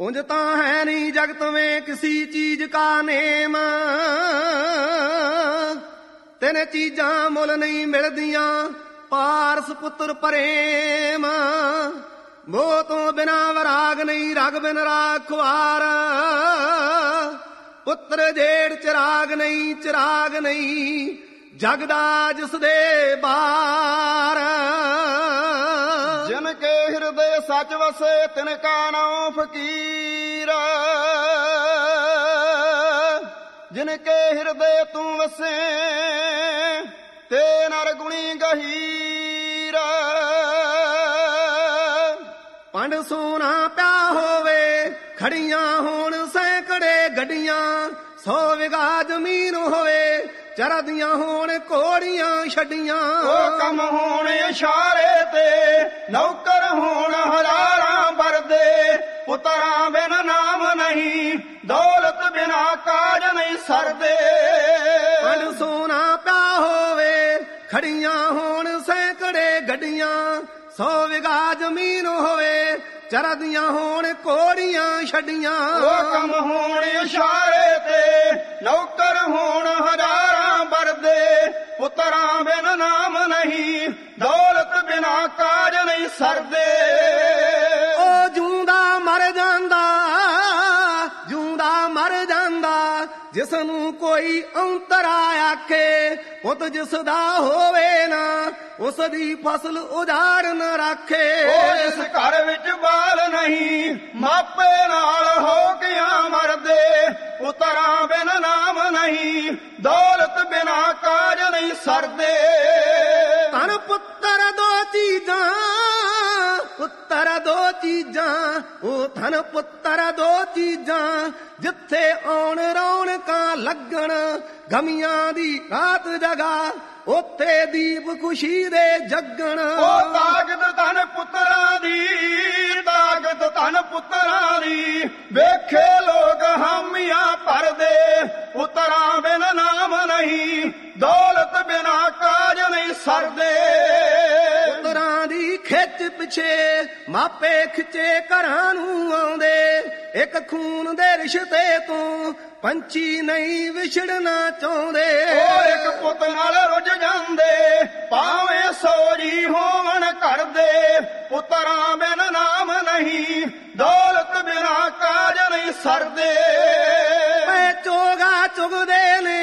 ਉਂਝ ਤਾਂ ਹੈ ਨਹੀਂ ਜਗਤ में किसी चीज का नेम, ਤਿੰਨ ਚੀਜ਼ਾਂ ਮੁੱਲ ਨਹੀਂ ਮਿਲਦੀਆਂ, ਪਾਰਸ ਪੁੱਤਰ ਪ੍ਰੇਮ। ਮੋਹ ਤੋਂ ਬਿਨਾ ਵਰਾਗ ਨਹੀਂ, ਰਗ ਬਿਨ ਰਾਗ ਖੁਆਰ। ਪੁੱਤਰ ਜੇੜ ਚਿਰਾਗ ਨਹੀਂ, ਚਿਰਾਗ ਨਹੀਂ ਜਗਦਾ ਜਿਸ ਦੇ ਬਾਰ। ਜਿਨ ਕੇ ਹਿਰਦੇ ਸੱਚ ਵਸੇ ਤਿਨ ਕਾ ਨਾਮ ਫਕੀਰ। ਜਿਨ ਕੇ ਹਿਰਦੇ ਤੂੰ ਵਸੇ ਤੇ ਨਰ ਗੁਣੀ ਗਹੀਰ। ਪੰਡ ਸੋਨਾ ਪਿਆ ਹੋਵੇ, ਖੜੀਆਂ ਹੋਣ ਸੈਂਕੜੇ ਗੱਡੀਆਂ। 100 ਵਿਗਾ ਜ਼ਮੀਨ ਹੋਵੇ, ਚਰਦੀਆਂ ਹੋਣ ਘੋੜੀਆਂ ਛੱਡੀਆਂ। ਉਹ ਕੰਮ ਹੋਣ ਇਸ਼ਾਰੇ ਤੇ, ਨੌਕਰ ਹੋਣ ਹਜ਼ਾਰਾਂ ਵਰਦੇ। ਪੁੱਤਰਾਂ ਬਿਨ ਨਾਮ ਨਹੀਂ, ਦੌਲਤ ਬਿਨਾ ਕਾਜ ਨਹੀਂ ਸਰਦੇ। ਪੰਡ ਸੋਨਾ ਪਿਆ ਹੋਵੇ, ਖੜੀਆਂ ਹੋਣ ਸੈਂਕੜੇ ਗੱਡੀਆਂ। 100 ਵਿਗਾ ਜ਼ਮੀਨ ਹੋਵੇ, ਚਰਦੀਆਂ ਹੋਣ ਘੋੜੀਆਂ ਛੱਡੀਆਂ। ਉਹ ਕੰਮ ਹੋਣ ਇਸ਼ਾਰੇ ਤੇ, ਨੌਕਰ ਹੋਣ ਹਜ਼ਾਰਾਂ ਵਰਦੇ। ਪੁੱਤਰਾਂ ਬਿਨ ਨਾਮ ਨਹੀਂ, ਦੌਲਤ ਬਿਨਾ ਕਾਜ ਨਹੀਂ ਸਰਦੇ। ਉਹ ਜਿਉਂਦਾ ਮਰ ਜਾਂਦਾ, ਜਿਉਂਦਾ ਮਰ ਜਾਂਦਾ, ਜਿਸ ਨੂੰ ਕੋਈ ਔਂਤਰਾ ਆਖੇ। ਪੁੱਤ ਜਿਸ ਦਾ ਹੋਵੇ ਨਾ, ਉਸ ਦੀ ਫਸਲ ਉਜਾੜ ਨ ਰਾਖੇ। ਉਹ ਇਸ ਘਰ ਵਿੱਚ ਬਾਲ ਨਹੀਂ, ਮਾਪੇ ਨਾਲ ਹੋ ਗਿਆ ਮਰਦੇ। ਪੁੱਤਰਾਂ ਬਿਨ ਨਾਮ ਨਹੀਂ, ਦੌਲਤ ਬਿਨਾ ਕਾਜ ਨਹੀਂ ਸਰਦੇ। ਧਨ ਪੁੱਤਰ ਦੋ ਚੀਜ਼ਾਂ, ਪੁੱਤਰ ਦੋ ਚੀਜ਼ਾਂ। ਉਹ ਧਨ ਪੁੱਤਰ ਦੋ ਚੀਜ਼ਾਂ, ਜਿੱਥੇ ਆਉਣ ਰੌਣਕਾਂ ਲੱਗਣ। ਗਮੀਆਂ ਦੀ ਰਾਤ ਜਗਾ, ਉੱਥੇ ਦੀਪ ਖੁਸ਼ੀ ਦੇ ਜਗਣ। ਉਹ ਤਾਕਤ ਧਨ ਪੁੱਤਰਾਂ ਦੀ, ਤਾਕਤ ਧਨ ਪੁੱਤਰਾਂ ਦੀ। ਵੇਖੇ ਲੋਕ ਹਾਮੀਆਂ ਭਰਦੇ। ਪੁੱਤਰਾਂ ਬਿਨ ਨਾਮ ਨਹੀਂ, ਦੌਲਤ ਬਿਨਾ ਕਾਜ ਨਹੀਂ ਸਰਦੇ। ਪੁੱਤਰਾਂ ਦੀ ਖਿੱਚ ਪਿੱਛੇ ਮਾਪੇ ਖਿੱਚੇ ਘਰਾਂ ਨੂੰ ਆਉਂਦੇ। ਇੱਕ ਖੂਨ ਦੇ ਰਿਸ਼ਤੇ ਤੋਂ ਪੰਛੀ ਨਹੀਂ ਵਿਛੜਨਾ ਚਾਹੁੰਦੇ। ਉਹ ਇੱਕ ਪੁੱਤ ਨਾਲ ਰੁੱਝ ਜਾਂਦੇ, ਭਾਵੇਂ 100 ਜੀ ਹੋਵਣ ਘਰ ਦੇ। ਪੁੱਤਰਾਂ ਬਿਨ ਨਾਮ ਨਹੀਂ, ਦੌਲਤ ਬਿਨਾ ਕਾਜ ਨਹੀਂ ਸਰਦੇ। ਮੈਂ ਚੋਗਾ ਚੁਗਦੇ ਨੇ,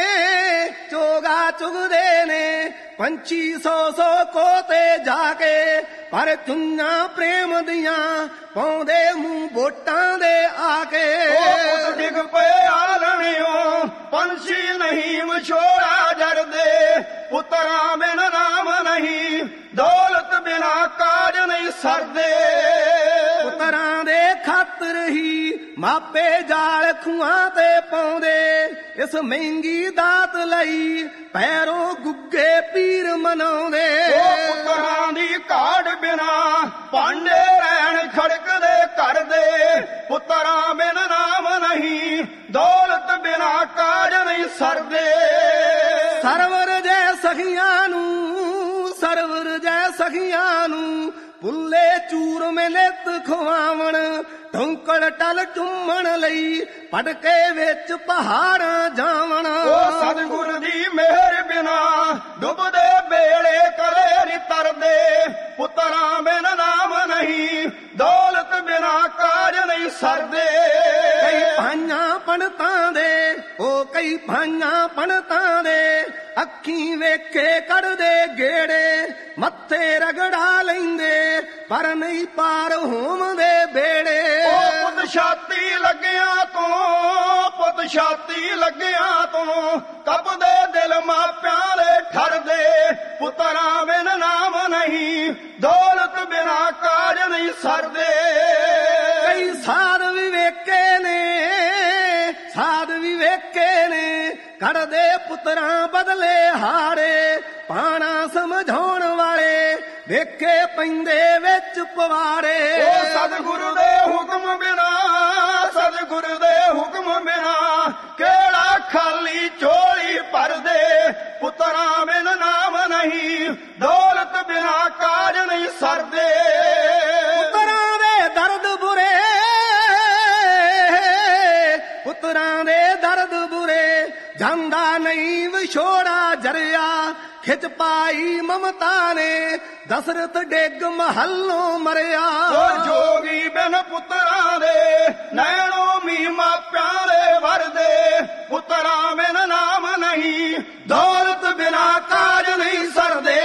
ਚੋਗਾ ਚੁਗਦੇ ਨੇ ਪੰਛੀ 100 ਕੋ ਤੇ ਜਾ ਕੇ। ਪਰ ਚੁੰਨਾਂ ਪ੍ਰੇਮ ਦੀਆਂ ਪਾਉਂਦੇ ਮੂੰਹ ਵੋਟਾਂ ਦੇ ਆ ਕੇ। ਉਹ ਡਿੱਗ ਪਏ ਆਲਣਿਓ, ਪੰਛੀ ਨਹੀਂ ਵਿਛੋੜਾ ਜਰਦੇ। ਪੁੱਤਰਾਂ ਬਿਨ ਨਾਮ ਨਹੀਂ, ਦੌਲਤ ਬਿਨਾ ਕਾਜ ਨਹੀਂ ਸਰਦੇ। ਪੁੱਤਰਾਂ ਦੇ ਖਾਤਰ ਹੀ ਮਾਪੇ ਜਾਲ ਖੂਹਾਂ ਤੇ ਪਾਉਂਦੇ। ਇਸ ਮਹਿੰਗੀ ਦਾਤ ਲਈ ਪੈਰੋਂ ਗੁੱਗੇ ਪੀਰ ਮਨਾਉਂਦੇ। ਉਹ ਪੁੱਤਰਾਂ ਦੀ ਕਾਢ ਬਿਨਾ ਭਾਂਡੇ ਰਹਿਣ ਖੜਕਦੇ ਘਰ ਦੇ। ਪੁੱਤਰਾਂ ਬਿਨ ਨਾਮ ਨਹੀਂ, ਦੌਲਤ ਬਿਨਾ ਕਾਜ ਨਹੀਂ ਸਰਦੇ। ਸਰਵਰ ਜੈ ਸਖੀਆਂ ਨੂੰ, ਸਰਵਰ ਜੈ ਸਖੀਆਂ ਨੂੰ। ਪੁੱਲੇ ਚੂਰਮੇ ਨਿੱਤ ਖਵਾਵਣ, ਢੌਂਕੜ ਟਲ ਚੁੰਮਣ ਲਈ ਪਟਕੇ ਵਿੱਚ ਪਹਾੜਾਂ ਜਾਵਣ। ਉਹ ਸਤਿਗੁਰ ਦੀ ਮਿਹਰ ਬਿਨਾ ਡੁੱਬਦੇ ਵੇਲੇ ਕਲੇ ਨੀ ਤਰਦੇ। ਪੁੱਤਰਾਂ ਬਿਨ ਨਾਮ ਨਹੀਂ, ਦੌਲਤ ਬਿਨਾ ਕਾਜ ਨਹੀਂ ਸਰਦੇ। ਕਈ ਭਾਈਆਂ ਪੰਡਤਾਂ ਦੇ, ਉਹ ਕਈ ਭਾਈਆਂ ਪੰਡਤਾਂ ਦੇ। ਅੱਖੀਂ ਵੇਖੇ ਕੱਢਦੇ ਗੇੜੇ, ਮੱਥੇ ਰਗੜਾ ਲੈਂਦੇ। ਪਰ ਨਹੀਂ ਪਾਰ ਹੋਵਦੇ ਬੇੜੇ। ਉਹ ਪੁੱਤ ਛਾਤੀ ਲੱਗਿਆਂ ਤੋਂ, ਪੁੱਤ ਛਾਤੀ ਲੱਗਿਆਂ ਤੋਂ। ਕੱਪਦੇ ਦਿਲ ਮਾਪਿਆਂ ਦੇ ਠਰਦੇ। ਪੁੱਤਰਾਂ ਬਿਨ ਨਾਮ ਨਹੀਂ, ਦੌਲਤ ਬਿਨਾ ਕਾਜ ਨਹੀਂ ਸਰਦੇ। ਕਈ ਸਾਧ ਵਿਵੇਕੇ ਨੇ, ਸਾਧ ਵਿਵੇਕੇ ਨੇ। ਕੱਢਦੇ ਪੁੱਤਰਾਂ ਬਦਲੇ ਹਾਰੇ। ਪਾਣਾ ਸਮਝਾਉਣ ਵਾਲੇ ਵੇਖੇ ਪੈਂਦੇ ਵਿੱਚ ਪਵਾੜੇ। ਉਹ ਸਤਿਗੁਰੂ ਦੇ ਹੁਕਮ ਬਿਨਾ, ਸਤਿਗੁਰੂ ਦੇ ਹੁਕਮ ਬਿਨਾ ਕਿਹੜਾ ਖਾਲੀ ਝੋਲੀ ਭਰਦੇ। ਪੁੱਤਰਾਂ ਬਿਨ ਨਾਮ ਨਹੀਂ, ਦੌਲਤ ਬਿਨਾ ਕਾਜ ਨਹੀਂ ਸਰਦੇ। ਪੁੱਤਰਾਂ ਦੇ ਦਰਦ ਬੁਰੇ, ਨਹੀਂ ਵਿਛੋੜਾ ਜਰਿਆ, ਖਿੱਚ ਪਾਈ ਮਮਤਾ ਨੇ, ਦਸ਼ਰਥ ਡਿੱਗ ਮਹੱਲੋਂ ਮਰਿਆ। ਉਹ ਜੋਗੀ ਬਿਨ ਪੁੱਤਰਾਂ ਦੇ, ਨੈਣੋ ਮੀ ਮਾਪਿਆਂ ਦੇ ਵਰਦੇ, ਪੁੱਤਰਾਂ ਬਿਨ ਨਾਮ ਨਹੀਂ, ਦੌਲਤ ਬਿਨਾ ਕਾਜ ਨਹੀਂ ਸਰਦੇ।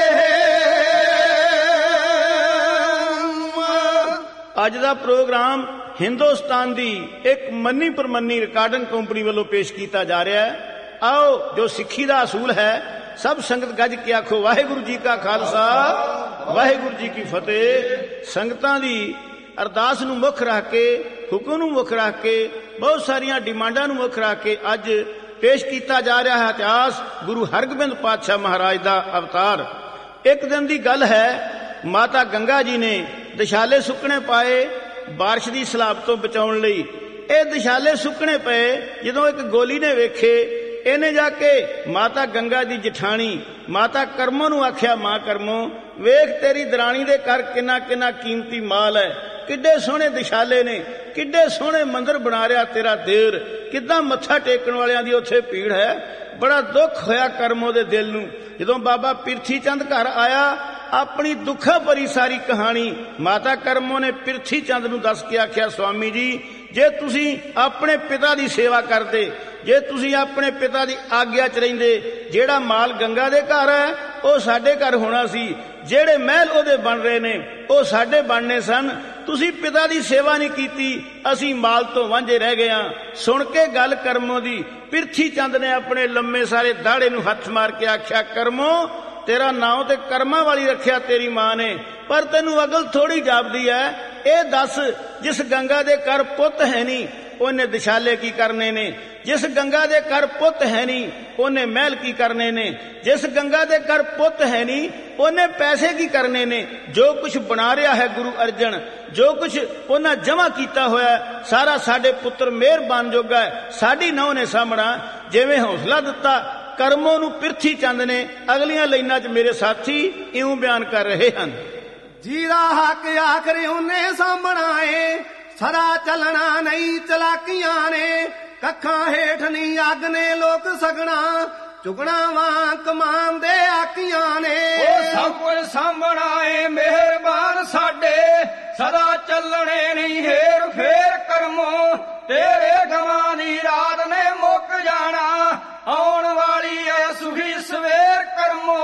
ਅੱਜ ਦਾ ਪ੍ਰੋਗਰਾਮ ਹਿੰਦੁਸਤਾਨ ਦੀ ਇੱਕ ਮੰਨੀ ਪ੍ਰਮੰਨੀ ਰਿਕਾਰਡਿੰਗ ਕੰਪਨੀ ਵੱਲੋਂ ਪੇਸ਼ ਕੀਤਾ ਜਾ ਰਿਹਾ ਹੈ। ਆਓ ਜੋ ਸਿੱਖੀ ਦਾ ਅਸੂਲ ਹੈ, ਸਭ ਸੰਗਤ ਗੱਜ ਕੇ ਆਖੋ ਵਾਹਿਗੁਰੂ ਜੀ ਕਾ ਖਾਲਸਾ ਵਾਹਿਗੁਰੂ ਜੀ ਕੀ ਫਤਿਹ। ਸੰਗਤਾਂ ਦੀ ਅਰਦਾਸ ਨੂੰ ਮੁੱਖ ਰੱਖ ਕੇ, ਹੁਕਮ ਨੂੰ ਮੁੱਖ ਰੱਖ ਕੇ, ਬਹੁਤ ਸਾਰੀਆਂ ਡਿਮਾਂਡਾਂ ਨੂੰ ਮੁੱਖ ਰੱਖ ਕੇ ਅੱਜ ਪੇਸ਼ ਕੀਤਾ ਜਾ ਰਿਹਾ ਹੈ ਇਤਿਹਾਸ ਗੁਰੂ ਹਰਗੋਬਿੰਦ ਪਾਤਸ਼ਾਹ ਮਹਾਰਾਜ ਦਾ ਅਵਤਾਰ। ਇੱਕ ਦਿਨ ਦੀ ਗੱਲ ਹੈ, ਮਾਤਾ ਗੰਗਾ ਜੀ ਨੇ ਦਿਸ਼ਾਲੇ ਸੁੱਕਣੇ ਪਾਏ ਬਾਰਿਸ਼ ਦੀ ਸਲਾਬ ਤੋਂ ਬਚਾਉਣ ਲਈ। ਇਹ ਦਿਸ਼ਾਲੇ ਸੁੱਕਣੇ ਪਏ ਜਦੋਂ ਇੱਕ ਗੋਲੀ ਨੇ ਵੇਖੇ, ਇਹਨੇ ਜਾ ਕੇ ਮਾਤਾ ਗੰਗਾ ਦੀ ਜਠਾਣੀ ਮਾਤਾ ਕਰਮੋ ਨੂੰ ਆਖਿਆ, ਮਾਂ ਕਰਮੋ ਵੇਖ ਤੇਰੀ ਦਰਾਣੀ ਦੇ ਘਰ ਕਿੰਨਾ ਕਿੰਨਾ ਕੀਮਤੀ ਮਾਲ ਹੈ, ਕਿੱਡੇ ਸੋਹਣੇ ਦਿਸ਼ਾਲੇ ਨੇ, ਕਿੱਡੇ ਸੋਹਣੇ ਮੰਦਰ ਬਣਾ ਰਿਹਾ ਤੇਰਾ ਦੇਰ, ਕਿੱਦਾਂ ਮੱਥਾ ਟੇਕਣ ਵਾਲਿਆਂ ਦੀ ਉੱਥੇ ਭੀੜ ਹੈ। ਬੜਾ ਦੁੱਖ ਹੋਇਆ ਕਰਮੋ ਦੇ ਦਿਲ ਨੂੰ ਜਦੋਂ ਬਾਬਾ ਪਿਰਥੀ ਚੰਦ ਘਰ ਆਇਆ। ਆਪਣੀ ਦੁੱਖਾਂ ਭਰੀ ਸਾਰੀ ਕਹਾਣੀ ਮਾਤਾ ਕਰਮੋ ਨੇ ਪਿਰਥੀ ਚੰਦ ਨੂੰ ਦੱਸ ਕੇ ਆਖਿਆ, ਸਵਾਮੀ ਜੀ ਜੇ ਤੁਸੀਂ ਆਪਣੇ ਪਿਤਾ ਦੀ ਸੇਵਾ ਕਰਦੇ, ਜੇ ਤੁਸੀਂ ਆਪਣੇ ਪਿਤਾ ਦੀ ਆਗਿਆ 'ਚ ਰਹਿੰਦੇ, ਜਿਹੜਾ ਮਾਲ ਗੰਗਾ ਦੇ ਘਰ ਹੈ ਉਹ ਸਾਡੇ ਘਰ ਹੋਣਾ ਸੀ, ਜਿਹੜੇ ਮਹਿਲ ਉਹਦੇ ਬਣ ਰਹੇ ਨੇ ਉਹ ਸਾਡੇ ਬਣਨੇ ਸਨ। ਤੁਸੀਂ ਪਿਤਾ ਦੀ ਸੇਵਾ ਨਹੀਂ ਕੀਤੀ, ਅਸੀਂ ਮਾਲ ਤੋਂ ਵਾਂਝੇ ਰਹਿ ਗਏ ਹਾਂ। ਸੁਣ ਕੇ ਗੱਲ ਕਰਮੋ ਦੀ, ਪਿਰਥੀ ਚੰਦ ਨੇ ਆਪਣੇ ਲੰਮੇ ਸਾਰੇ ਦਾੜੇ ਨੂੰ ਹੱਥ ਮਾਰ ਕੇ ਆਖਿਆ, ਕਰਮੋ ਤੇਰਾ ਨਾਂ ਤੇ ਕਰਮਾਂ ਵਾਲੀ ਰੱਖਿਆ ਤੇਰੀ ਮਾਂ ਨੇ, ਪਰ ਤੈਨੂੰ ਅਕਲ ਥੋੜੀ ਜਾਪਦੀ ਹੈ। ਇਹ ਦੱਸ, ਜਿਸ ਗੰਗਾ ਦੇ ਘਰ ਪੁੱਤ ਹੈ ਨਹੀਂ ਉਹਨੇ ਦਿਸ਼ਾਲੇ ਕੀ ਕਰਨੇ ਨੇ, ਜਿਸ ਗੰਗਾ ਦੇ ਘਰ ਪੁੱਤ ਹੈ ਨਹੀਂ ਉਹਨੇ ਮਹਿਲ ਕੀ ਕਰਨੇ ਨੇ, ਜਿਸ ਗੰਗਾ ਦੇ ਘਰ ਪੁੱਤ ਹੈ ਨਹੀਂ ਉਹਨੇ ਪੈਸੇ ਕੀ ਕਰਨੇ ਨੇ। ਜੋ ਕੁਝ ਬਣਾ ਰਿਹਾ ਹੈ ਗੁਰੂ ਅਰਜਨ, ਜੋ ਕੁਝ ਉਹਨਾਂ ਜਮ੍ਹਾਂ ਕੀਤਾ ਹੋਇਆ ਸਾਰਾ ਸਾਡੇ ਪੁੱਤਰ ਮਿਹਰਬਾਨ ਜੋਗਾ ਹੈ, ਸਾਡੀ ਨਹੁੰ ਨੇ ਸਾਹਮਣਾ। ਜਿਵੇਂ ਹੌਸਲਾ ਦਿੱਤਾ ਕਰਮੋ ਨੂੰ ਪਿਰਥੀ ਚੰਦ ਨੇ, ਅਗਲੀਆਂ ਲਾਈਨਾਂ 'ਚ ਮੇਰੇ ਸਾਥੀ ਇਉਂ ਬਿਆਨ ਕਰ ਰਹੇ ਹਨ। ਜੀਦਾ ਹੱਕ ਆਖਰ ਉਹਨੇ ਸਾਂਭਣਾ ਏ, ਸਦਾ ਚੱਲਣਾ ਨਹੀਂ ਚਲਾਕੀਆਂ ਨੇ, ਕੱਖਾਂ ਹੇਠ ਨਹੀਂ ਅੱਗ ਨੇ ਲੋਕ ਸਗਣਾ, ਚੁਗਣਾ ਵਾਂ ਕਮਾਨ ਦੇ ਆਕੀਆਂ ਨੇ। ਉਹ ਸਭ ਕੁਝ ਸਾਂਭਣਾ ਏ ਮਿਹਰਬਾਨ ਸਾਡੇ, ਸਦਾ ਚੱਲਣੇ ਨਹੀਂ ਹੇਰ ਫੇਰ ਕਰਮੋ, ਤੇਰੇ ਗਮਾਂ ਦੀ ਰਾਤ ਨੇ ਮੁੱਕ ਜਾਣਾ, ਆਉਣ ਵਾਲੀ ਏ ਸੁਖੀ ਸਵੇਰ ਕਰਮੋ।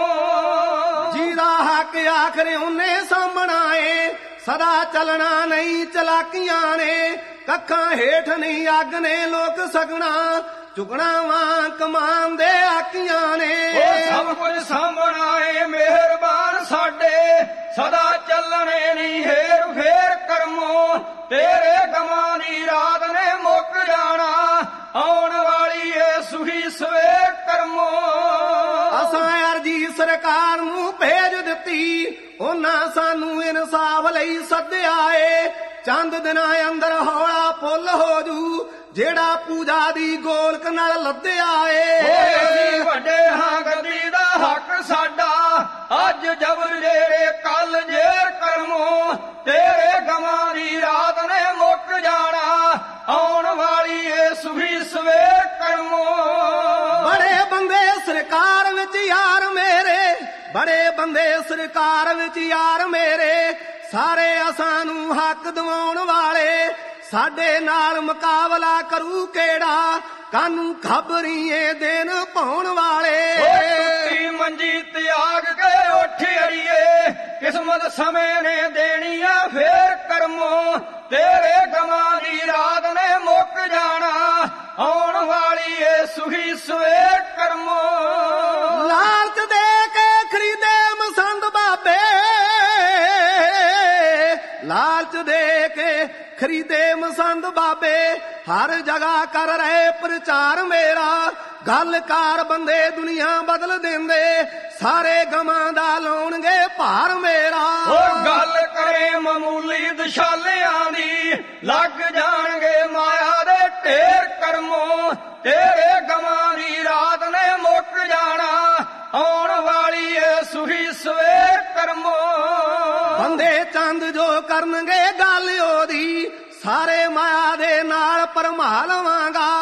ਜਿਹਦਾ ਹੱਕ ਆਖਰ ਉਹਨੇ ਸਾਂਭਣਾ ਏ, ਸਦਾ ਚੱਲਣਾ ਨਹੀਂ ਚਲਾਕੀਆਂ ਨੇ, ਕੱਖਾਂ ਹੇਠ ਨਹੀਂ ਅੱਗ ਨੇ ਲੋਕ ਸਗਣਾ, ਚੁਗਣਾ ਵਾਂ ਕਮਾਨ ਦੇ ਆਕੀਆਂ ਨੇ। ਉਹ ਸਭ ਕੁਝ ਸਾਂਭਣਾ ਏ ਮਿਹਰਬਾਨ ਸਾਡੇ, ਸਦਾ ਚੱਲਣੇ ਨਹੀਂ ਹੇਰ ਫੇਰ ਕਰਮੋ, ਤੇਰੇ ਗਮਾਂ ਦੀ ਰਾਤ ਨੇ ਮੁੱਕ ਜਾਣਾ, ਆਉਣ ਵਾਲੀ ਏ ਸੁਖੀ ਸਵੇਰ ਕਰਮੋ। ਅਸਾਂ ਅਰਜੀ ਸਰਕਾਰ ਨੂੰ ਭੇਜ ਦਿੱਤੀ, ਉਹਨਾਂ ਸਾਨੂੰ ਇਨਸਾਫ ਲਈ ਸੱਦਿਆ ਏ, ਚੰਦ ਦਿਨਾਂ ਅੰਦਰ ਹੌਲਾ ਪੁੱਲ ਹੋ ਜੂ, ਜਿਹੜਾ ਪੂਜਾ ਦੀ ਗੋਲਕ ਨਾਲ ਲੱਦਿਆ ਏ। ਅਸੀਂ ਵੱਡੇ ਹਾਂ ਗੱਦੀ ਦਾ ਹੱਕ ਸਾਡਾ, ਅੱਜ ਜਬਰ ਜਿਹੜੇ ਕੱਲ ਜੇਰ ਕਰਮੋ, ਤੇਰੇ ਗਮਾਂ ਦੀ ਰਾਤ ਨੇ ਮੁੱਕ ਜਾਣਾ, ਆਉਣ ਵਾਲੀ ਏ ਸੁਖੀ ਸਵੇਰ ਕਰਮੋ। ਬੜੇ ਬੰਦੇ ਸਰਕਾਰ ਵਿੱਚ ਯਾਰ ਮੇਰੇ, ਬੜੇ ਬੰਦੇ ਸਰਕਾਰ ਵਿੱਚ ਯਾਰ ਮੇਰੇ, ਸਾਰੇ ਅਸਾਂ ਨੂੰ ਹੱਕ ਦਿਵਾਉਣ ਵਾਲੇ, ਸਾਡੇ ਨਾਲ ਮੁਕਾਬਲਾ ਕਰੂ ਕਿਹੜਾ, ਕਾਨੂੰ ਖਬਰੀਏ ਦਿਨ ਪਾਉਣ ਵਾਲੇ। ਟੁੱਟੀ ਮੰਜੀ ਤਿਆਗ ਕੇ ਉੱਠ ਅੜੀਏ, ਕਿਸਮਤ ਸਮੇਂ ਨੇ ਦੇਣੀ ਆ ਫੇਰ ਕਰਮੋ, ਤੇਰੇ ਗਮਾਂ ਦੀ ਰਾਤ ਨੇ ਮੁੱਕ ਜਾਣਾ, ਆਉਣ ਵਾਲੀ ਏ ਸੁਖੀ ਸਵੇਰ ਕਰਮੋ। ਲਾਲਚ ਦੇ ਕੇ ਖਰੀਦੇ ਮਸੰਦ ਬਾਬੇ, ਲਾਲਚ ਦੇ ਕੇ ਖਰੀਦੇ ਮਸੰਦ ਬਾਬੇ, ਹਰ ਜਗ੍ਹਾ ਕਰ ਰਹੇ ਪ੍ਰਚਾਰ ਮੇਰਾ, ਗੱਲਕਾਰ ਬੰਦੇ ਦੁਨੀਆ ਬਦਲ ਦਿੰਦੇ, ਸਾਰੇ ਗਮਾਂ ਦਾ ਲਾਉਣਗੇ ਭਾਰ ਮੇਰਾ। ਉਹ ਗੱਲ ਕਰੇ ਮਾਮੂਲੀ ਦਿਸ਼ਾਲਿਆਂ ਦੀ, ਲੱਗ ਜਾਣਗੇ ਮਾਇਆ ਦੇ ਢੇਰ ਕਰਮੋ, ਤੇਰੇ ਗਮਾਂ ਦੀ ਰਾਤ ਨੇ ਮੁੱਕ ਜਾਣਾ, ਆਉਣ ਵਾਲੀ ਏ ਸੁਖੀ ਸਵੇਰ ਕਰਮੋ। ਬੰਦੇ ਚੰਦ ਜੋ ਕਰਨਗੇ ਗੱਲ ਉਹਦੀ, ਸਾਰੇ ਮਾਇਆ ਦੇ ਨਾਲ ਪਰਮਾ ਲਵਾਂਗਾ,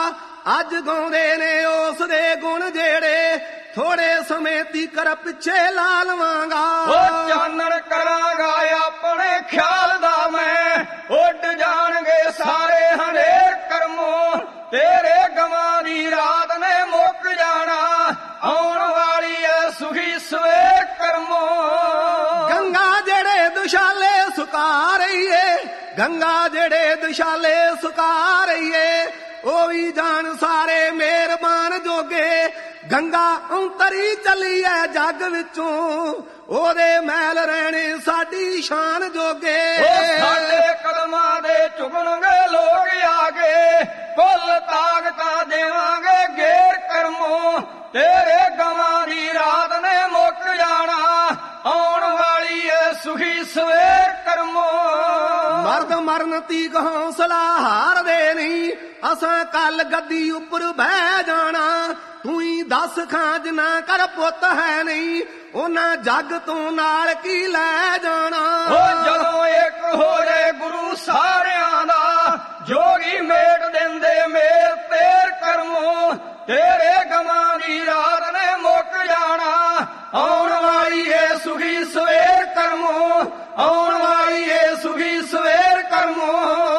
ਅੱਜ ਗਾਉਂਦੇ ਨੇ ਉਸ ਦੇ ਗੁਣ ਜਿਹੜੇ ਥੋੜੇ ਸਮੇਂ ਤੀਕਰ ਪਿੱਛੇ ਲਾ ਲਵਾਂਗਾ। ਉਹ ਚਾਨਣ ਕਰਾਂਗਾ ਆਪਣੇ ਖਿਆਲ ਦਾ ਮੈਂ, ਉੱਡ ਜਾਣਗੇ ਸਾਰੇ ਹਨੇਰ ਕਰਮੋਂ, ਤੇਰੇ ਗਮਾਂ ਦੀ ਰਾਤ ਨੇ ਮੁੱਕ ਜਾਣਾ, ਆਉਣ ਵਾਲੀ ਐ ਸੁਖੀ ਸਵੇਰ ਕਰਮੋਂ। ਗੰਗਾ ਜਿਹੜੇ ਦੁਸ਼ਾਲੇ ਸੁਕਾ ਰਹੀ ਏ, ਗੰਗਾ ਜਿਹੜੇ ਦੁਸ਼ਾਲੇ ਸੁਕਾ ਰਹੀ ਏ, ਉਹ ਵੀ ਜਾਣ ਸਾਰੇ ਮਿਹਰਬਾਨ ਜੋਗੇ, ਗੰਗਾ ਅੰਤਰੀ ਚੱਲੀ ਐ ਜੱਗ ਵਿੱਚੋਂ, ਉਹਦੇ ਮਹਿਲ ਰਹਿਣੇ ਸਾਡੀ ਸ਼ਾਨ ਜੋਗੇ। ਸਾਡੇ ਕਦਮਾਂ ਦੇ ਝੁਕਣਗੇ ਲੋਕ ਆਗੇ, ਕੁੱਲ ਤਾਕਤਾਂ ਦੇਵਾਂਗੇ ਗੇਰ ਕਰਮੋਂ, ਤੇਰੇ ਗਮਾਂ ਦੀ ਰਾਤ ਨੇ ਮੁੱਕ ਜਾਣਾ, ਆਉਣ ਵਾਲੀ ਏ ਸੁਖੀ ਸਵੇਰ ਕਰਮੋਂ। ਮਰਦ ਮਰਨ ਤੀਕ ਹੌਸਲਾ ਹਾਰਦੇ ਨਹੀਂ, ਅਸਾਂ ਕੱਲ ਗੱਦੀ ਉੱਪਰ ਬਹਿ ਜਾਣਾ, ਤੂੰ ਹੀ ਦੱਸ ਖਾਂ ਜਿਨਾ ਕਰ ਪੁੱਤ ਹੈ ਨਹੀਂ, ਉਹਨਾਂ ਜੱਗ ਤੋਂ ਨਾਲ ਕੀ ਲੈ ਜਾਣਾ। ਉਹ ਜਦੋਂ ਇੱਕ ਹੋ ਜਾਏ ਗੁਰੂ ਸਾਰਿਆਂ ਦਾ, ਜੋਗੀ ਮੇਟ ਦਿੰਦੇ ਮੇਰ ਤੇਰ ਕਰਮੋਂ, ਤੇਰੇ ਗਮਾਂ ਦੀ ਰਾਤ ਨੇ ਮੁੱਕ ਜਾਣਾ, ਆਉਣ ਵਾਲੀ ਏ ਸੁਖੀ ਸਵੇਰ ਕਰਮੋਂ, ਆਉਣ ਵਾਲੀ ਏ ਸੁਖੀ ਸਵੇਰ ਕਰਮੋਂ।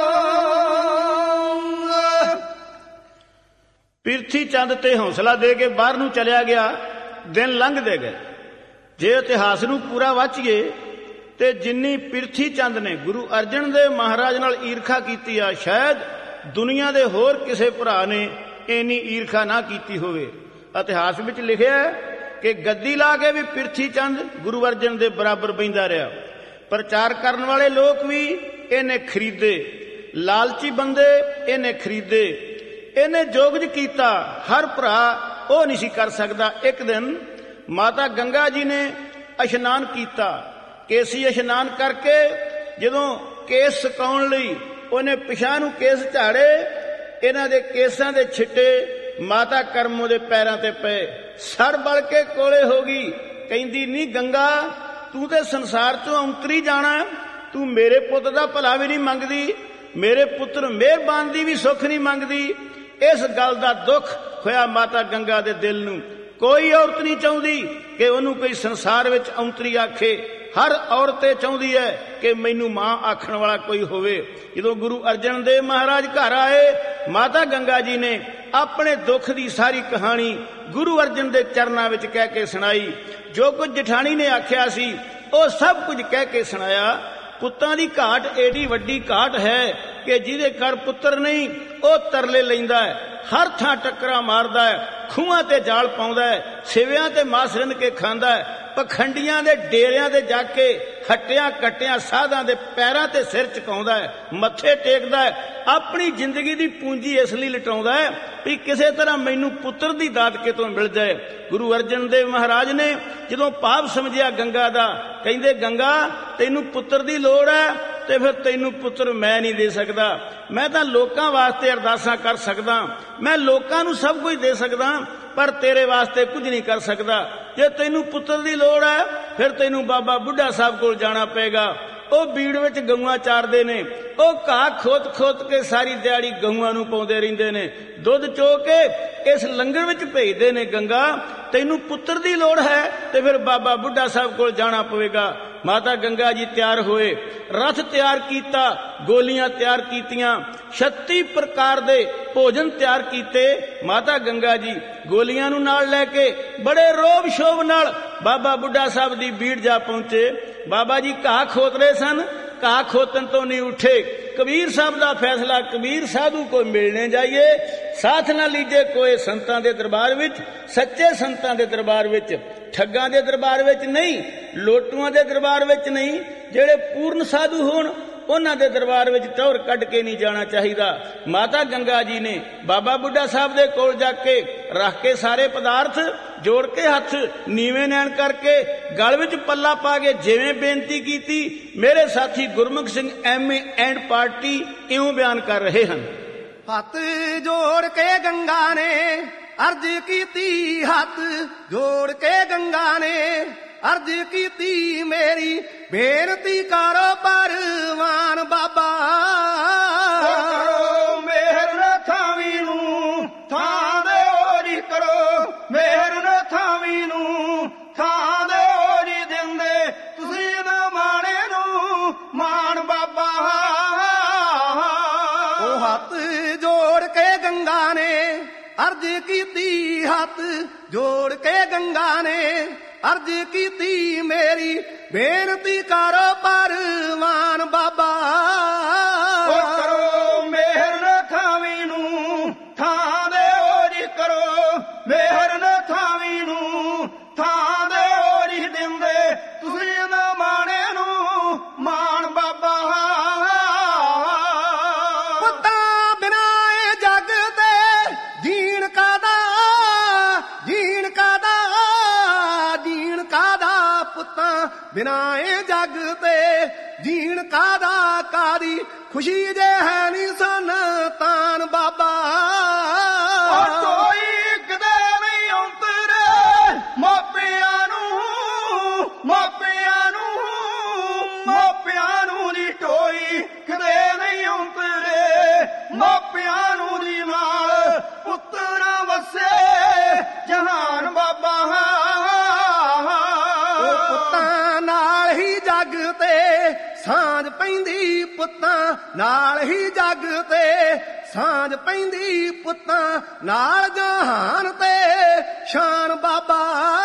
ਪਿਰਥੀ ਚੰਦ ਤੇ ਹੌਸਲਾ ਦੇ ਕੇ ਬਾਹਰ ਨੂੰ ਚਲਿਆ ਗਿਆ। ਦਿਨ ਲੰਘਦੇ ਗਏ। ਜੇ ਇਤਿਹਾਸ ਨੂੰ ਪੂਰਾ ਵਾਚੀਏ ਤੇ ਜਿੰਨੀ ਪਿਰਥੀ ਚੰਦ ਨੇ ਗੁਰੂ ਅਰਜਨ ਦੇਵ ਮਹਾਰਾਜ ਨਾਲ ਈਰਖਾ ਕੀਤੀ ਆ, ਸ਼ਾਇਦ ਦੁਨੀਆ ਦੇ ਹੋਰ ਕਿਸੇ ਭਰਾ ਨੇ ਇੰਨੀ ਈਰਖਾ ਨਾ ਕੀਤੀ ਹੋਵੇ। ਇਤਿਹਾਸ ਵਿੱਚ ਲਿਖਿਆ ਕਿ ਗੱਦੀ ਲਾ ਕੇ ਵੀ ਪਿਰਥੀ ਚੰਦ ਗੁਰੂ ਅਰਜਨ ਦੇ ਬਰਾਬਰ ਬਹਿੰਦਾ ਰਿਹਾ। ਪ੍ਰਚਾਰ ਕਰਨ ਵਾਲੇ ਲੋਕ ਵੀ ਇਹਨੇ ਖਰੀਦੇ, ਲਾਲਚੀ ਬੰਦੇ ਇਹਨੇ ਖਰੀਦੇ, ਇਹਨੇ ਜੋਗਜ ਕੀਤਾ। ਹਰ ਭਰਾ ਉਹ ਨਹੀਂ ਸੀ ਕਰ ਸਕਦਾ। ਇੱਕ ਦਿਨ ਮਾਤਾ ਗੰਗਾ ਜੀ ਨੇ ਇਸ਼ਨਾਨ ਕੀਤਾ। ਕੇਸੀ ਇਸ਼ਨਾਨ ਕਰਕੇ ਜਦੋਂ ਕੇਸ ਸੁਕਾਉਣ ਲਈ ਉਹਨੇ ਪਿਛਾਂ ਨੂੰ ਕੇਸ ਝਾੜੇ, ਇਹਨਾਂ ਦੇ ਕੇਸਾਂ ਦੇ ਛਿੱਟੇ ਮਾਤਾ ਕਰਮੋ ਦੇ ਪੈਰਾਂ ਤੇ ਪਏ। ਸੜ ਬਲ ਕੇ ਕੋਲੇ ਹੋ ਗਈ। ਕਹਿੰਦੀ, ਨਹੀਂ ਗੰਗਾ, ਤੂੰ ਤੇ ਸੰਸਾਰ ਚੋਂ ਔਂਤਰੀ ਜਾਣਾ, ਤੂੰ ਮੇਰੇ ਪੁੱਤ ਦਾ ਭਲਾ ਵੀ ਨਹੀਂ ਮੰਗਦੀ, ਮੇਰੇ ਪੁੱਤਰ ਮਿਹਰਬਾਨ ਦੀ ਵੀ ਸੁੱਖ ਨਹੀਂ ਮੰਗਦੀ। ਇਸ ਗੱਲ ਦਾ ਦੁੱਖ ਹੋਇਆ ਮਾਤਾ ਗੰਗਾ ਦੇ ਦਿਲ ਨੂੰ। ਕੋਈ ਔਰਤ ਨਹੀਂ ਚਾਹੁੰਦੀ ਕਿ ਉਹਨੂੰ ਕੋਈ ਸੰਸਾਰ ਵਿੱਚ ਔਂਤਰੀ ਆਖੇ। ਹਰ ਔਰਤ ਇਹ ਚਾਹੁੰਦੀ ਹੈ ਕਿ ਮੈਨੂੰ ਮਾਂ ਆਖਣ ਵਾਲਾ ਕੋਈ ਹੋਵੇ। ਜਦੋਂ ਗੁਰੂ ਅਰਜਨ ਦੇਵ ਮਹਾਰਾਜ ਘਰ ਆਏ, ਮਾਤਾ ਗੰਗਾ ਜੀ ਨੇ ਆਪਣੇ ਦੁੱਖ ਦੀ ਸਾਰੀ ਕਹਾਣੀ ਗੁਰੂ ਅਰਜਨ ਦੇ ਚਰਨਾਂ ਵਿੱਚ ਕਹਿ ਕੇ ਸੁਣਾਈ। ਜੋ ਕੁਝ ਜਠਾਣੀ ਨੇ ਆਖਿਆ ਸੀ ਉਹ ਸਭ ਕੁਝ ਕਹਿ ਕੇ ਸੁਣਾਇਆ। ਪੁੱਤਾਂ ਦੀ ਘਾਟ ਏਡੀ ਵੱਡੀ ਘਾਟ ਹੈ ਕਿ ਜਿਹਦੇ ਘਰ ਪੁੱਤਰ ਨਹੀਂ ਉਹ ਤਰਲੇ ਲੈਂਦਾ ਹੈ, ਹਰ ਥਾਂ ਟੱਕਰਾਂ ਮਾਰਦਾ ਹੈ, ਖੂਹਾਂ ਤੇ ਜਾਲ ਪਾਉਂਦਾ ਹੈ, ਸਿਵਿਆਂ ਤੇ ਮਾਸ ਰਿੰਨ ਕੇ ਖਾਂਦਾ ਹੈ, ਪਖੰਡੀਆਂ ਦੇ ਡੇਰਿਆਂ ਤੇ ਜਾ ਕੇ ਹੱਟਿਆਂ ਕੱਟਿਆਂ ਸਾਧਾਂ ਦੇ ਪੈਰਾਂ ਤੇ ਸਿਰ ਝੁਕਾਉਂਦਾ ਹੈ, ਮੱਥੇ ਟੇਕਦਾ ਹੈ। ਆਪਣੀ ਜ਼ਿੰਦਗੀ ਦੀ ਪੂੰਜੀ ਇਸ ਲਈ ਲਟਾਉਂਦਾ ਹੈ ਵੀ ਕਿਸੇ ਤਰ੍ਹਾਂ ਮੈਨੂੰ ਪੁੱਤਰ ਦੀ ਦਾਤ ਕਿਤੋਂ ਮਿਲ ਜਾਏ। ਗੁਰੂ ਅਰਜਨ ਦੇਵ ਮਹਾਰਾਜ ਨੇ ਜਦੋਂ ਪਾਪ ਸਮਝਿਆ ਗੰਗਾ ਦਾ, ਕਹਿੰਦੇ ਗੰਗਾ ਤੈਨੂੰ ਪੁੱਤਰ ਦੀ ਲੋੜ ਹੈ ਤੇ ਫਿਰ ਤੈਨੂੰ ਪੁੱਤਰ ਮੈਂ ਨਹੀਂ ਦੇ ਸਕਦਾ। ਮੈਂ ਤਾਂ ਲੋਕਾਂ ਵਾਸਤੇ ਅਰਦਾਸਾਂ ਕਰ ਸਕਦਾ, ਮੈਂ ਲੋਕਾਂ ਨੂੰ ਸਭ ਕੁਝ ਦੇ ਸਕਦਾ, ਪਰ ਤੇਰੇ ਵਾਸਤੇ ਕੁਝ ਨਹੀਂ ਕਰ ਸਕਦਾ। ਜੇ ਤੈਨੂੰ ਪੁੱਤਰ ਦੀ ਲੋੜ ਹੈ ਫਿਰ ਤੈਨੂੰ ਬਾਬਾ ਬੁੱਢਾ ਸਾਹਿਬ ਕੋਲ ਜਾਣਾ ਪਏਗਾ। ਉਹ ਬੀੜ ਵਿੱਚ ਗਊਆਂ ਚਾਰਦੇ ਨੇ, ਉਹ ਘਾਹ ਖੋਤ ਖੋਤ ਕੇ ਸਾਰੀ ਦਿਹਾੜੀ ਗਊਆਂ ਨੂੰ ਪਾਉਂਦੇ ਰਹਿੰਦੇ ਨੇ, ਦੁੱਧ ਚੋ ਕੇ ਇਸ ਲੰਗਰ ਵਿੱਚ ਭੇਜਦੇ ਨੇ। ਗੰਗਾ ਤੈਨੂੰ ਪੁੱਤਰ ਦੀ ਲੋੜ ਹੈ ਤੇ ਫਿਰ ਬਾਬਾ ਬੁੱਢਾ ਸਾਹਿਬ ਕੋਲ ਜਾਣਾ ਪਵੇਗਾ। ਮਾਤਾ ਗੰਗਾ ਜੀ ਤਿਆਰ ਹੋਏ, ਰਥ ਤਿਆਰ ਕੀਤਾ, ਗੋਲੀਆਂ ਤਿਆਰ ਕੀਤੀਆਂ, 36 ਪ੍ਰਕਾਰ ਦੇ ਭੋਜਨ ਤਿਆਰ ਕੀਤੇ। ਮਾਤਾ ਗੰਗਾ ਜੀ ਗੋਲੀਆਂ ਨੂੰ ਨਾਲ ਲੈ ਕੇ ਬੜੇ ਰੋਬ ਸ਼ੋਭ ਨਾਲ ਬਾਬਾ ਬੁੱਢਾ ਸਾਹਿਬ ਦੀ ਬੀੜ ਜਾ ਪਹੁੰਚੇ। ਬਾਬਾ ਜੀ ਘਾਹ ਖੋਤ ਰਹੇ ਸਨ, ਘਾਹ ਖੋਤਨ ਤੋਂ ਨਹੀਂ ਉੱਠੇ। ਕਬੀਰ ਸਾਹਿਬ ਦਾ ਫੈਸਲਾ, ਕਬੀਰ ਸਾਧੂ ਕੋ ਮਿਲਣੇ ਜਾਈਏ, ਸਾਥ ਨਾ ਲੀਜੇ ਕੋਏ ਸੰਤਾਂ ਦੇ ਦਰਬਾਰ ਵਿੱਚ, ਸੱਚੇ ਸੰਤਾਂ ਦੇ ਦਰਬਾਰ ਵਿੱਚ, ਠੱਗਾਂ ਦੇ ਦਰਬਾਰ ਵਿੱਚ ਨਹੀਂ, ਲੋਟੂਆਂ ਦੇ ਦਰਬਾਰ ਵਿੱਚ ਨਹੀਂ। ਜਿਹੜੇ ਪੂਰਨ ਸਾਧੂ ਹੋਣ ਉਹਨਾਂ ਦੇ ਦਰਬਾਰ ਵਿੱਚ ਟੌਰ ਕੱਢ ਕੇ ਨਹੀਂ ਜਾਣਾ ਚਾਹੀਦਾ। ਮਾਤਾ ਗੰਗਾ ਜੀ ਨੇ ਬਾਬਾ ਬੁੱਢਾ ਸਾਹਿਬ ਦੇ ਕੋਲ ਜਾ ਕੇ ਰੱਖ ਕੇ ਸਾਰੇ ਪਦਾਰਥ ਜੋੜ ਕੇ ਹੱਥ ਨੀਵੇਂ ਨੈਣ ਕਰਕੇ ਗਲ ਵਿੱਚ ਪੱਲਾ ਪਾ ਕੇ ਜਿਵੇਂ ਬੇਨਤੀ ਕੀਤੀ, ਮੇਰੇ ਸਾਥੀ Gurmukh Singh MA and party ਇਉਂ ਬਿਆਨ ਕਰ ਰਹੇ ਹਨ। ਹੱਥ ਜੋੜ ਕੇ ਗੰਗਾ ਨੇ ਅਰਜ਼ ਕੀਤੀ, ਹੱਥ ਜੋੜ ਕੇ ਗੰਗਾ ਨੇ ਅਰਜ਼ ਕੀਤੀ, ਮੇਰੀ ਬੇਨਤੀ ਕਰੋ ਪਰਵਾਨ ਬਾਬਾ। ਕਰੋ ਮਿਹਰ ਨਾ ਥਾਵੀ ਨੂੰ, ਹੱਥ ਜੋੜ ਕੇ ਗੰਗਾ ਨੇ ਅਰਜ਼ ਕੀਤੀ, ਹੱਥ ਜੋੜ ਕੇ ਗੰਗਾ ਨੇ ਅਰਜ਼ ਕੀਤੀ, ਮੇਰੀ ਬੇਨਤੀ ਕਰੋ ਪਰਵਾਨ ਬਾਬਾ। ਉਹ ਕਰੋ ਮਿਹਰ ਨਾ ਥਾਵੀ ਨੂੰ ਥਾਂ ਦਿਓ ਜੀ, ਕਰੋ ਮਿਹਰ ਨਾ ਥਾਵੀ ਨੂੰ ਥਾਂ ਦਿਓ ਜੀ, ਦਿੰਦੇ ਤੁਸੀਂ ਨਾ ਮਾਣੇ ਨੂੰ ਮਾਣ ਬਾਬਾ। ਪੁੱਤਾਂ ਬਿਨਾ ਇਹ ਜੱਗ ਤੇ ਜੀਣ ਕਾਦਾ, ਜੀਣ ਕਾਦਾ, ਜੀਣ ਕਾਦਾ, ਪੁੱਤਾਂ ਬਿਨਾ ਇਹ ਜੱਗ ਤੇ ਜੀਣ ਕਾਦਾ, ਕਾਦੀ ਖੁਸ਼ੀ ਜੇ ਹੈ ਨੀ ਸੰਤਾਨ ਬਾਬਾ। ਕੋਈ ਕਿਤੇ ਨਹੀਂ ਔਂਤਰੇ ਮਾਪਿਆਂ ਨੂੰ, ਮਾਪਿਆਂ ਨੂੰ, ਮਾਪਿਆਂ ਨੂੰ ਦੀ ਟੋਈ ਕਿਤੇ ਨਹੀਂ ਔਂਤਰੇ ਮਾਪਿਆਂ ਨੂੰ ਦੀ ਨਾਲ ਪੁੱਤਰਾਂ ਵਸੇ ਜਹਾਨ ਬਾਬਾ। ਪੁੱਤਾਂ ਨਾਲ ਹੀ ਜੱਗ ਤੇ ਸਾਂਝ ਪੈਂਦੀ, ਪੁੱਤਾਂ ਨਾਲ ਹੀ ਜੱਗ ਤੇ ਸਾਂਝ ਪੈਂਦੀ, ਪੁੱਤਾਂ ਨਾਲ ਜਹਾਨ ਤੇ ਸ਼ਾਨ ਬਾਬਾ।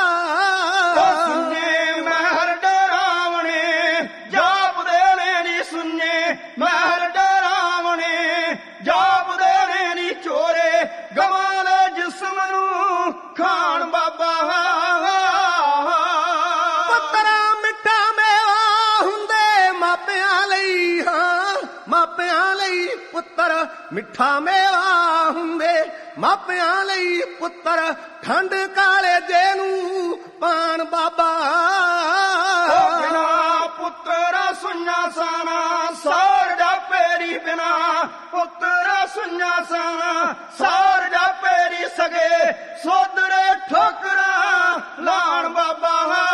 ਸੁਣੇ ਮਹਿਰ ਡਰਾਵਣੇ ਜਾਪ ਦੇਣੇ ਨੀ, ਸੁਣੇ ਮਹਿਰ ਡਰਾਵਣੇ ਜਾਪ ਦੇਣੇ ਨੀ, ਚੋਰੇ ਗਵਾਂ ਦੇ ਜਿਸਮ ਨੂੰ ਖਾਣ ਬਾਬਾ। ਪੁੱਤਰਾ ਮਿੱਠਾ ਮੇਵਾ ਹੁੰਦੇ ਮਾਪਿਆਂ ਲਈ, ਹਾਂ ਮਾਪਿਆਂ ਲਈ, ਪੁੱਤਰ ਮਿੱਠਾ ਮੇਵਾ ਹੁੰਦੇ ਮਾਪਿਆਂ ਲਈ, ਪੁੱਤਰ ਠੰਡ ਕਾਲੇ ਜੇ ਨੂੰ ਪਾਣ ਬਾਬਾ। ਬਿਨਾ ਪੁੱਤਰਾ ਸੁਣਨਾ ਸਾਨਾ ਸਾਰ ਜਾਪੇਰੀ, ਬਿਨਾ ਪੁੱਤਰਾ ਸੁਣਨਾ ਸਾਨਾ ਸਾਰ ਜਾਪੇਰੀ, ਸਗੇ ਸੋਦਰੇ ਠੋਕਰਾਂ ਲਾਣ ਬਾਬਾ।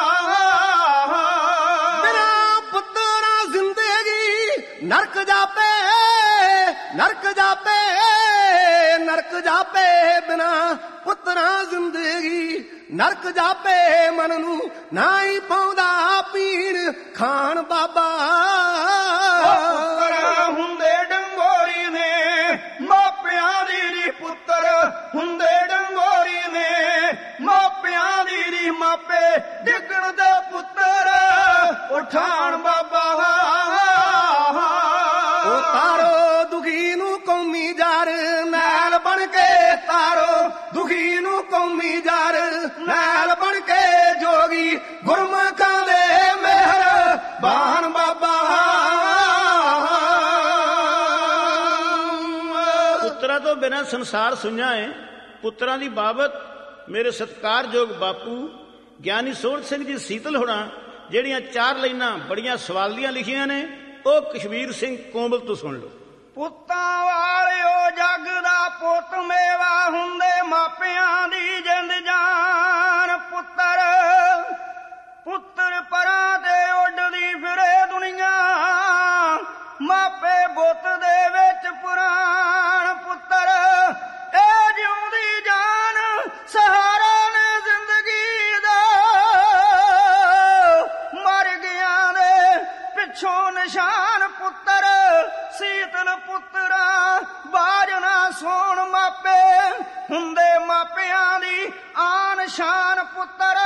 ਬਿਨਾ ਪੁੱਤਰਾ ਜ਼ਿੰਦਗੀ ਨਰਕ ਜਾਪੇ, ਨਰਕ ਜਾਪੇ, ਨਰਕ ਜਾਪੇ, ਬਿਨਾ ਪੁੱਤਰਾ ਜ਼ਿੰਦਗੀ ਨਰਕ ਜਾਪੇ, ਮਨ ਨੂੰ ਨਾ ਹੀ ਪਾਉਂਦਾ ਪੀਣ ਖਾਣ ਬਾਬਾ। ਪੁੱਤਰ ਹੁੰਦੇ ਡੰਗੋਰੀ ਨੇ ਮਾਪਿਆਂ ਦੀ ਨੀ, ਪੁੱਤਰ ਹੁੰਦੇ ਡੰਗੋਰੀ ਨੇ ਮਾਪਿਆਂ ਦੀ ਨੀ, ਮਾਪੇ ਡਿੱਗਣ ਦੇ ਪੁੱਤਰ ਉਠਾਣ ਬਾਬਾ। ਉਹ ਤਾਰੋ ਦੁਖੀ ਨੂੰ ਕੌਮੀ ਜਰ ਨੈਲ ਬਣ ਕੇ, ਤਾਰੋ ਦੁਖੀ ਨੂੰ ਕੌਮੀ ਜਰ ਨੈਲ ਬਣ ਕੇ, ਜੋਗੀ ਗੁਰਮੁਖਾਂ ਦੇ ਮਿਹਰ ਬਾਣ ਬਾਬਾ। ਪੁੱਤਰਾਂ ਤੋਂ ਬਿਨਾਂ ਸੰਸਾਰ ਸੁੰਝਾ ਏ। ਪੁੱਤਰਾਂ ਦੀ ਬਾਬਤ ਮੇਰੇ ਸਤਿਕਾਰਯੋਗ ਬਾਪੂ ਗਿਆਨੀ ਸੋਹਣ ਸਿੰਘ ਜੀ ਸੀਤਲ ਹੋਣਾ ਜਿਹੜੀਆਂ 4 ਲਾਈਨਾਂ ਬੜੀਆਂ ਸਵਾਲੀਆਂ ਲਿਖੀਆਂ ਨੇ, ਉਹ ਕਸ਼ਮੀਰ ਸਿੰਘ ਕੋਮਲ ਤੋਂ ਸੁਣ ਲਓ। ਪੁੱਤਾਂ ਵਾਲਿਓ ਜੱਗ ਦਾ ਪੁੱਤ ਮੇਵਾ ਹੁੰਦੇ ਮਾਪਿਆਂ ਦੀ ਜਿੰਦ ਜਾਨ, ਪੁੱਤਰ ਪੁੱਤਰ ਪਰਾਂ ਤੇ ਉੱਡਦੀ ਫਿਰੇ ਦੁਨੀਆ, ਮਾਪੇ ਬੁੱਤ ਦੇ ਵਿੱਚ ਪੁਰਾਣ, ਪੁੱਤਰ ਇਹ ਜਿਉਂਦੀ ਜਾਨ ਸਹਾਰਾ ਨੇ ਜ਼ਿੰਦਗੀ ਦਾ, ਮਰ ਗਿਆ ਦੇ ਪਿੱਛੋਂ ਨਿਸ਼ਾਨ, ਪੁੱਤਰ ਸੀਤਲ ਪੁੱਤਰਾ ਬਾਜ ਨਾ ਸੋਣ, ਮਾਪੇ ਹੁੰਦੇ ਮਾਪਿਆਂ ਦੀ ਆਨ ਸ਼ਾਨ, ਪੁੱਤਰ।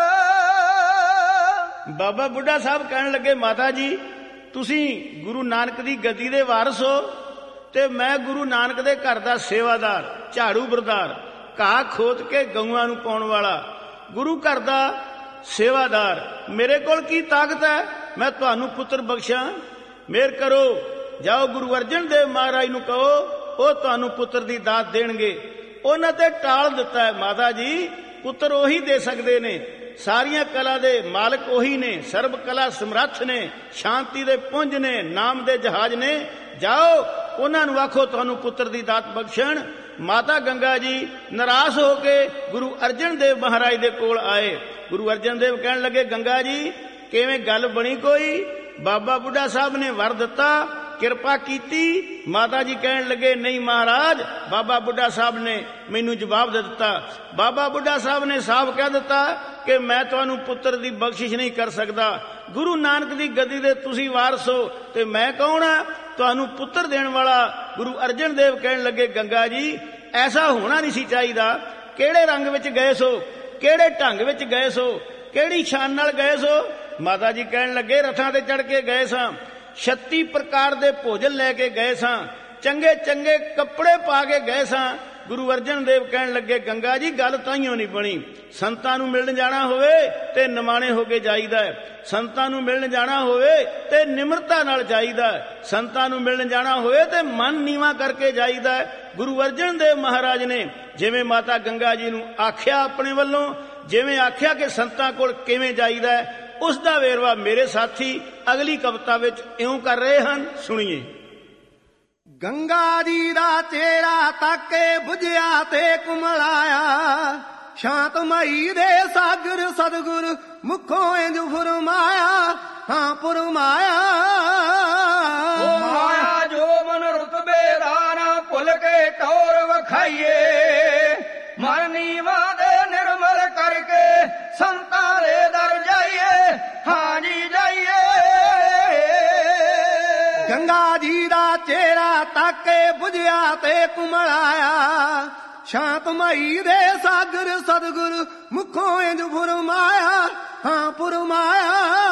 ਬਾਬਾ ਬੁੱਢਾ ਸਾਹਿਬ ਕਹਿਣ ਲੱਗੇ, ਮਾਤਾ ਜੀ ਤੁਸੀਂ ਗੁਰੂ ਨਾਨਕ ਦੀ ਗੱਦੀ ਦੇ ਵਾਰਸ ਹੋ ਤੇ ਮੈਂ ਗੁਰੂ ਨਾਨਕ ਦੇ ਘਰ ਦਾ ਸੇਵਾਦਾਰ, ਝਾੜੂ ਬਰਦਾਰ, ਘਾਹ ਖੋਦ ਕੇ ਗਊਆਂ ਨੂੰ ਪਾਉਣ ਵਾਲਾ, ਗੁਰੂ ਘਰ ਦਾ ਸੇਵਾਦਾਰ, ਮੇਰੇ ਕੋਲ ਕੀ ਤਾਕਤ ਹੈ ਮੈਂ ਤੁਹਾਨੂੰ ਪੁੱਤਰ ਬਖਸ਼ਾਂ? ਮਿਹਰ ਕਰੋ, ਜਾਓ ਗੁਰੂ ਅਰਜਨ ਦੇਵ ਮਹਾਰਾਜ ਨੂੰ ਕਹੋ, ਉਹ ਤੁਹਾਨੂੰ ਪੁੱਤਰ ਦੀ ਦਾਤ ਦੇਣਗੇ। ਉਹਨਾਂ ਤੇ ਟਾਲ ਦਿੱਤਾ ਹੈ, ਮਾਤਾ ਜੀ ਪੁੱਤਰ ਉਹੀ ਦੇ ਸਕਦੇ ਨੇ, ਸਾਰੀਆਂ ਕਲਾ ਦੇ ਮਾਲਕ ਉਹੀ ਨੇ, ਸਰਬ ਕਲਾ ਸਮਰੱਥ ਨੇ, ਸ਼ਾਂਤੀ ਦੇ ਪੁੰਜ ਨੇ, ਨਾਮ ਦੇ ਜਹਾਜ਼ ਨੇ, ਜਾਓ ਉਹਨਾਂ ਨੂੰ ਆਖੋ ਤੁਹਾਨੂੰ ਪੁੱਤਰ ਦੀ ਦਾਤ ਬਖਸ਼ਣ। ਮਾਤਾ ਗੰਗਾ ਜੀ ਨਿਰਾਸ਼ ਹੋ ਕੇ ਗੁਰੂ ਅਰਜਨ ਦੇਵ ਮਹਾਰਾਜ ਦੇ ਕੋਲ ਆਏ। ਗੁਰੂ ਅਰਜਨ ਦੇਵ ਕਹਿਣ ਲੱਗੇ, ਗੰਗਾ ਜੀ ਕਿਵੇਂ ਗੱਲ ਬਣੀ ਕੋਈ? ਬਾਬਾ ਬੁੱਢਾ ਸਾਹਿਬ ਨੇ ਵਰ ਦਿੱਤਾ, ਕਿਰਪਾ ਕੀਤੀ। ਮਾਤਾ ਜੀ ਕਹਿਣ ਲੱਗੇ, ਨਹੀਂ ਮਹਾਰਾਜ, ਬਾਬਾ ਬੁੱਢਾ ਸਾਹਿਬ ਨੇ ਮੈਨੂੰ ਜਵਾਬ ਦੇ ਦਿੱਤਾ। ਬਾਬਾ ਬੁੱਢਾ ਸਾਹਿਬ ਨੇ ਸਾਫ਼ ਕਹਿ ਦਿੱਤਾ ਕਿ ਮੈਂ ਤੁਹਾਨੂੰ ਪੁੱਤਰ ਦੀ ਬਖਸ਼ਿਸ਼ ਨਹੀਂ ਕਰ ਸਕਦਾ। ਗੁਰੂ ਨਾਨਕ ਦੀ ਗੱਦੀ ਦੇ ਤੁਸੀਂ ਵਾਰਸ ਹੋ ਤੇ ਮੈਂ ਕੌਣ ਆ? ਤੁਹਾਨੂੰ ਪੁੱਤਰ ਦੇਣ ਵਾਲਾ ਗੁਰੂ ਅਰਜਨ ਦੇਵ ਕਹਿਣ ਲੱਗੇ, ਗੰਗਾ ਜੀ ਐਸਾ ਹੋਣਾ ਨਹੀਂ ਸੀ ਚਾਹੀਦਾ। ਕਿਹੜੇ ਰੰਗ ਵਿੱਚ ਗਏ ਸੋ, ਕਿਹੜੇ ਢੰਗ ਵਿੱਚ ਗਏ ਸੋ, ਕਿਹੜੀ ਸ਼ਾਨ ਨਾਲ ਗਏ ਸੋ? ਮਾਤਾ ਜੀ ਕਹਿਣ ਲੱਗੇ, ਰਥਾਂ ਤੇ ਚੜ ਕੇ ਗਏ ਸਾਂ, 36 ਪ੍ਰਕਾਰ ਦੇ ਭੋਜਨ ਲੈ ਕੇ ਗਏ ਸਾਂ, ਚੰਗੇ ਚੰਗੇ ਕੱਪੜੇ ਪਾ ਕੇ ਗਏ ਸਾਂ। ਗੁਰੂ ਅਰਜਨ ਦੇਵ ਕਹਿਣ ਲੱਗੇ, ਗੰਗਾ ਜੀ ਗੱਲ ਤਾਈਓ ਨਹੀਂ ਬਣੀ। ਸੰਤਾਂ ਨੂੰ ਮਿਲਣ ਜਾਣਾ ਹੋਵੇ ਤੇ ਨਿਮਾਣੇ ਹੋ ਕੇ ਜਾਈਦਾ ਹੈ, ਸੰਤਾਂ ਨੂੰ ਮਿਲਣ ਜਾਣਾ ਹੋਵੇ ਤੇ ਨਿਮਰਤਾ ਨਾਲ ਜਾਈਦਾ ਹੈ, ਸੰਤਾਂ ਨੂੰ ਮਿਲਣ ਜਾਣਾ ਹੋਵੇ ਤੇ ਮਨ ਨੀਵਾਂ ਕਰਕੇ ਜਾਈਦਾ ਹੈ। ਗੁਰੂ ਅਰਜਨ ਦੇਵ ਮਹਾਰਾਜ ਨੇ ਜਿਵੇਂ ਮਾਤਾ ਗੰਗਾ ਜੀ ਨੂੰ ਆਖਿਆ, ਆਪਣੇ ਵੱਲੋਂ ਜਿਵੇਂ ਆਖਿਆ ਕਿ ਸੰਤਾਂ ਕੋਲ ਕਿਵੇਂ ਜਾਈਦਾ ਹੈ, ਉਸ ਦਾ ਵੇਰਵਾ ਮੇਰੇ ਸਾਥੀ ਅਗਲੀ ਕਵਿਤਾ ਵਿੱਚ ਇਉਂ ਕਰ ਰਹੇ ਹਨ, ਸੁਣੀਏ। ਗੰਗਾ ਜੀ ਦਾ ਚਿਹਰਾ ਤਾਕੇ ਬੁਝਿਆ ਤੇ ਕੁਮਲਾਇਆ, ਸ਼ਾਂਤਮਈ ਦੇ ਸਾਗਰ ਸਤਿਗੁਰ ਮੁਖੋਂ ਇੰਜ ਫੁਰਮਾਇਆ, ਹਾਂ ਫੁਰਮਾਇਆ। ਮਾਇਆ ਜੋ ਮਨ ਰੁਤਬੇ ਦਾ ਨਾ ਭੁੱਲ ਕੇ ਟੌਰ ਵਿਖਾਈਏ, ਮਨ ਨੀਵਾਂ ਦੇ ਨਿਰਮਲ ਕਰਕੇ ਸੰਤਾਂ ਦੇ ਦਰ ਜਾਈਏ, ਹਾਂ ਜੀ ਜਾਈਏ। ਗੰਗਾ ਜੀ ਦਾ ਚਿਹਰਾ ਤਾਕੇ ਬੁਝਿਆ ਤੇ ਕੁਮਲਾਇਆ, ਸ਼ਾਂਤਮਈ ਦੇ ਸਾਗਰ ਸਤਿਗੁਰ ਮੁਖੋਂ ਇੰਜ ਫੁਰਮਾਇਆ, ਹਾਂ ਫੁਰਮਾਇਆ।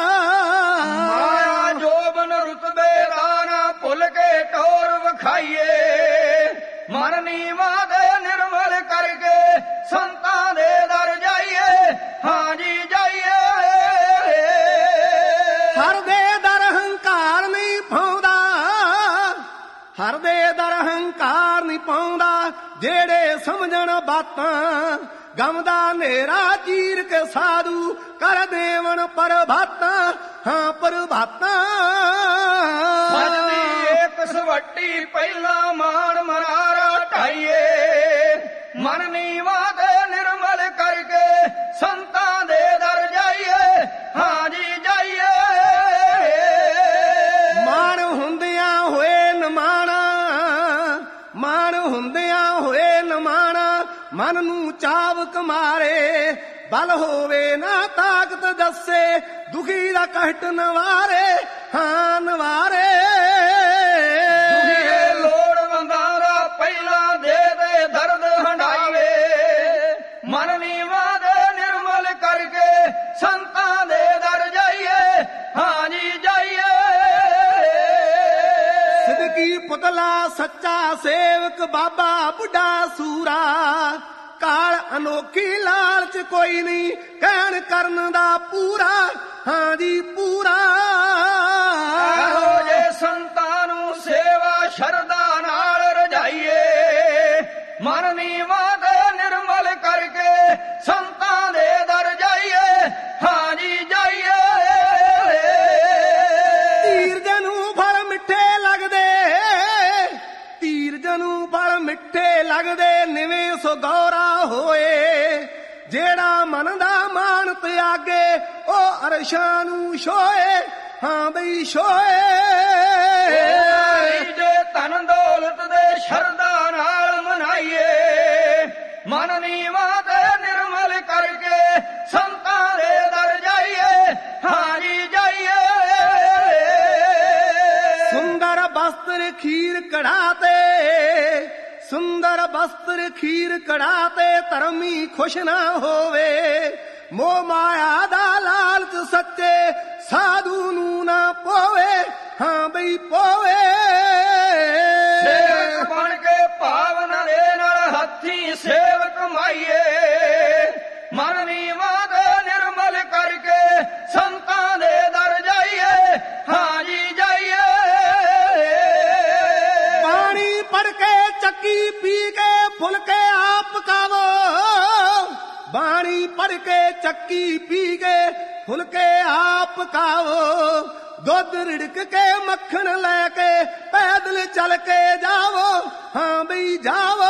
ਮਾਇਆ ਜੋਬਨ ਰੁਤਬੇ ਦਾ ਨਾ ਭੁੱਲ ਕੇ ਟੌਰ ਵਿਖਾਈਏ, ਮਨ ਨੀਵਾਂ ਦੇ ਨਿਰਮਲ ਕਰਕੇ ਸੰਤਾਂ ਦੇ ਦਰ ਜਾਈਏ, ਹਾਂ ਜੀ ਜਾਈਏ। ਹਰ ਦੇ ਦਰ ਹੰਕਾਰ ਨਹੀਂ ਪਾਉਂਦਾ, ਹਰ ਦੇ ਦਰ ਹੰਕਾਰ ਨਹੀਂ ਪਾਉਂਦਾ, ਜਿਹੜੇ ਸਮਝਣ ਬਾਤਾਂ ਗਮ ਦਾ ਹਨੇਰਾ ਚੀਰ ਕੇ ਸਾਧੂ ਕਰ ਦੇਵਨ ਪ੍ਰਭਾਤਾਂ, ਹਾਂ ਪ੍ਰਭਾਤਾਂ। ਸੱਚੀ ਏਕ ਸਵੱਟੀ ਪਹਿਲਾਂ ਮਾਣ ਮਰਾਰਾ ਢਾਈਏ, ਮਨ ਨੀਵਾਂ ਦੇ ਨਿਰਮਲ ਕਰਕੇ ਸੰਤਾਂ ਦੇ ਦਰ ਜਾਈਏ, ਹਾਂ ਜੀ ਜਾਈਏ। ਮਾਣ ਹੁੰਦਿਆਂ ਹੋਏ ਨਮਾਣਾ, ਮਾਣ ਹੁੰਦਿਆਂ ਹੋਏ ਨਮਾਣਾ, ਮਨ ਨੂੰ ਚਾਵਕ ਮਾਰੇ, ਬਲ ਹੋਵੇ ਨਾ ਤਾਕਤ ਦੱਸੇ, ਦੁਖੀ ਦਾ ਕਸ਼ਟ ਨਵਾਰੇ, ਹਾਂ ਨਵਾਰੇ। ਦੁਖੀਏ ਲੋੜਵੰਦਾਂ ਦਾ ਪਹਿਲਾਂ ਦੇ ਦੇ ਦਰਦ ਹੰਡਾਵੇ, ਮਨ ਨੀਵਾਂ ਦੇ ਨਿਰਮਲ ਕਰਕੇ ਸੰਤਾਂ ਦੇ ਦਰ ਜਾਈਏ, ਹਾਂ ਜੀ ਜਾਈਏ। ਸਿਦਕੀ ਪੁਤਲਾ ਸੱਚਾ ਸੇਵਕ ਬਾਬਾ ਬੁੱਢਾ ਸੂਰਾ, ਕਾਲ ਅਨੋਖੀ ਲਾਲਚ ਕੋਈ ਨਹੀਂ ਕਹਿਣ ਕਰਨ ਦਾ ਪੂਰਾ, ਹਾਂ ਜੀ ਪੂਰਾ। ਇਹੋ ਜੇ ਸੰਤਾਂ ਨੂੰ ਸੇਵਾ ਸ਼ਰਧਾ ਨਾਲ ਰਜਾਈਏ, ਮਨ ਨੀਵਾਂ ਦੇ ਨਿਰਮਲ ਕਰਕੇ ਸੰਤਾਂ ਦੇ ਦਰ ਜਾਈਏ, ਹਾਂ ਜੀ ਜਾਈਏ। ਧੀਰਜ ਨੂੰ ਫਲ ਮਿੱਠੇ ਲੱਗਦੇ, ਧੀਰਜ ਨੂੰ ਫਲ ਮਿੱਠੇ ਲੱਗਦੇ, ਨਿਵੇਂ ਸੋ ਗੌਰਾ ਹੋਏ, ਜਿਹੜਾ ਮਨ ਦਾ ਮਾਣ ਤਿਆਗੇ ਉਹ ਅਰਸ਼ਾਂ ਨੂੰ ਛੋਏ, ਹਾਂ ਬਈ ਛੋਏ। ਜੇ ਧਨ ਦੌਲਤ ਦੇ ਸ਼ਰਧਾ ਨਾਲ ਮਨਾਈਏ, ਮਨ ਨੀਵਾਂ ਤੇ ਨਿਰਮਲ ਕਰਕੇ ਸੰਤਾਂ ਦੇ ਦਰ ਜਾਈਏ, ਹਾਂ ਜੀ ਜਾਈਏ। ਸੁੰਦਰ ਬਸਤਰ ਖੀਰ ਕੜਾਤੇ, ਸੁੰਦਰ ਬਸਤਰ ਖੀਰ ਕੜਾਤੇ, ਧਰਮੀ ਖੁਸ਼ ਨਾ ਹੋਵੇ, ਮੋਹ ਮਾਇਆ ਦਾ ਲਾਲਚ ਸੱਚੇ ਸਾਧੂ ਨੂੰ ਨਾ ਪੋਵੇ, ਹਾਂ ਬਈ ਪੋਵੇ। ਸੇਵਕ ਬਣ ਕੇ ਭਾਵਨ ਦੇ ਨਾਲ ਹੱਥੀਂ ਸੇਵਕ ਮਾਈਏ, ਮਨ ਨੀਵਾਂ ਦੇ ਨਿਰਮਲ ਕਰਕੇ ਸੰਤਾਂ ਦੇ ਦਰ ਜਾਈਏ, ਹਾਂ ਜੀ ਜਾਈਏ। ਪਾਣੀ ਪੜ ਕੇ ਚੱਕੀ ਪੀ ਕੇ ਫੁਲਕੇ ਆਪ ਪਕਾਵੋ, ਬਾਣੀ ਪੜ ਕੇ ਚੱਕੀ ਪੀ ਕੇ ਫੁਲਕੇ ਆਪ ਪਕਾਵੋ, ਦੁੱਧ ਰਿੜਕ ਕੇ ਮੱਖਣ ਲੈ ਕੇ ਪੈਦਲ ਚੱਲ ਕੇ ਜਾਵੋ, ਹਾਂ ਬਈ ਜਾਵੋ।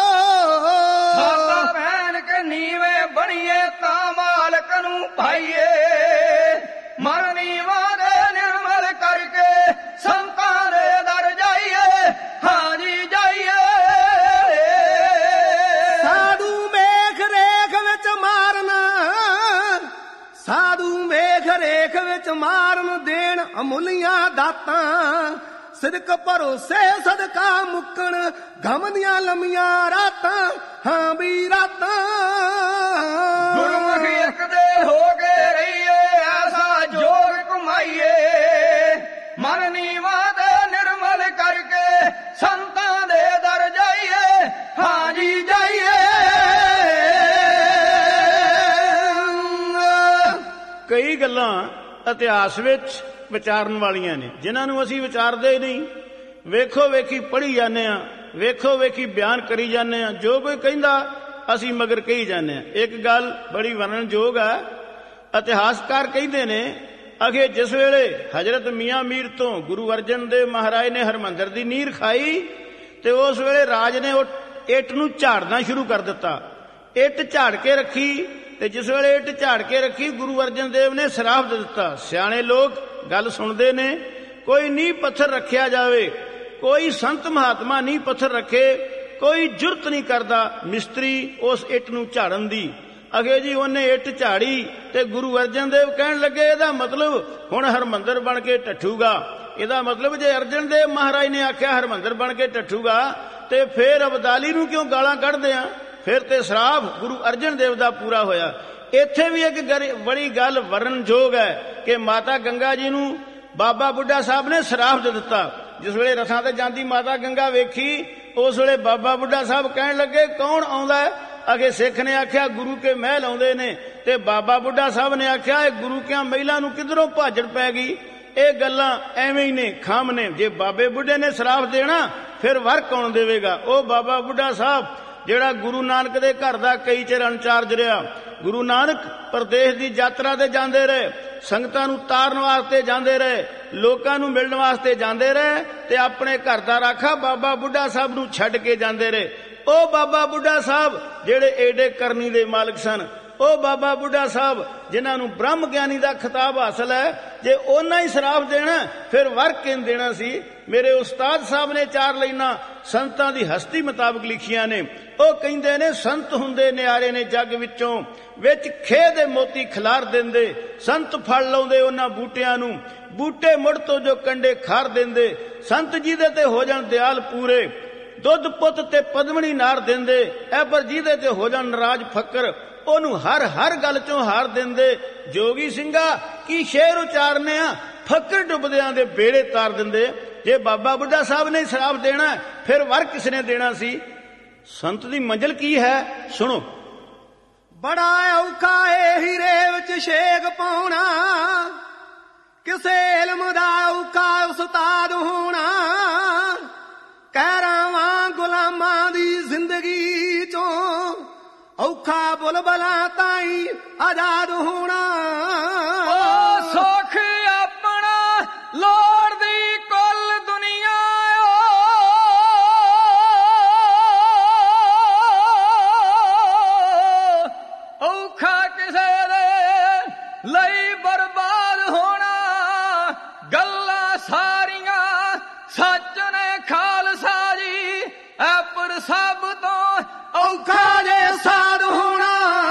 ਮਾਤਾ ਭੈਣ ਕੇ ਨੀਵੇਂ ਬਣੀਏ ਤਾਂ ਮਾਲਕ ਨੂੰ ਭਾਈਏ, ਮਨ ਨੀਵਾਂ ਦੇ ਨਿਰਮਲ ਕਰਕੇ ਸੰਤਾਂ ਦੇ ਦਰ ਜਾਈਏ, ਹਾਂ ਜੀ ਜਾਈਏ। ਸਾਧੂ ਮੇਖ ਰੇਖ ਵਿੱਚ ਮਾਰਨਾ, ਸਾਧੂ ਮੇਖ ਰੇਖ ਵਿੱਚ ਮਾਰਨ ਦੇਣ ਅਮੁੱਲੀਆਂ ਦਾਤਾਂ, ਸਿਦਕ ਭਰੋਸੇ ਸਦਕਾ ਮੁੱਕਣ ਗਮ ਦੀਆਂ ਲੰਮੀਆਂ ਰਾਤਾਂ, ਹਾਂ ਵੀ ਰਾਤਾਂ। ਗੁਰਮੁਖ ਇੱਕ ਦੇ ਹੋ ਕੇ ਰਹੀਏ, ਐਸਾ ਜੋਗ ਕਮਾਈਏ, ਮਨ ਨੀਵਾਂ ਤੇ ਨਿਰਮਲ ਕਰਕੇ ਸੰਤਾਂ ਦੇ ਦਰ ਜਾਈਏ, ਹਾਂ ਜੀ ਜਾਈਏ। ਕਈ ਗੱਲਾਂ ਇਤਿਹਾਸ ਵਿੱਚ ਵਿਚਾਰਨ ਵਾਲੀਆਂ ਨੇ, ਜਿਨ੍ਹਾਂ ਨੂੰ ਅਸੀਂ ਵਿਚਾਰਦੇ ਨਹੀਂ। ਵੇਖੋ ਵੇਖੀ ਪੜ੍ਹੀ ਜਾਂਦੇ ਆ, ਵੇਖੋ ਵੇਖੀ ਬਿਆਨ ਕਰੀ ਜਾਂਦੇ ਆ, ਜੋ ਕੋਈ ਕਹਿੰਦਾ ਅਸੀਂ ਮਗਰ ਕਹੀ ਜਾਂਦੇ ਆ। ਇੱਕ ਗੱਲ ਬੜੀ ਵਰਣਨਯੋਗ ਆ। ਇਤਿਹਾਸਕਾਰ ਕਹਿੰਦੇ ਨੇ ਅਗੇ ਜਿਸ ਵੇਲੇ ਹਜ਼ਰਤ ਮੀਆਂ ਮੀਰ ਤੋਂ ਗੁਰੂ ਅਰਜਨ ਦੇਵ ਮਹਾਰਾਜ ਨੇ ਹਰਿਮੰਦਰ ਦੀ ਨੀਂਹ ਖਾਈ, ਤੇ ਉਸ ਵੇਲੇ ਰਾਜ ਨੇ ਉਹ ਇੱਟ ਨੂੰ ਝਾੜਨਾ ਸ਼ੁਰੂ ਕਰ ਦਿੱਤਾ। ਇੱਟ ਝਾੜ ਕੇ ਰੱਖੀ, ਤੇ ਜਿਸ ਵੇਲੇ ਇੱਟ ਝਾੜ ਕੇ ਰੱਖੀ, ਗੁਰੂ ਅਰਜਨ ਦੇਵ ਨੇ ਸਰਾਪ ਦੇ ਦਿੱਤਾ। ਸਿਆਣੇ ਲੋਕ ਗੱਲ ਸੁਣਦੇ ਨੇ, ਕੋਈ ਨੀਂਹ ਪੱਥਰ ਰੱਖਿਆ ਜਾਵੇ, ਕੋਈ ਸੰਤ ਮਹਾਤਮਾ ਨੀਂਹ ਪੱਥਰ ਰੱਖੇ, ਕੋਈ ਜੁਰਤ ਨਹੀਂ ਕਰਦਾ ਮਿਸਤਰੀ ਉਸ ਇੱਟ ਨੂੰ ਝਾੜਨ ਦੀ। ਅਗੇ ਜੀ ਉਹਨੇ ਇੱਟ ਝਾੜੀ, ਤੇ ਗੁਰੂ ਅਰਜਨ ਦੇਵ ਕਹਿਣ ਲੱਗੇ ਇਹਦਾ ਮਤਲਬ ਹੁਣ ਹਰਮੰਦਰ ਬਣ ਕੇ ਟੱਠੂਗਾ। ਇਹਦਾ ਮਤਲਬ ਜੇ ਅਰਜਨ ਦੇਵ ਮਹਾਰਾਜ ਨੇ ਆਖਿਆ ਹਰਮੰਦਰ ਬਣ ਕੇ ਟੱਠੂਗਾ, ਤੇ ਫੇਰ ਅਬਦਾਲੀ ਨੂੰ ਕਿਉਂ ਗਾਲਾਂ ਕੱਢਦੇ ਆ? ਫਿਰ ਤੇ ਸਰਾਪ ਗੁਰੂ ਅਰਜਨ ਦੇਵ ਦਾ ਪੂਰਾ ਹੋਇਆ। ਇੱਥੇ ਵੀ ਇੱਕ ਬੜੀ ਗੱਲ ਵਰਣਨਯੋਗ ਹੈ ਕਿ ਮਾਤਾ ਗੰਗਾ ਜੀ ਨੂੰ ਬਾਬਾ ਬੁੱਢਾ ਸਾਹਿਬ ਨੇ ਸਰਾਪ ਦੇ ਦਿੱਤਾ। ਜਿਸ ਵੇਲੇ ਰਥਾਂ ਤੇ ਜਾਂਦੀ ਮਾਤਾ ਗੰਗਾ ਵੇਖੀ, ਉਸ ਵੇਲੇ ਬਾਬਾ ਬੁੱਢਾ ਸਾਹਿਬ ਕਹਿਣ ਲੱਗੇ ਕੌਣ ਆਉਂਦਾ ਹੈ? ਅਗੇ ਸਿੱਖ ਨੇ ਆਖਿਆ ਗੁਰੂ ਕੇ ਮਹਿਲ ਆਉਂਦੇ ਨੇ, ਤੇ ਬਾਬਾ ਬੁੱਢਾ ਸਾਹਿਬ ਨੇ ਆਖਿਆ ਇਹ ਗੁਰੂ ਕਿਆਂ ਮਹਿਲਾਂ ਨੂੰ ਕਿਧਰੋਂ ਭਾਜੜ ਪੈ ਗਈ। ਇਹ ਗੱਲਾਂ ਐਵੇਂ ਹੀ ਨੇ, ਖਾਮ ਨੇ। ਜੇ ਬਾਬੇ ਬੁੱਢੇ ਨੇ ਸਰਾਪ ਦੇਣਾ ਫਿਰ ਵਰ ਕੌਣ ਦੇਵੇਗਾ? ਉਹ ਬਾਬਾ ਬੁੱਢਾ ਸਾਹਿਬ ਜਿਹੜਾ ਗੁਰੂ ਨਾਨਕ ਦੇ ਘਰ ਦਾ ਕਈ ਚਿਰ ਇੰਚਾਰਜ ਰਿਹਾ। ਗੁਰੂ ਨਾਨਕ ਪ੍ਰਦੇਸ਼ ਦੀ ਯਾਤਰਾ ਤੇ ਜਾਂਦੇ ਰਹੇ, ਸੰਗਤਾਂ ਨੂੰ ਤਾਰਨ ਵਾਸਤੇ ਜਾਂਦੇ ਰਹੇ, ਲੋਕਾਂ ਨੂੰ ਮਿਲਣ ਵਾਸਤੇ ਜਾਂਦੇ ਰਹੇ, ਤੇ ਆਪਣੇ ਘਰ ਦਾ ਰਾਖਾ ਬਾਬਾ ਬੁੱਢਾ ਸਾਹਿਬ ਨੂੰ ਛੱਡ ਕੇ ਜਾਂਦੇ ਰਹੇ। ਉਹ ਬਾਬਾ ਬੁੱਢਾ ਸਾਹਿਬ ਜਿਹੜੇ ਏਡੇ ਕਰਨੀ ਦੇ ਮਾਲਕ ਸਨ, ਉਹ ਬਾਬਾ ਬੁੱਢਾ ਸਾਹਿਬ ਜਿਨ੍ਹਾਂ ਨੂੰ ਬ੍ਰਹਮ ਗਿਆਨੀ ਦਾ ਖਿਤਾਬ ਹਾਸਲ ਹੈ, ਜੇ ਉਹਨਾਂ ਹੀ ਸਰਾਪ ਦੇਣਾ ਫਿਰ ਵਰ ਕਿਨ ਦੇਣਾ ਸੀ? ਮੇਰੇ ਉਸਤਾਦ ਸਾਹਿਬ ਨੇ 4 ਲਾਈਨਾਂ ਸੰਤਾਂ ਦੀ ਹਸਤੀ ਮੁਤਾਬਕ ਲਿਖੀਆਂ ਨੇ। ਉਹ ਕਹਿੰਦੇ ਨੇ ਸੰਤ ਹੁੰਦੇ ਨਿਆਰੇ ਨੇ ਜੱਗ ਵਿੱਚੋਂ, ਵਿੱਚ ਖੇ ਦੇ ਮੋਤੀ ਖਿਲਾਰ ਦਿੰਦੇ, ਸੰਤ ਫੜ ਲਾਉਂਦੇ ਉਹਨਾਂ ਬੂਟਿਆਂ ਨੂੰ, ਬੂਟੇ ਮੁੜ ਤੋਂ ਜੋ ਕੰਡੇ ਖਾਰ ਦਿੰਦੇ, ਸੰਤ ਜਿਹਦੇ ਤੇ ਹੋ ਜਾਣ ਦਿਆਲ ਪੂਰੇ, ਦੁੱਧ ਪੁੱਤ ਤੇ ਪਦਮਣੀ ਨਾਰ ਦਿੰਦੇ, ਐ ਪਰ ਜਿਹਦੇ ਤੇ ਹੋ ਜਾਣ ਨਾਰਾਜ਼ ਫੱਕਰ, ਉਹਨੂੰ ਹਰ ਹਰ ਗੱਲ ਚੋਂ ਹਾਰ ਦਿੰਦੇ। ਜੋਗੀ ਸਿੰਘਾ ਕੀ ਸ਼ੇਰ ਉਚਾਰਨੇ ਆ, ਫੱਕਰ ਡੁੱਬਦਿਆਂ ਦੇ ਬੇੜੇ ਤਾਰ ਦਿੰਦੇ। ਜੇ ਬਾਬਾ ਬੁੱਢਾ ਸਾਹਿਬ ਨੇ ਸ਼ਰਾਪ ਦੇਣਾ ਫਿਰ ਵਰ ਕਿਸ ਨੇ ਦੇਣਾ ਸੀ? ਸੰਤ ਦੀ ਮੰਜ਼ਿਲ ਕੀ ਹੈ ਸੁਣੋ। ਬੜਾ ਔਖਾ ਏ ਹੀਰੇ ਵਿੱਚ ਛੇਕ ਪਾਉਣਾ, ਕਿਸੇ ਇਲਮ ਦਾ ਔਖਾ ਉਸਤਾਦ ਹੋਣਾ, ਕਹਿਰਾਵਾਂ ਗੁਲਾਮਾਂ ਦੀ ਜ਼ਿੰਦਗੀ ਚੋਂ ਔਖਾ ਬੁਲਬਲਾਂ ਤਾਈਂ ਆਜ਼ਾਦ ਹੋਣਾ। ਓ ਸੁੱਖ ਆਪਣਾ ਲੋੜਦੀ ਕੁੱਲ ਦੁਨੀਆ, ਔਖਾ ਕਿਸੇ ਦੇ ਲਈ ਬਰਬਾਦ ਹੋਣਾ। ਗੱਲਾਂ ਸਾਰੀਆਂ ਸੱਚ ਨੇ ਖਾਲਸਾ ਜੀ, ਐ ਪਰ ਸਭ ਤੋਂ ਔਖਾ ਜੇ ਸਾਧ ਹੋਣਾ।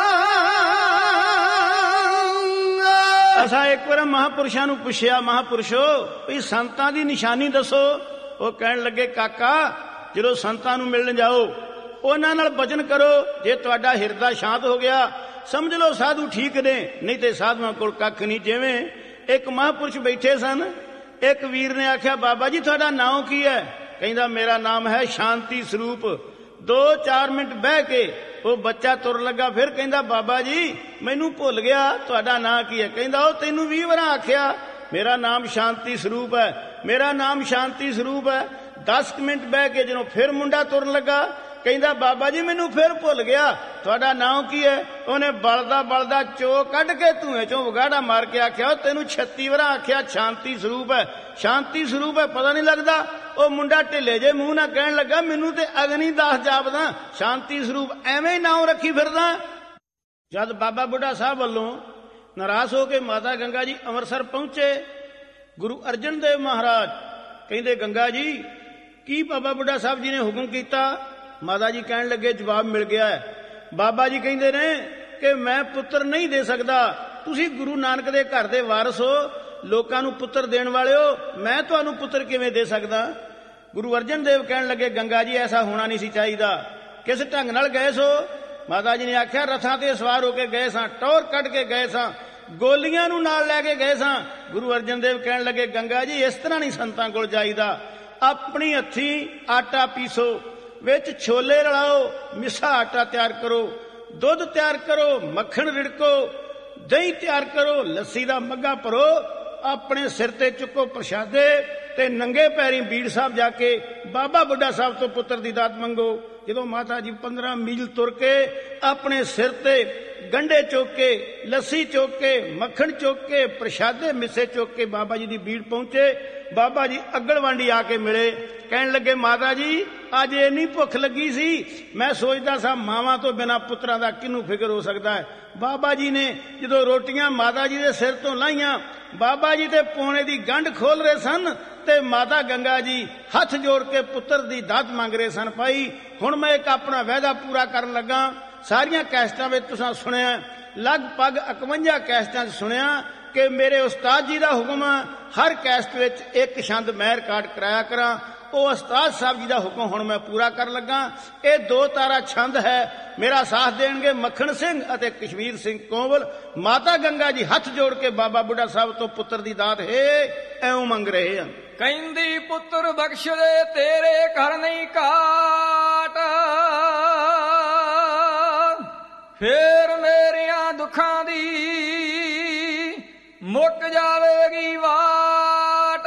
ਅਸਾਂ ਇੱਕ ਵਾਰ ਮਹਾਂਪੁਰਸ਼ਾਂ ਨੂੰ ਪੁੱਛਿਆ, ਮਹਾਂਪੁਰਸ਼ੋ ਵੀ ਸੰਤਾਂ ਦੀ ਨਿਸ਼ਾਨੀ ਦੱਸੋ। ਉਹ ਕਹਿਣ ਲੱਗੇ ਕਾਕਾ ਜਦੋਂ ਸੰਤਾਂ ਨੂੰ ਮਿਲਣ ਜਾਓ ਉਹਨਾਂ ਨਾਲ ਬਚਨ ਕਰੋ, ਜੇ ਤੁਹਾਡਾ ਹਿਰਦਾ ਸ਼ਾਂਤ ਹੋ ਗਿਆ ਸਮਝ ਲਓ ਸਾਧੂ ਠੀਕ ਨੇ, ਨਹੀਂ ਤੇ ਸਾਧੂਆਂ ਕੋਲ ਕੱਖ ਨਹੀਂ। ਜਿਵੇਂ ਇੱਕ ਮਹਾਂਪੁਰਸ਼ ਬੈਠੇ ਸਨ, ਇੱਕ ਵੀਰ ਨੇ ਆਖਿਆ ਬਾਬਾ ਜੀ ਤੁਹਾਡਾ ਨਾਮ ਕੀ ਹੈ? ਕਹਿੰਦਾ ਮੇਰਾ ਨਾਮ ਹੈ ਸ਼ਾਂਤੀ ਸਰੂਪ। 2-4 ਮਿੰਟ ਬਹਿ ਕੇ ਉਹ ਬੱਚਾ ਤੁਰ ਲੱਗਾ, ਫਿਰ ਕਹਿੰਦਾ ਬਾਬਾ ਜੀ ਮੈਨੂੰ ਭੁੱਲ ਗਿਆ ਤੁਹਾਡਾ ਨਾਂ ਕੀ ਹੈ? ਕਹਿੰਦਾ ਉਹ ਤੈਨੂੰ 20 ਵਾਰ ਆਖਿਆ ਮੇਰਾ ਨਾਮ ਸ਼ਾਂਤੀ ਸਰੂਪ ਹੈ, ਮੇਰਾ ਨਾਮ ਸ਼ਾਂਤੀ ਸਰੂਪ ਹੈ। 10 ਮਿੰਟ ਬਹਿ ਕੇ ਜਦੋਂ ਫਿਰ ਮੁੰਡਾ ਤੁਰਨ ਲੱਗਾ, ਕਹਿੰਦਾ ਬਾਬਾ ਜੀ ਮੈਨੂੰ ਫਿਰ ਭੁੱਲ ਗਿਆ ਤੁਹਾਡਾ ਨਾਮ ਕੀ ਹੈ? ਉਹਨੇ ਬਲਦਾ ਚੋ ਕੱਢ ਕੇ ਧੂਏ ਚੋਂ ਵਗਾੜਾ ਮਾਰ ਕੇ ਆਖਿਆ ਤੈਨੂੰ 36 ਵਾਰ ਆਖਿਆ ਸ਼ਾਂਤੀ ਸਰੂਪ ਹੈ, ਸ਼ਾਂਤੀ ਸਰੂਪ ਹੈ, ਪਤਾ ਨਹੀਂ ਲੱਗਦਾ? ਉਹ ਮੁੰਡਾ ਢਿੱਲੇ ਜੇ ਮੂੰਹ ਨਾਲ ਕਹਿਣ ਲੱਗਾ ਮੈਨੂੰ ਤੇ ਅਗਨੀ ਦਾਸ ਜਾਪਦਾ, ਸ਼ਾਂਤੀ ਸਰੂਪ ਐਵੇਂ ਹੀ ਨਾਮ ਰੱਖੀ ਫਿਰਦਾ। ਜਦ ਬਾਬਾ ਬੁੱਢਾ ਸਾਹਿਬ ਵੱਲੋਂ ਨਾਰਾਜ਼ ਹੋ ਕੇ ਮਾਤਾ ਗੰਗਾ ਜੀ ਅੰਮ੍ਰਿਤਸਰ ਪਹੁੰਚੇ, ਗੁਰੂ ਅਰਜਨ ਦੇਵ ਮਹਾਰਾਜ ਕਹਿੰਦੇ ਗੰਗਾ ਜੀ ਕੀ ਬਾਬਾ ਬੁੱਢਾ ਸਾਹਿਬ ਜੀ ਨੇ ਹੁਕਮ ਕੀਤਾ? ਮਾਤਾ ਜੀ ਕਹਿਣ ਲੱਗੇ ਜਵਾਬ ਮਿਲ ਗਿਆ ਹੈ। ਬਾਬਾ ਜੀ ਕਹਿੰਦੇ ਨੇ ਕਿ ਮੈਂ ਪੁੱਤਰ ਨਹੀਂ ਦੇ ਸਕਦਾ, ਤੁਸੀਂ ਗੁਰੂ ਨਾਨਕ ਦੇ ਘਰ ਦੇ ਵਾਰਸ ਹੋ, ਲੋਕਾਂ ਨੂੰ ਪੁੱਤਰ ਦੇਣ ਵਾਲਿਓ, ਮੈਂ ਤੁਹਾਨੂੰ ਪੁੱਤਰ ਕਿਵੇਂ ਦੇ ਸਕਦਾ? ਗੁਰੂ ਅਰਜਨ ਦੇਵ ਕਹਿਣ ਲੱਗੇ, ਗੰਗਾ ਜੀ ਐਸਾ ਹੋਣਾ ਨਹੀਂ ਸੀ ਚਾਹੀਦਾ। ਕਿਸ ਢੰਗ ਨਾਲ ਗਏ ਸੋ? ਮਾਤਾ ਜੀ ਨੇ ਆਖਿਆ, ਰਥਾਂ ਤੇ ਸਵਾਰ ਹੋ ਕੇ ਗਏ ਸਾਂ, ਟੌਰ ਕੱਢ ਕੇ ਗਏ ਸਾਂ, ਗੋਲੀਆਂ ਨੂੰ ਨਾਲ ਲੈ ਕੇ ਗਏ ਸਾਂ। ਗੁਰੂ ਅਰਜਨ ਦੇਵ ਕਹਿਣ ਲੱਗੇ, ਗੰਗਾ ਜੀ ਇਸ ਤਰ੍ਹਾਂ ਨਹੀਂ ਸੰਤਾਂ ਕੋਲ ਜਾਈਦਾ। ਆਪਣੀ ਹੱਥੀਂ ਆਟਾ ਪੀਸੋ, ਵਿੱਚ ਛੋਲੇ ਰਲਾਓ, ਮਿੱਸਾ ਆਟਾ ਤਿਆਰ ਕਰੋ, ਦੁੱਧ ਤਿਆਰ ਕਰੋ, ਮੱਖਣ ਰਿੜਕੋ, ਦਹੀਂ ਤਿਆਰ ਕਰੋ, ਲੱਸੀ ਦਾ ਮੱਗਾ ਭਰੋ, ਆਪਣੇ ਸਿਰ ਤੇ ਚੁੱਕੋ ਪ੍ਰਸ਼ਾਦੇ ਤੇ ਨੰਗੇ ਪੈਰੀਂ ਬੀੜ ਸਾਹਿਬ ਜਾ ਕੇ ਬਾਬਾ ਬੁੱਢਾ ਸਾਹਿਬ ਤੋਂ ਪੁੱਤਰ ਦੀ ਦਾਤ ਮੰਗੋ। ਜਦੋਂ ਮਾਤਾ ਜੀ 15 ਮੀਲ ਤੁਰ ਕੇ ਆਪਣੇ ਸਿਰ ਤੇ ਗੰਢੇ ਚੁੱਕ ਕੇ, ਲੱਸੀ ਚੁੱਕ ਕੇ, ਮੱਖਣ ਚੁੱਕ ਕੇ, ਪ੍ਰਸ਼ਾਦੇ ਮਿੱਸੇ ਚੁੱਕ ਕੇ ਬਾਬਾ ਜੀ ਦੀ ਬੀੜ ਪਹੁੰਚੇ। ਬਾਬਾ ਜੀ ਅਗਲਵਾਂਡੀ ਆ ਕੇ ਮਿਲੇ। ਕਹਿਣ ਲੱਗੇ, ਮਾਤਾ ਜੀ ਅੱਜ ਇੰਨੀ ਭੁੱਖ ਲੱਗੀ ਸੀ, ਮੈਂ ਸੋਚਦਾ ਸਾਂ ਮਾਵਾਂ ਤੋਂ ਬਿਨਾਂ ਪੁੱਤਰਾਂ ਦਾ ਕਿਹਨੂੰ ਫਿਕਰ ਹੋ ਸਕਦਾ ਹੈ। ਬਾਬਾ ਜੀ ਨੇ ਜਦੋਂ ਰੋਟੀਆਂ ਮਾਤਾ ਜੀ ਦੇ ਸਿਰ ਤੋਂ ਲਾਹੀਆਂ, ਬਾਬਾ ਜੀ ਤੇ ਪੋਣੇ ਦੀ ਗੰਢ ਖੋਲ ਰਹੇ ਸਨ ਤੇ ਮਾਤਾ ਗੰਗਾ ਜੀ ਹੱਥ ਜੋੜ ਕੇ ਪੁੱਤਰ ਦੀ ਦਾਤ ਮੰਗ ਰਹੇ ਸਨ। ਭਾਈ ਹੁਣ ਮੈਂ ਇੱਕ ਆਪਣਾ ਵਾਅਦਾ ਪੂਰਾ ਕਰਨ ਲੱਗਾ। ਸਾਰੀਆਂ ਕੈਸਟਾਂ ਵਿੱਚ ਤੁਸੀਂ ਸੁਣਿਆ, ਲਗਭਗ 51 ਕੈਸਟਾਂ 'ਚ ਸੁਣਿਆ ਕਿ ਮੇਰੇ ਉਸਤਾਦ ਜੀ ਦਾ ਹੁਕਮ ਹਰ ਕੈਸਟ ਵਿੱਚ ਇੱਕ ਛੰਦ ਮੈਂ ਰਿਕਾਰਡ ਕਰਾਇਆ ਕਰਾਂ। ਉਹ ਉਸਤਾਦ ਸਾਹਿਬ ਜੀ ਦਾ ਹੁਕਮ ਹੁਣ ਮੈਂ ਪੂਰਾ ਕਰਨ ਲੱਗਾ। ਇਹ 2 ਤਾਰਾ ਛੰਦ ਹੈ। ਮੇਰਾ ਸਾਥ ਦੇਣਗੇ ਮੱਖਣ ਸਿੰਘ ਅਤੇ ਕਸ਼ਮੀਰ ਸਿੰਘ ਕੋਵਲ। ਮਾਤਾ ਗੰਗਾ ਜੀ ਹੱਥ ਜੋੜ ਕੇ ਬਾਬਾ ਬੁੱਢਾ ਸਾਹਿਬ ਤੋਂ ਪੁੱਤਰ ਦੀ ਦਾਤ ਹੈ ਐਉਂ ਮੰਗ ਰਹੇ ਹਨ। ਕਹਿੰਦੀ ਪੁੱਤਰ ਬਖਸ਼ ਦੇ, ਤੇਰੇ ਘਰ ਨਹੀਂ ਘਾਟ, ਫੇਰ ਮੇਰਿਆਂ ਦੁੱਖਾਂ ਦੀ ਮੁੱਕ ਜਾਵੇਗੀ ਵਾਟ।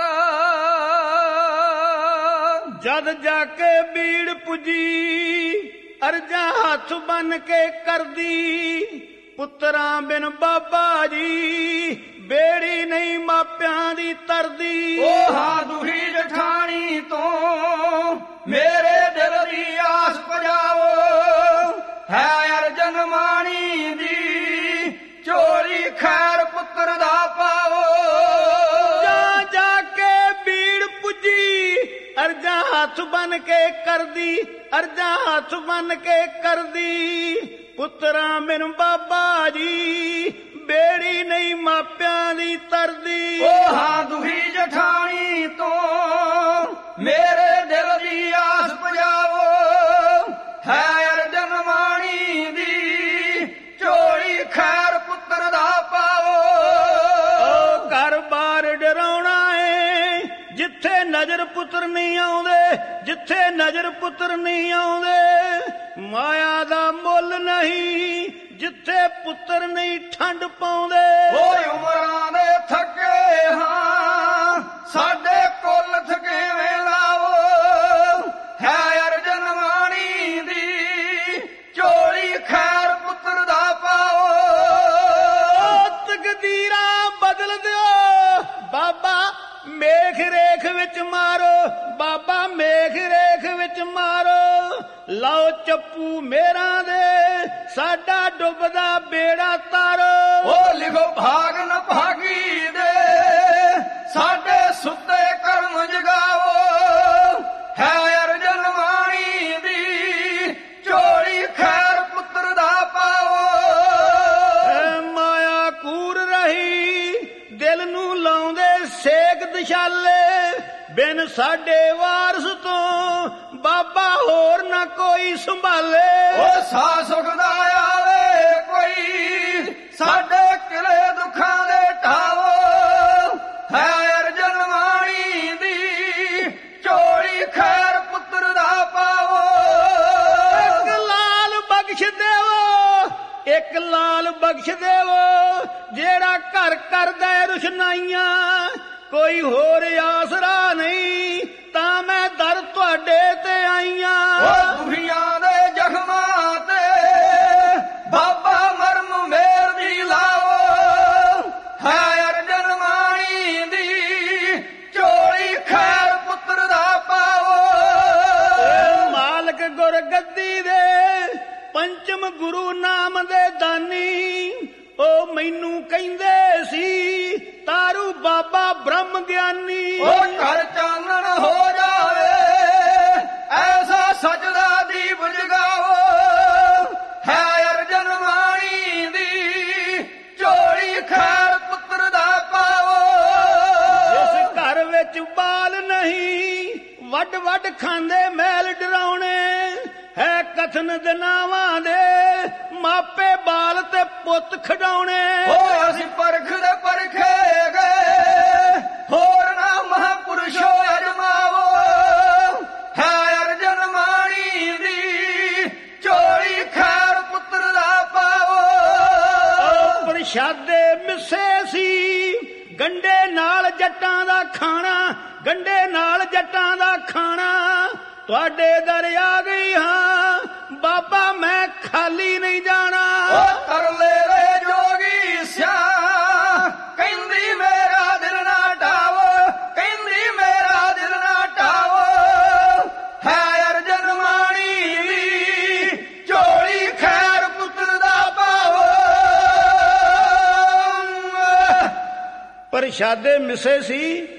ਜਦ ਜਾ ਕੇ ਬੀੜ ਪੁੱਜੀ, ਅਰਜਾਂ ਹੱਥ ਬੰਨ ਕੇ ਕਰਦੀ, ਪੁੱਤਰਾਂ ਬਿਨ ਬਾਬਾ ਜੀ ਬੇੜੀ ਨਹੀਂ ਮਾਪਿਆਂ ਦੀ ਤਰਦੀ। ਉਹ ਹਾਂ ਦੁਹੀ ਜਠਾਣੀ ਤੋਂ ਮੇਰੇ ਦਿਲ ਦੀ ਆਸ ਪੁਜਾਓ, ਹੈ ਅਰਜਨ ਮਾਣੀ ਦੀ ਝੋਲੀ ਖੈਰ ਪੁੱਤਰ ਦਾ ਪਾਓ। ਜਾ ਜਾ ਕੇ ਬੀੜ ਪੁੱਜੀ, ਅਰਜਾਂ ਹੱਥ ਬੰਨ ਕੇ ਕਰਦੀ, ਅਰਜਾਂ ਹੱਥ ਬੰਨ ਕੇ ਕਰਦੀ, ਪੁੱਤਰਾਂ ਬਿਨ ਬਾਬਾ ਜੀ ਬੇੜੀ ਨਹੀਂ ਮਾਪਿਆਂ ਦੀ ਤਰਦੀ। ਉਹ ਹਾਂ ਦੁਹੀ ਜਠਾਣੀ ਤੋਂ ਮੇਰੇ ਦਿਲ ਦੀ ਆਸ ਪੁਜਾਓ, ਹੈ ਅਰਜਨ ਮਾਣੀ ਦੀ ਝੋਲੀ ਖੈਰ ਪੁੱਤਰ ਦਾ ਪਾਓ। ਉਹ ਘਰ ਬਾਰ ਡਰਾਉਣਾ ਏ, ਜਿੱਥੇ ਨਜ਼ਰ ਪੁੱਤਰ ਨਹੀਂ ਆਉਂਦੇ, ਜਿੱਥੇ ਨਜ਼ਰ ਪੁੱਤਰ ਨਹੀਂ ਆਉਂਦੇ। ਮਾਇਆ ਦਾ ਮੁੱਲ ਨਹੀਂ, ਜਿੱਥੇ ਪੁੱਤਰ ਨਹੀਂ ਠੰਡ ਪਾਉਂਦੇ। ਓਏ ਉਮਰਾਂ ਦੇ ਥੱਕੇ ਹਾਂ, ਸਾਡੇ ਕੁੱਲ ਥਕੇਵੇਂ ਲਾਵੋ, ਹੈ ਅਰਜਨ ਮਾਣੀ ਦੀ ਝੋਲੀ ਖੈਰ ਪੁੱਤਰ ਦਾ ਪਾਓ। ਤਕਦੀਰਾਂ ਬਦਲ ਦਿਓ, ਬਾਬਾ ਮੇਖ ਰੇਖ ਵਿੱਚ ਮਾਰੋ, ਬਾਬਾ ਮੇਖ ਰੇਖ ਵਿੱਚ ਮਾਰੋ। ਲਾਓ ਚੱਪੂ ਮੇਰਾਂ ਦੇ, ਸਾਡਾ ਡੁੱਬਦਾ ਬੇੜਾ ਤਾਰੋ। ਉਹ ਲਿਖੋ ਭਾਗ ਨ ਭਾਗੀ ਦੇ, ਸਾਡੇ ਸੁੱਤੇ ਕਰਮ ਜਗਾਵੋ, ਹੈ ਅਰਜਨ ਮਾਣੀ ਦੀ ਝੋਲੀ ਖੈਰ ਪੁੱਤਰ ਦਾ ਪਾਓ। ਮਾਇਆ ਕੂਰ ਰਹੀ, ਦਿਲ ਨੂੰ ਲਾਉਂਦੇ ਸੇਕ ਦਿਸ਼ਾਲੇ, ਬਿਨ ਸਾਡੇ ਵਾਰਸ ਤੋਂ ਬਾਬਾ ਹੋਰ ਨਾ ਕੋਈ ਸੰਭਾਲੇ। ਉਹ ਸਾ ਸੁਖਦਾ ਆਵੇ ਕੋਈ, ਸਾਡੇ ਕਿਲੇ ਦੁੱਖਾਂ ਦੇ ਢਾਵੋ, ਹੈ ਅਰਜਨ ਮਾਣੀ ਦੀ ਝੋਲੀ ਖੈਰ ਪੁੱਤਰ ਦਾ ਪਾਵੋ। ਇੱਕ ਲਾਲ ਬਖਸ਼ ਦੇਵੋ, ਇੱਕ ਲਾਲ ਬਖਸ਼ ਦੇਵੋ, ਜਿਹੜਾ ਘਰ ਕਰਦਾ ਰੁਸ਼ਨਾਈਆਂ, ਕੋਈ ਹੋਰ ਆਸਰਾ ਨਹੀਂ, ਤਾਂ ਮੈਂ ਦਰ ਤੁਹਾਡੇ ਤੇ ਆਈਆਂ। ਉਹ ਦੁਹੀਆਂ ਦੇ ਜ਼ਖਮਾਂ ਤੇ ਬਾਬਾ ਮਰਮ ਮੇਰ ਦੀ ਲਾਵੋ, ਹੈ ਅਰਜਨ ਮਾਣੀ ਦੀ ਝੋਲੀ ਖੈਰ ਪੁੱਤਰ ਦਾ ਪਾਵੋ। ਮਾਲਕ ਗੁਰ ਗੱਦੀ ਦੇ, ਪੰਚਮ ਗੁਰੂ ਨਾਮ ਦੇ ਦਾਨੀ, ਉਹ ਮੈਨੂੰ ਕਹਿੰਦੇ ਸੀ ਤਾਰੂ ਬਾਬਾ ਬ੍ਰਹਮ ਗਿਆਨੀ। ਉਹ ਘਰ ਚਾਨਣ ਹੋ ਜਾਵੇ, ਐਸਾ ਸਜਦਾ ਦੀਪ ਜਗਾਵੋ, ਹੈ ਅਰਜਨ ਮਾਣੀ ਦੀ ਝੋਲੀ ਖੈਰ ਪੁੱਤਰ ਦਾ ਪਾਵੋ। ਜਾਂਦੇ ਮੈਲ ਡਰਾਉਣੇ ਹੈ ਕਥਨ ਦਿਨਾਵਾਂ ਦੇ ਮਾਪੇ ਬਾਲ ਤੇ ਪੁੱਤ ਖਡਾਉਣੇ ਅਸੀਂ ਪਰਖਦੇ ਪਰਖੇ ਗਏ ਹੋਰ ਨਾ ਮਹਾਂਪੁਰਸ਼ੋ ਅਜਮਾਵੋ ਹੈ ਅਰਜਨ ਮਾਣੀ ਦੀ ਝੋਲੀ ਖੈਰ ਪੁੱਤਰ ਦਾ ਪਾਵੋ ਪ੍ਰਸ਼ਾਦੇ ਮਿੱਸੇ ਸੀ ਗੰਡੇ ਨਾਲ ਜੱਟਾਂ ਦਾ ਖਾਣਾ ਗੰਡੇ ਨਾਲ ਜੱਟਾਂ ਦਾ ਖਾਣਾ ਤੁਹਾਡੇ ਦਰ ਆ ਗਈ ਹਾਂ ਬਾਬਾ ਮੈਂ ਖਾਲੀ ਨਹੀਂ ਜਾਣਾ ਤਰਲੇ ਰੇ ਜੋਗੀ ਸਿਆ ਕਹਿੰਦੀ ਮੇਰਾ ਦਿਲ ਨਾ ਢਾਵੋ ਕਹਿੰਦੀ ਮੇਰਾ ਦਿਲ ਨਾ ਢਾਵੋ ਹੈ ਅਰਜਨ ਮਾਣੀ ਦੀ ਝੋਲੀ ਖੈਰ ਪੁੱਤਰ ਦਾ ਪਾਵੋ ਪ੍ਰਸ਼ਾਦੇ ਮਿਸੇ ਸੀ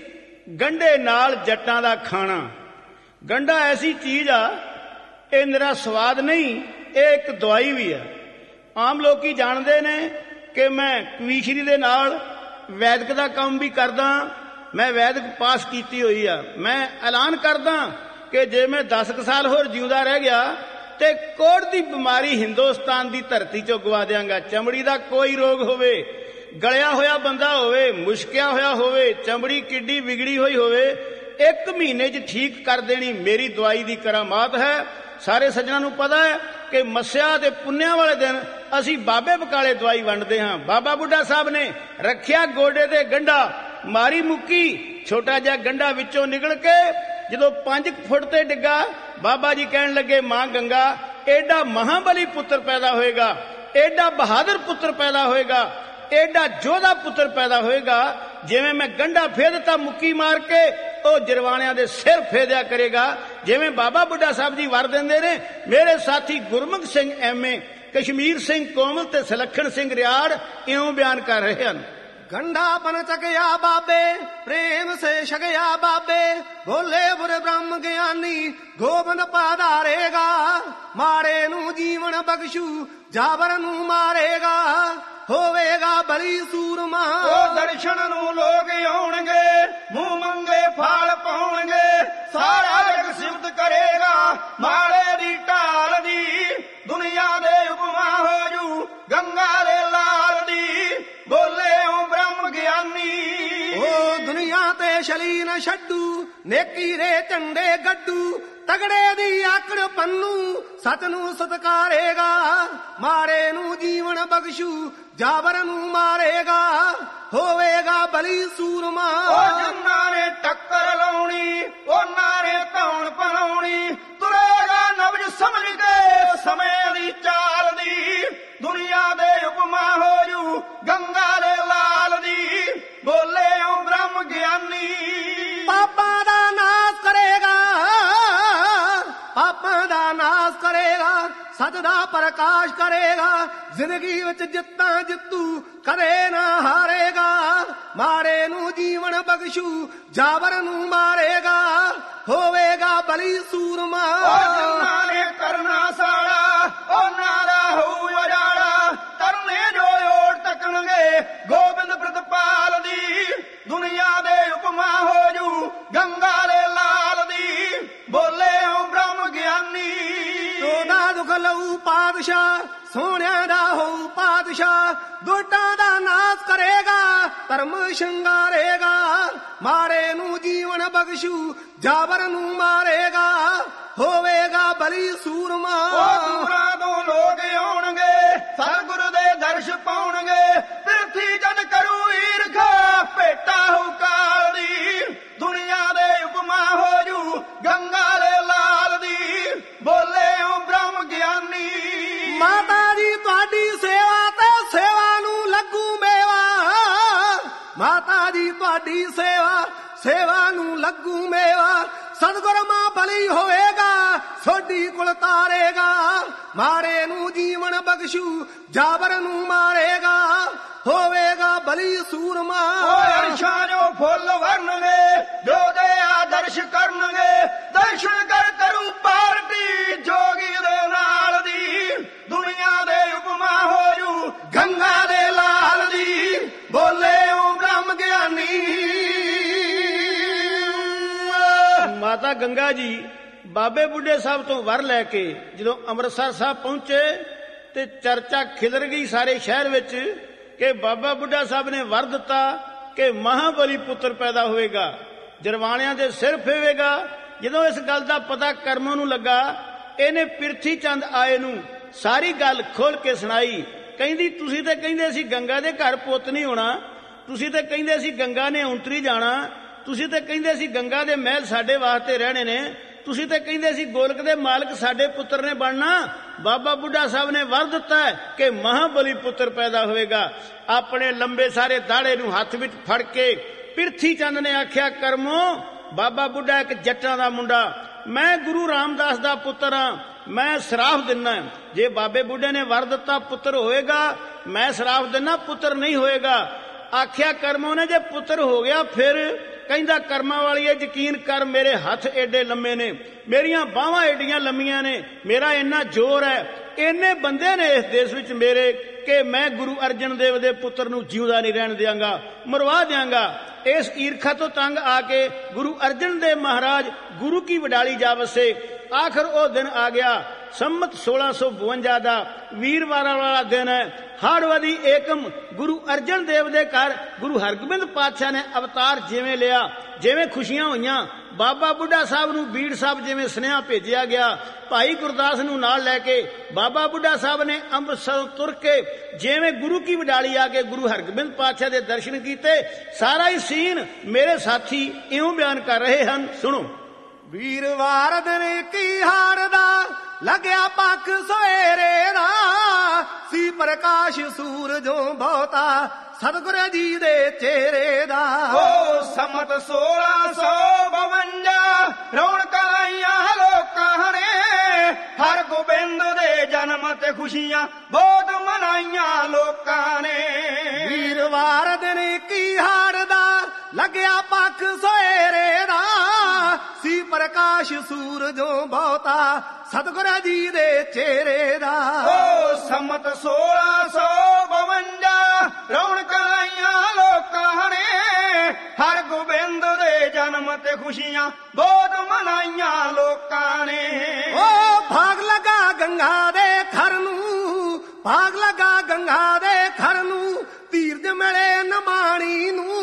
ਗੰਢੇ ਨਾਲ ਜੱਟਾਂ ਦਾ ਖਾਣਾ ਗੰਢਾ ਐਸੀ ਚੀਜ਼ ਆ ਇਹ ਨਿਰਾ ਸਵਾਦ ਨਹੀਂ ਇਹ ਇੱਕ ਦਵਾਈ ਵੀ ਆ ਆਮ ਲੋਕੀ ਜਾਣਦੇ ਨੇ ਕਿ ਮੈਂ ਕਵੀਸ਼ਰੀ ਦੇ ਨਾਲ ਵੈਦਿਕ ਦਾ ਕੰਮ ਵੀ ਕਰਦਾ ਮੈਂ ਵੈਦਿਕ ਪਾਸ ਕੀਤੀ ਹੋਈ ਆ ਮੈਂ ਐਲਾਨ ਕਰਦਾ ਕਿ ਜੇ ਮੈਂ 10 ਸਾਲ ਹੋਰ ਜਿਉਂਦਾ ਰਹਿ ਗਿਆ ਤੇ ਕੋੜ ਦੀ ਬਿਮਾਰੀ ਹਿੰਦੁਸਤਾਨ ਦੀ ਧਰਤੀ 'ਚੋਂ ਗਵਾ ਦਿਆਂਗਾ ਚਮੜੀ ਦਾ ਕੋਈ ਰੋਗ ਹੋਵੇ ਗਲਿਆ ਹੋਇਆ ਬੰਦਾ ਹੋਵੇ ਮੁਸ਼ਕਿਆ ਹੋਇਆ ਹੋਵੇ ਚਮੜੀ ਕਿੱਡੀ ਵਿਗੜੀ ਹੋਈ ਹੋਵੇ 1 ਮਹੀਨੇ 'ਚ ਠੀਕ ਕਰ ਦੇਣੀ ਮੇਰੀ ਦਵਾਈ ਦੀ ਕਰਾਮਾਤ ਹੈ ਸਾਰੇ ਸੱਜਣਾਂ ਨੂੰ ਪਤਾ ਹੈ ਕਿ ਮੱਸਿਆ ਤੇ ਪੁੰਨਿਆਂ ਵਾਲੇ ਦਿਨ ਅਸੀਂ ਬਾਬੇ ਬਕਾਲੇ ਦਵਾਈ ਵੰਡਦੇ ਹਾਂ ਬਾਬਾ ਬੁੱਢਾ ਸਾਹਿਬ ਨੇ ਰੱਖਿਆ ਗੋਡੇ ਤੇ ਗੰਢਾ ਮਾਰੀ ਮੁੱਕੀ ਛੋਟਾ ਜਿਹਾ ਗੰਢਾ ਵਿੱਚੋਂ ਨਿਕਲ ਕੇ ਜਦੋਂ 5 ਫੁੱਟ ਤੇ ਡਿੱਗਾ ਬਾਬਾ ਜੀ ਕਹਿਣ ਲੱਗੇ ਮਾਂ ਗੰਗਾ ਐਡਾ ਮਹਾਬਲੀ ਪੁੱਤਰ ਪੈਦਾ ਹੋਏਗਾ ਐਡਾ ਬਹਾਦਰ ਪੁੱਤਰ ਪੈਦਾ ਹੋਏਗਾ ਐਡਾ ਜੋਧਾ ਪੁੱਤਰ ਪੈਦਾ ਹੋਏਗਾ ਜਿਵੇਂ ਮੈਂ ਗੰਢਾ ਫੇਰ ਦਿੱਤਾ ਮੁੱਕੀ ਮਾਰ ਕੇ ਉਹ ਜਰਵਾਣਿਆਂ ਦੇ ਸਿਰ ਫੇਦਿਆ ਕਰੇਗਾ ਜਿਵੇਂ ਬਾਬਾ ਬੁੱਢਾ ਸਾਹਿਬ ਜੀ ਵਰ ਦਿੰਦੇ ਨੇ ਮੇਰੇ ਸਾਥੀ ਗੁਰਮੁਖ ਸਿੰਘ ਐਮਏ ਕਸ਼ਮੀਰ ਸਿੰਘ ਕੋਮਲ ਤੇ ਸੁਲੱਖਣ ਸਿੰਘ ਰਿਆੜ ਇਉਂ ਬਿਆਨ ਕਰ ਰਹੇ ਹਨ गंडा बन चकया बाबे प्रेम से छकया बाबे भोले बुरे ब्रह्म ज्ञानी गोबंद पाधारेगा मारे नू जीवन बख्शू जाबर नू मारेगा होवेगा बली सूरमा दर्शन नू लोग आउणगे मुंह मंगे फाल पाउणगे सारा जग सिफत करेगा मारे दी ढाल दी दुनिया दे उपमा हो जू गंगा दे लाल दी बोले ब्रह्म ज्ञानी ओ दुनिया ते छली न छड्डू नेकी रे झंडे गड्डू तगड़े दी आकड़ पन्नू सच नू सत्कारेगा मारे नू जीवन बख्शू जाबर नू मारेगा होवेगा बली सूरमा जिन्ना ने टक्कर लाउणी उन्ना ने धौण पलाउणी तुरेगा नब्ज समझ के समय दी चाल दी दुनिया दे उपमा हो जू गंगा दे लाल दी बोले ब्रह्म ज्ञानी पापा दा नाश करेगा पापा दा नाश करेगा सच दा प्रकाश करेगा जिंदगी विच जित्ता जित्तू कदे ना हारेगा मारे नू जीवन बख्शू जाबर नू मारेगा होवेगा बली सूरमा जिन्ना ने करना साड़ा उन्ना दा होऊ उजाड़ा तरने जो ओड़ तकणगे गोबिंद प्रतपाल दी दुनिया दे उपमा हो जू गंगा दे लाल दी बोले ब्रह्म ज्ञानी चोदा दुख लऊ पातशाह सोनिया दा होऊ पातशाह दुष्टां दा नाश करेगा धर्म शंगारेगा मारे नू जीवन बख्शू जाबर नू मारेगा होवेगा बली सूरमा दूरां तो लोग आउणगे सतगुरु दे दर्श पाउणगे प्रिथी जन करू ईरखा भेटा हो काल दी दुनिया दे उपमा हो जू गंगा दे लाल दी बोले ब्रह्म ज्ञानी माता जी तुहाडी सेवा ते सेवा नू लगू मेवा माता जी तुहाडी सेवा नू लगू मेवा सतगुर मां बली होएगा सोडी कुल तारेगा मारे नू जीवन बख्शू जाबर नू मारेगा होवेगा बली सूरमा अर्शां जो फुल वरनगे जो दे आदर्श करनगे दर्शन कर करू पार्टी जोगी दे नाल दी दुनिया दे उपमा हो जू गंगा दे लाल दी बोले ब्रह्म ज्ञानी माता गंगा जी ਬਾਬੇ ਬੁੱਢੇ ਸਾਹਿਬ ਤੋਂ ਵਰ ਲੈ ਕੇ ਜਦੋਂ ਅੰਮ੍ਰਿਤਸਰ ਸਾਹਿਬ ਪਹੁੰਚੇ ਤੇ ਚਰਚਾ ਖਿਲਰ ਗਈ ਸਾਰੇ ਸ਼ਹਿਰ ਵਿੱਚ ਕਿ ਬਾਬਾ ਬੁੱਢਾ ਸਾਹਿਬ ਨੇ ਵਰ ਦਿੱਤਾ ਕਿ ਮਹਾਬਲੀ ਪੁੱਤਰ ਪੈਦਾ ਹੋਵੇਗਾ, ਜਰਵਾਣਿਆਂ ਦੇ ਸਿਰ ਫੇਵੇਗਾ। ਜਦੋਂ ਇਸ ਗੱਲ ਦਾ ਪਤਾ ਕਰਮੋਂ ਨੂੰ ਲੱਗਾ, ਇਹਨੇ ਪਿਰਥੀ ਚੰਦ ਆਏ ਨੂੰ ਸਾਰੀ ਗੱਲ ਖੋਲ ਕੇ ਸੁਣਾਈ। ਕਹਿੰਦੀ ਤੁਸੀਂ ਤੇ ਕਹਿੰਦੇ ਸੀ ਗੰਗਾ ਦੇ ਘਰ ਪੁੱਤ ਨਹੀਂ ਹੋਣਾ, ਤੁਸੀਂ ਤੇ ਕਹਿੰਦੇ ਸੀ ਗੰਗਾ ਨੇ ਔਂਤਰੀ ਜਾਣਾ, ਤੁਸੀਂ ਤੇ ਕਹਿੰਦੇ ਸੀ ਗੰਗਾ ਦੇ ਮਹਿਲ ਸਾਡੇ ਵਾਸਤੇ ਰਹਿਣੇ ਨੇ, ਤੁਸੀਂ ਤੇ ਕਹਿੰਦੇ ਸੀ ਗੋਲਕ ਦੇ ਮਾਲਕ ਸਾਡੇ ਪੁੱਤਰ ਨੇ ਬਣਨਾ। ਬਾਬਾ ਬੁੱਢਾ ਸਾਹਿਬ ਨੇ ਵਰ ਦਿੱਤਾ ਹੈ ਕਿ ਮਹਾਬਲੀ ਪੁੱਤਰ ਪੈਦਾ ਹੋਵੇਗਾ। ਆਪਣੇ ਲੰਬੇ ਸਾਰੇ ਦਾੜੇ ਨੂੰ ਹੱਥ ਵਿੱਚ ਫੜ ਕੇ ਪਿਰਥੀ ਚੰਦ ਨੇ ਆਖਿਆ, ਕਰਮੋ ਬਾਬਾ ਬੁੱਢਾ ਇੱਕ ਜੱਟਾਂ ਦਾ ਮੁੰਡਾ, ਮੈਂ ਗੁਰੂ ਰਾਮਦਾਸ ਦਾ ਪੁੱਤਰ ਹਾਂ, ਮੈਂ ਸਰਾਫ ਦਿੰਨਾ। ਜੇ ਬਾਬੇ ਬੁੱਢੇ ਨੇ ਵਰ ਦਿੱਤਾ ਪੁੱਤਰ ਹੋਏਗਾ, ਮੈਂ ਸਰਾਫ ਦਿੰਨਾ ਪੁੱਤਰ ਨਹੀਂ ਹੋਏਗਾ। ਆਖਿਆ ਕਰਮੋ ਨੇ ਜੇ ਪੁੱਤਰ ਹੋ ਗਿਆ ਫਿਰ ਕਹਿੰਦਾ ਕਰਮਾਂ ਵਾਲੀਏ ਯਕੀਨ ਕਰ, ਮੇਰੇ ਹੱਥ ਏਡੇ ਲੰਮੇ ਨੇ, ਮੇਰੀਆਂ ਬਾਹਾਂ ਏਡੀਆਂ ਲੰਮੀਆਂ ਨੇ, ਮੇਰਾ ਇੰਨਾ ਜ਼ੋਰ ਹੈ, ਇੰਨੇ ਬੰਦੇ ਨੇ ਇਸ ਦੇਸ਼ ਵਿੱਚ ਮੇਰੇ ਕਿ ਮੈਂ ਗੁਰੂ ਅਰਜਨ ਦੇਵ ਦੇ ਪੁੱਤਰ ਨੂੰ ਜਿਉਂਦਾ ਨਹੀਂ ਰਹਿਣ ਦਿਆਂਗਾ, ਮਰਵਾ ਦਿਆਂਗਾ। ਇਸ ਈਰਖਾ ਤੋਂ ਤੰਗ ਆ ਕੇ ਗੁਰੂ ਅਰਜਨ ਦੇਵ ਮਹਾਰਾਜ ਗੁਰੂ ਕੀ ਵਡਾਲੀ ਜਾ ਵਸੇ। ਆਖਰ ਉਹ ਦਿਨ ਆ ਗਿਆ, ਸੰਮਤ 1652 ਦਾ ਵੀਰਵਾਰ ਵਾਲਾ ਦਿਨ ਹੈ। ਹਾੜਵਦੀ ਏਕਮ ਗੁਰੂ ਅਰਜਨ ਦੇਵ ਦੇ ਘਰ ਗੁਰੂ ਹਰਗੋਬਿੰਦ ਪਾਤਸ਼ਾਹ ਨੇ ਅਵਤਾਰ ਜਿਵੇਂ ਲਿਆ, ਜਿਵੇਂ ਖੁਸ਼ੀਆਂ ਹੋਈਆਂ। ਬਾਬਾ ਬੁੱਢਾ ਸਾਹਿਬ ਨੂੰ ਬੀੜ ਸਾਹਿਬ ਜਿਵੇਂ ਸੁਨੇਹਾ ਭੇਜਿਆ ਗਿਆ, ਭਾਈ ਗੁਰਦਾਸ ਨੂੰ ਨਾਲ ਲੈ ਕੇ ਬਾਬਾ ਬੁੱਢਾ ਸਾਹਿਬ ਨੇ ਅੰਮ੍ਰਿਤਸਰ ਤੁਰ ਕੇ ਜਿਵੇਂ ਗੁਰੂ ਕੀ ਵਡਾਲੀ ਆ ਕੇ ਗੁਰੂ ਹਰਗੋਬਿੰਦ ਪਾਤਸ਼ਾਹ ਦੇ ਦਰਸ਼ਨ ਕੀਤੇ। ਸਾਰਾ ਹੀ ਸੀਨ ਮੇਰੇ ਸਾਥੀ ਇਉਂ ਬਿਆਨ ਕਰ ਰਹੇ ਹਨ, ਸੁਣੋ। ਵੀਰਵਾਰ ਦਿਨ ਕੀ ਹਾੜ ਦਾ ਲੱਗਿਆ ਪੱਖ ਸਵੇਰੇ ਦਾ, ਸੀ ਪ੍ਰਕਾਸ਼ ਸੂਰਜੋਂ ਬਹੁਤਾ ਸਤਿਗੁਰ ਜੀ ਦੇ ਚਿਹਰੇ ਦਾ। ਓ ਸੰਮਤ 1652 ਰੌਣਕਾਂ ਆਈਆਂ ਲੋਕਾਂ ਨੇ, ਹਰ ਗੋਬਿੰਦ ਦੇ ਜਨਮ ਤੇ ਖੁਸ਼ੀਆਂ ਬਹੁਤ ਮਨਾਈਆਂ ਲੋਕਾਂ ਨੇ। ਵੀਰਵਾਰ ਦਿਨ ਕੀ ਹਾੜ ਦਾ ਲੱਗਿਆ ਪੱਖ ਸਵੇਰੇ ਦਾ, ਸੀ ਪ੍ਰਕਾਸ਼ ਸੂਰਜੋਂ ਬਹੁਤਾ ਸਤਿਗੁਰ ਜੀ ਦੇ ਚਿਹਰੇ ਦਾ। ਓ ਸੰਮਤ 1652 ਰੌਣਕਾਂ ਆਈਆਂ ਲੋਕਾਂ ਨੇ, ਹਰ ਗੋਬਿੰਦ ਦੇ ਜਨਮ ਤੇ ਖੁਸ਼ੀਆਂ ਬਹੁਤ ਮਨਾਈਆਂ ਲੋਕਾਂ ਨੇ। ਓ ਭਾਗ ਲਗਾ ਗੰਗਾ ਦੇ ਖਰ ਨੂੰ, ਭਾਗ ਲਗਾ ਗੰਗਾ ਦੇ ਖਰ ਨੂੰ, ਧੀਰਜ ਮਿਲੇ ਨਮਾਣੀ ਨੂੰ,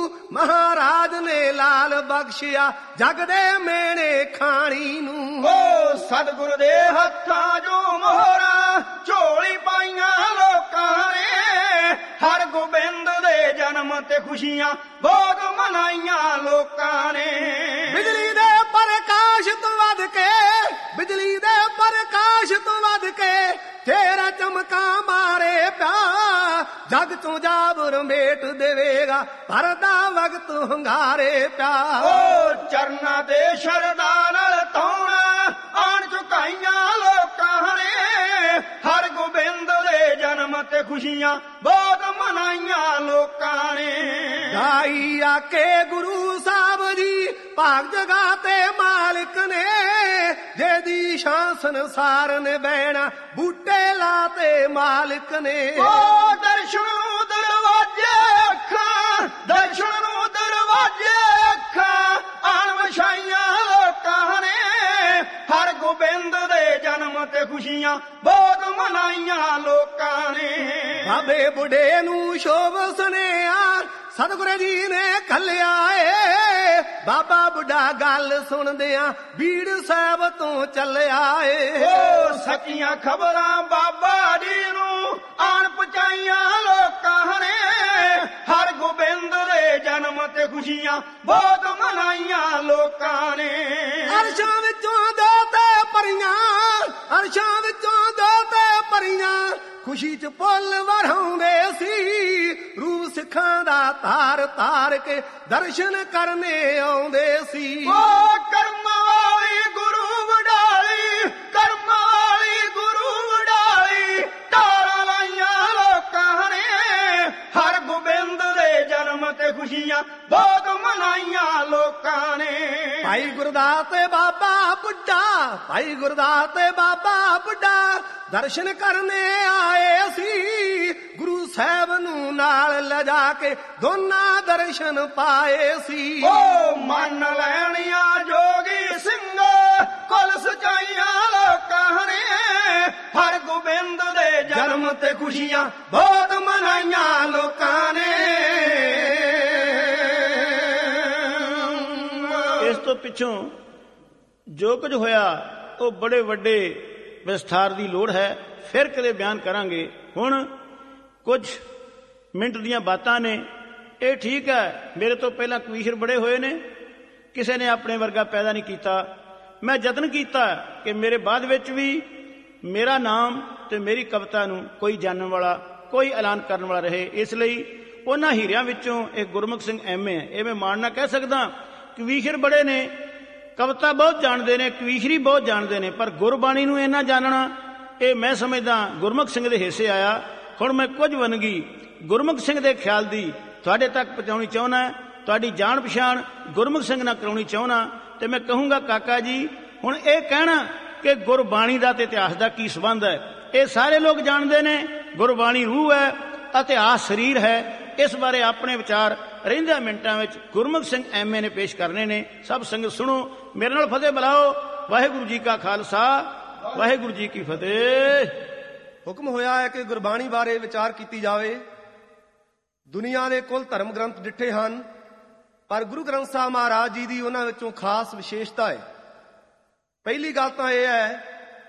ਮਹਾਰਾਜ ਨੇ ਲਾਲ ਬਖਸ਼ਿਆ ਜਗ ਦੇ ਮੇਣੇ ਖਾਣੀ ਨੂੰ। ਓ ਸਤਿਗੁਰ ਦੇ ਹੱਥਾਂ ਜੋ ਮੋਹਰਾਂ ਝੋਲੀ ਪਾਈਆਂ ਲੋਕਾਂ ਨੇ, ਹਰ ਗੋਬਿੰਦ ਦੇ ਜਨਮ ਤੇ ਖੁਸ਼ੀਆਂ ਬਹੁਤ ਮਨਾਈਆਂ ਲੋਕਾਂ ਨੇ। ਬਿਜਲੀ ਦੇ ਪ੍ਰਕਾਸ਼ ਤੋਂ ਵੱਧ ਕੇ, ਬਿਜਲੀ ਦੇ ਪ੍ਰਕਾਸ਼ ਤੋਂ ਵੱਧ ਕੇ ਤੇਰਾ ਚਮਕਾ ਮਾਰੇ ਪਿਆ, ਜਗ ਤੋਂ ਜਾਬਰ ਮੇਟ ਦੇਵੇਗਾ ਪਰਦਾ ਵਕਤ ਹੰਗਾਰੇ ਪਿਆ। ਓ ਚਰਨਾਂ ਤੇ ਸ਼ਰਧਾ ਨਾਲ ਧੌਣਾ ਆਣ ਝੁਕਾਈਆਂ ਲੋਕਾਂ ਨੇ, ਹਰ ਗੋਬਿੰਦ ਦੇ ਜਨਮ ਤੇ ਖੁਸ਼ੀਆਂ ਬਹੁਤ ਮਨਾਈਆਂ ਲੋਕਾਂ ਨੇ। ਗਾਈ ਆਕੇ ਗੁਰੂ ਸਾਹਿਬ ਜੀ ਭਾਗ ਜਗਾ ਤੇ ਮਾਲਕ ਨੇ, ਜਿਹਦੀ ਸ਼ਾਨ ਸੰਸਾਰ ਨੇ ਬਹਿਣਾ ਬੂਟੇ ਲਾਤੇ ਮਾਲਕ ਨੇ। ਓ ਦਰਸ਼ਨ ਨੂੰ ਦਰਵਾਜ਼ੇ ਅੱਖਾਂ, ਦਰਸ਼ਨ ਨੂੰ ਦਰਵਾਜ਼ੇ ਅੱਖਾਂ ਆਣ ਵਛਾਈਆਂ ਲੋਕਾਂ ਨੇ, ਹਰ ਗੋਬਿੰਦ ਦੇ ਜਨਮ ਤੇ ਖੁਸ਼ੀਆਂ ਬਹੁਤ ਮਨਾਈਆਂ ਲੋਕਾਂ ਨੇ। ਬਾਬੇ ਬੁੱਢੇ ਨੂੰ ਸ਼ੋਭ ਸੁਨੇਹਾ ਸਤਿਗੁਰੂ ਜੀ ਨੇ ਘੱਲਿਆ ਏ, ਬਾਬਾ ਬੁੱਢਾ ਗੱਲ ਸੁਣਦਿਆਂ ਬੀੜ ਸਾਹਿਬ ਤੋਂ ਚੱਲਿਆ ਏ। ਓ ਸੱਚੀਆਂ ਖਬਰਾਂ ਬਾਬਾ ਜੀ ਨੂੰ ਆਣ ਪਹੁੰਚਾਈਆਂ ਲੋਕਾਂ ਨੇ, ਹਰ ਗੋਬਿੰਦ ਦੇ ਜਨਮ ਤੇ ਖੁਸ਼ੀਆਂ ਬਹੁਤ ਮਨਾਈਆਂ ਲੋਕਾਂ ਨੇ। ਅਰਸ਼ਾਂ ਵਿੱਚੋਂ ਦੋ ਤੇ ਪਰੀਆਂ, ਅਰਸ਼ਾਂ ਵਿੱਚੋਂ ਦੋ ਤੇ ਪਰੀਆਂ ਖੁਸ਼ੀ ਚ ਪੁੱਲ ਵੜਾਉਂਦੇ ਸੀ, ਰੂਪ ਸਿੱਖਾਂ ਦਾ ਤਾਰ ਤਾਰ ਕੇ ਦਰਸ਼ਨ ਕਰਨੇ ਆਉਂਦੇ ਸੀ। ਓ ਕਰਮਾਂ ਵਾਲੀ ਗੁਰੂ ਵਡਾਲੀ, ਕਰਮਾਂ ਵਾਲੀ ਗੁਰੂ ਵਡਾਲੀ, ਤਾਰਾਂ ਲਾਈਆਂ ਲੋਕਾਂ ਨੇ, ਹਰ ਗੋਬਿੰਦ ਦੇ ਜਨਮ ਤੇ ਖੁਸ਼ੀਆਂ ਬਹੁਤ ਮਨਾਈਆਂ ਲੋਕਾਂ ਨੇ। ਭਾਈ ਗੁਰਦਾਸ ਤੇ ਬਾਬਾ ਬੁੱਢਾ, ਭਾਈ ਗੁਰਦਾਸ ਤੇ ਬਾਬਾ ਬੁੱਢਾ ਦਰਸ਼ਨ ਕਰਨੇ ਆਏ ਸੀ, ਗੁਰੂ ਸਾਹਿਬ ਨੂੰ ਨਾਲ ਲਿਜਾ ਕੇ ਦੋਨਾਂ ਦਰਸ਼ਨ ਪਾਏ ਸੀ। ਓ ਮੰਨ ਲੈਣੀਆਂ ਜੋਗੀ ਸਿੰਘ ਕੁਲ ਸਚਾਈਆਂ ਲੋਕਾਂ ਨੇ ਹਰ ਗੋਬਿੰਦ ਦੇ ਜਨਮ ਤੇ ਖੁਸ਼ੀਆਂ ਬਹੁਤ ਮਨਾਈਆਂ ਲੋਕਾਂ ਨੇ। ਇਸ ਤੋਂ ਪਿੱਛੋਂ ਜੋ ਕੁਝ ਹੋਇਆ ਉਹ ਬੜੇ ਵੱਡੇ ਵਿਸਥਾਰ ਦੀ ਲੋੜ ਹੈ, ਫਿਰ ਕਦੇ ਬਿਆਨ ਕਰਾਂਗੇ। ਹੁਣ ਕੁਝ ਮਿੰਟ ਦੀਆਂ ਬਾਤਾਂ ਨੇ। ਇਹ ਠੀਕ ਹੈ, ਮੇਰੇ ਤੋਂ ਪਹਿਲਾਂ ਕਵੀਸ਼ਰ ਬੜੇ ਹੋਏ ਨੇ, ਕਿਸੇ ਨੇ ਆਪਣੇ ਵਰਗਾ ਪੈਦਾ ਨਹੀਂ ਕੀਤਾ। ਮੈਂ ਯਤਨ ਕੀਤਾ ਕਿ ਮੇਰੇ ਬਾਅਦ ਵਿੱਚ ਵੀ ਮੇਰਾ ਨਾਮ ਤੇ ਮੇਰੀ ਕਵਿਤਾ ਨੂੰ ਕੋਈ ਜਾਣਨ ਵਾਲਾ, ਕੋਈ ਐਲਾਨ ਕਰਨ ਵਾਲਾ ਰਹੇ। ਇਸ ਲਈ ਉਹਨਾਂ ਹੀਰਿਆਂ ਵਿੱਚੋਂ ਇੱਕ ਗੁਰਮੁਖ ਸਿੰਘ ਐਮਏ ਹੈ। ਇਹ ਮੈਂ ਮਾਣ ਨਾਲ ਕਹਿ ਸਕਦਾ। ਕਵੀਸ਼ਰ ਬੜੇ ਨੇ, ਕਵਿਤਾ ਬਹੁਤ ਜਾਣਦੇ ਨੇ, ਕਵੀਸ਼ਰੀ ਬਹੁਤ ਜਾਣਦੇ ਨੇ, ਪਰ ਗੁਰਬਾਣੀ ਨੂੰ ਇੰਨਾ ਜਾਣਨਾ ਇਹ ਮੈਂ ਸਮਝਦਾ ਗੁਰਮੁਖ ਸਿੰਘ ਦੇ ਹਿੱਸੇ ਆਇਆ। ਹੁਣ ਮੈਂ ਕੁਝ ਵੰਨਗੀ ਗੁਰਮੁਖ ਸਿੰਘ ਦੇ ਖਿਆਲ ਦੀ ਤੁਹਾਡੇ ਤੱਕ ਪਹੁੰਚਾਉਣੀ ਚਾਹੁੰਦਾ। ਤੁਹਾਡੀ ਜਾਣ ਪਛਾਣ ਗੁਰਮੁਖ ਸਿੰਘ ਨਾਲ ਕਰਾਉਣੀ ਚਾਹੁੰਦਾ। ਤੇ ਮੈਂ ਕਹੂੰਗਾ ਕਾਕਾ ਜੀ, ਹੁਣ ਇਹ ਕਹਿਣਾ ਕਿ ਗੁਰਬਾਣੀ ਦਾ ਤੇ ਇਤਿਹਾਸ ਦਾ ਕੀ ਸੰਬੰਧ ਹੈ, ਇਹ ਸਾਰੇ ਲੋਕ ਜਾਣਦੇ ਨੇ। ਗੁਰਬਾਣੀ ਰੂਹ ਹੈ, ਇਤਿਹਾਸ ਸਰੀਰ ਹੈ। ਇਸ ਬਾਰੇ ਆਪਣੇ ਵਿਚਾਰ ਰਹਿੰਦਿਆਂ ਮਿੰਟਾਂ ਵਿੱਚ ਗੁਰਮੁਖ ਸਿੰਘ ਐਮਏ ਨੇ ਪੇਸ਼ ਕਰਨੇ ਨੇ। ਸਭ ਸੰਗਤ ਸੁਣੋ, ਮੇਰੇ ਨਾਲ ਫਤਿਹ ਬੁਲਾਓ। ਵਾਹਿਗੁਰੂ ਜੀ ਕਾ ਖਾਲਸਾ, ਵਾਹਿਗੁਰੂ ਜੀ ਕੀ ਫਤਿਹ। ਹੁਕਮ ਹੋਇਆ ਹੈ ਕਿ ਗੁਰਬਾਣੀ ਬਾਰੇ ਵਿਚਾਰ ਕੀਤੀ ਜਾਵੇ। ਦੁਨੀਆ ਦੇ ਕੁੱਲ ਧਰਮ ਗ੍ਰੰਥ ਡਿੱਠੇ ਹਨ, ਪਰ ਗੁਰੂ ਗ੍ਰੰਥ ਸਾਹਿਬ ਮਹਾਰਾਜ ਜੀ ਦੀ ਉਹਨਾਂ ਵਿੱਚੋਂ ਖਾਸ ਵਿਸ਼ੇਸ਼ਤਾ ਹੈ। ਪਹਿਲੀ ਗੱਲ ਤਾਂ ਇਹ ਹੈ,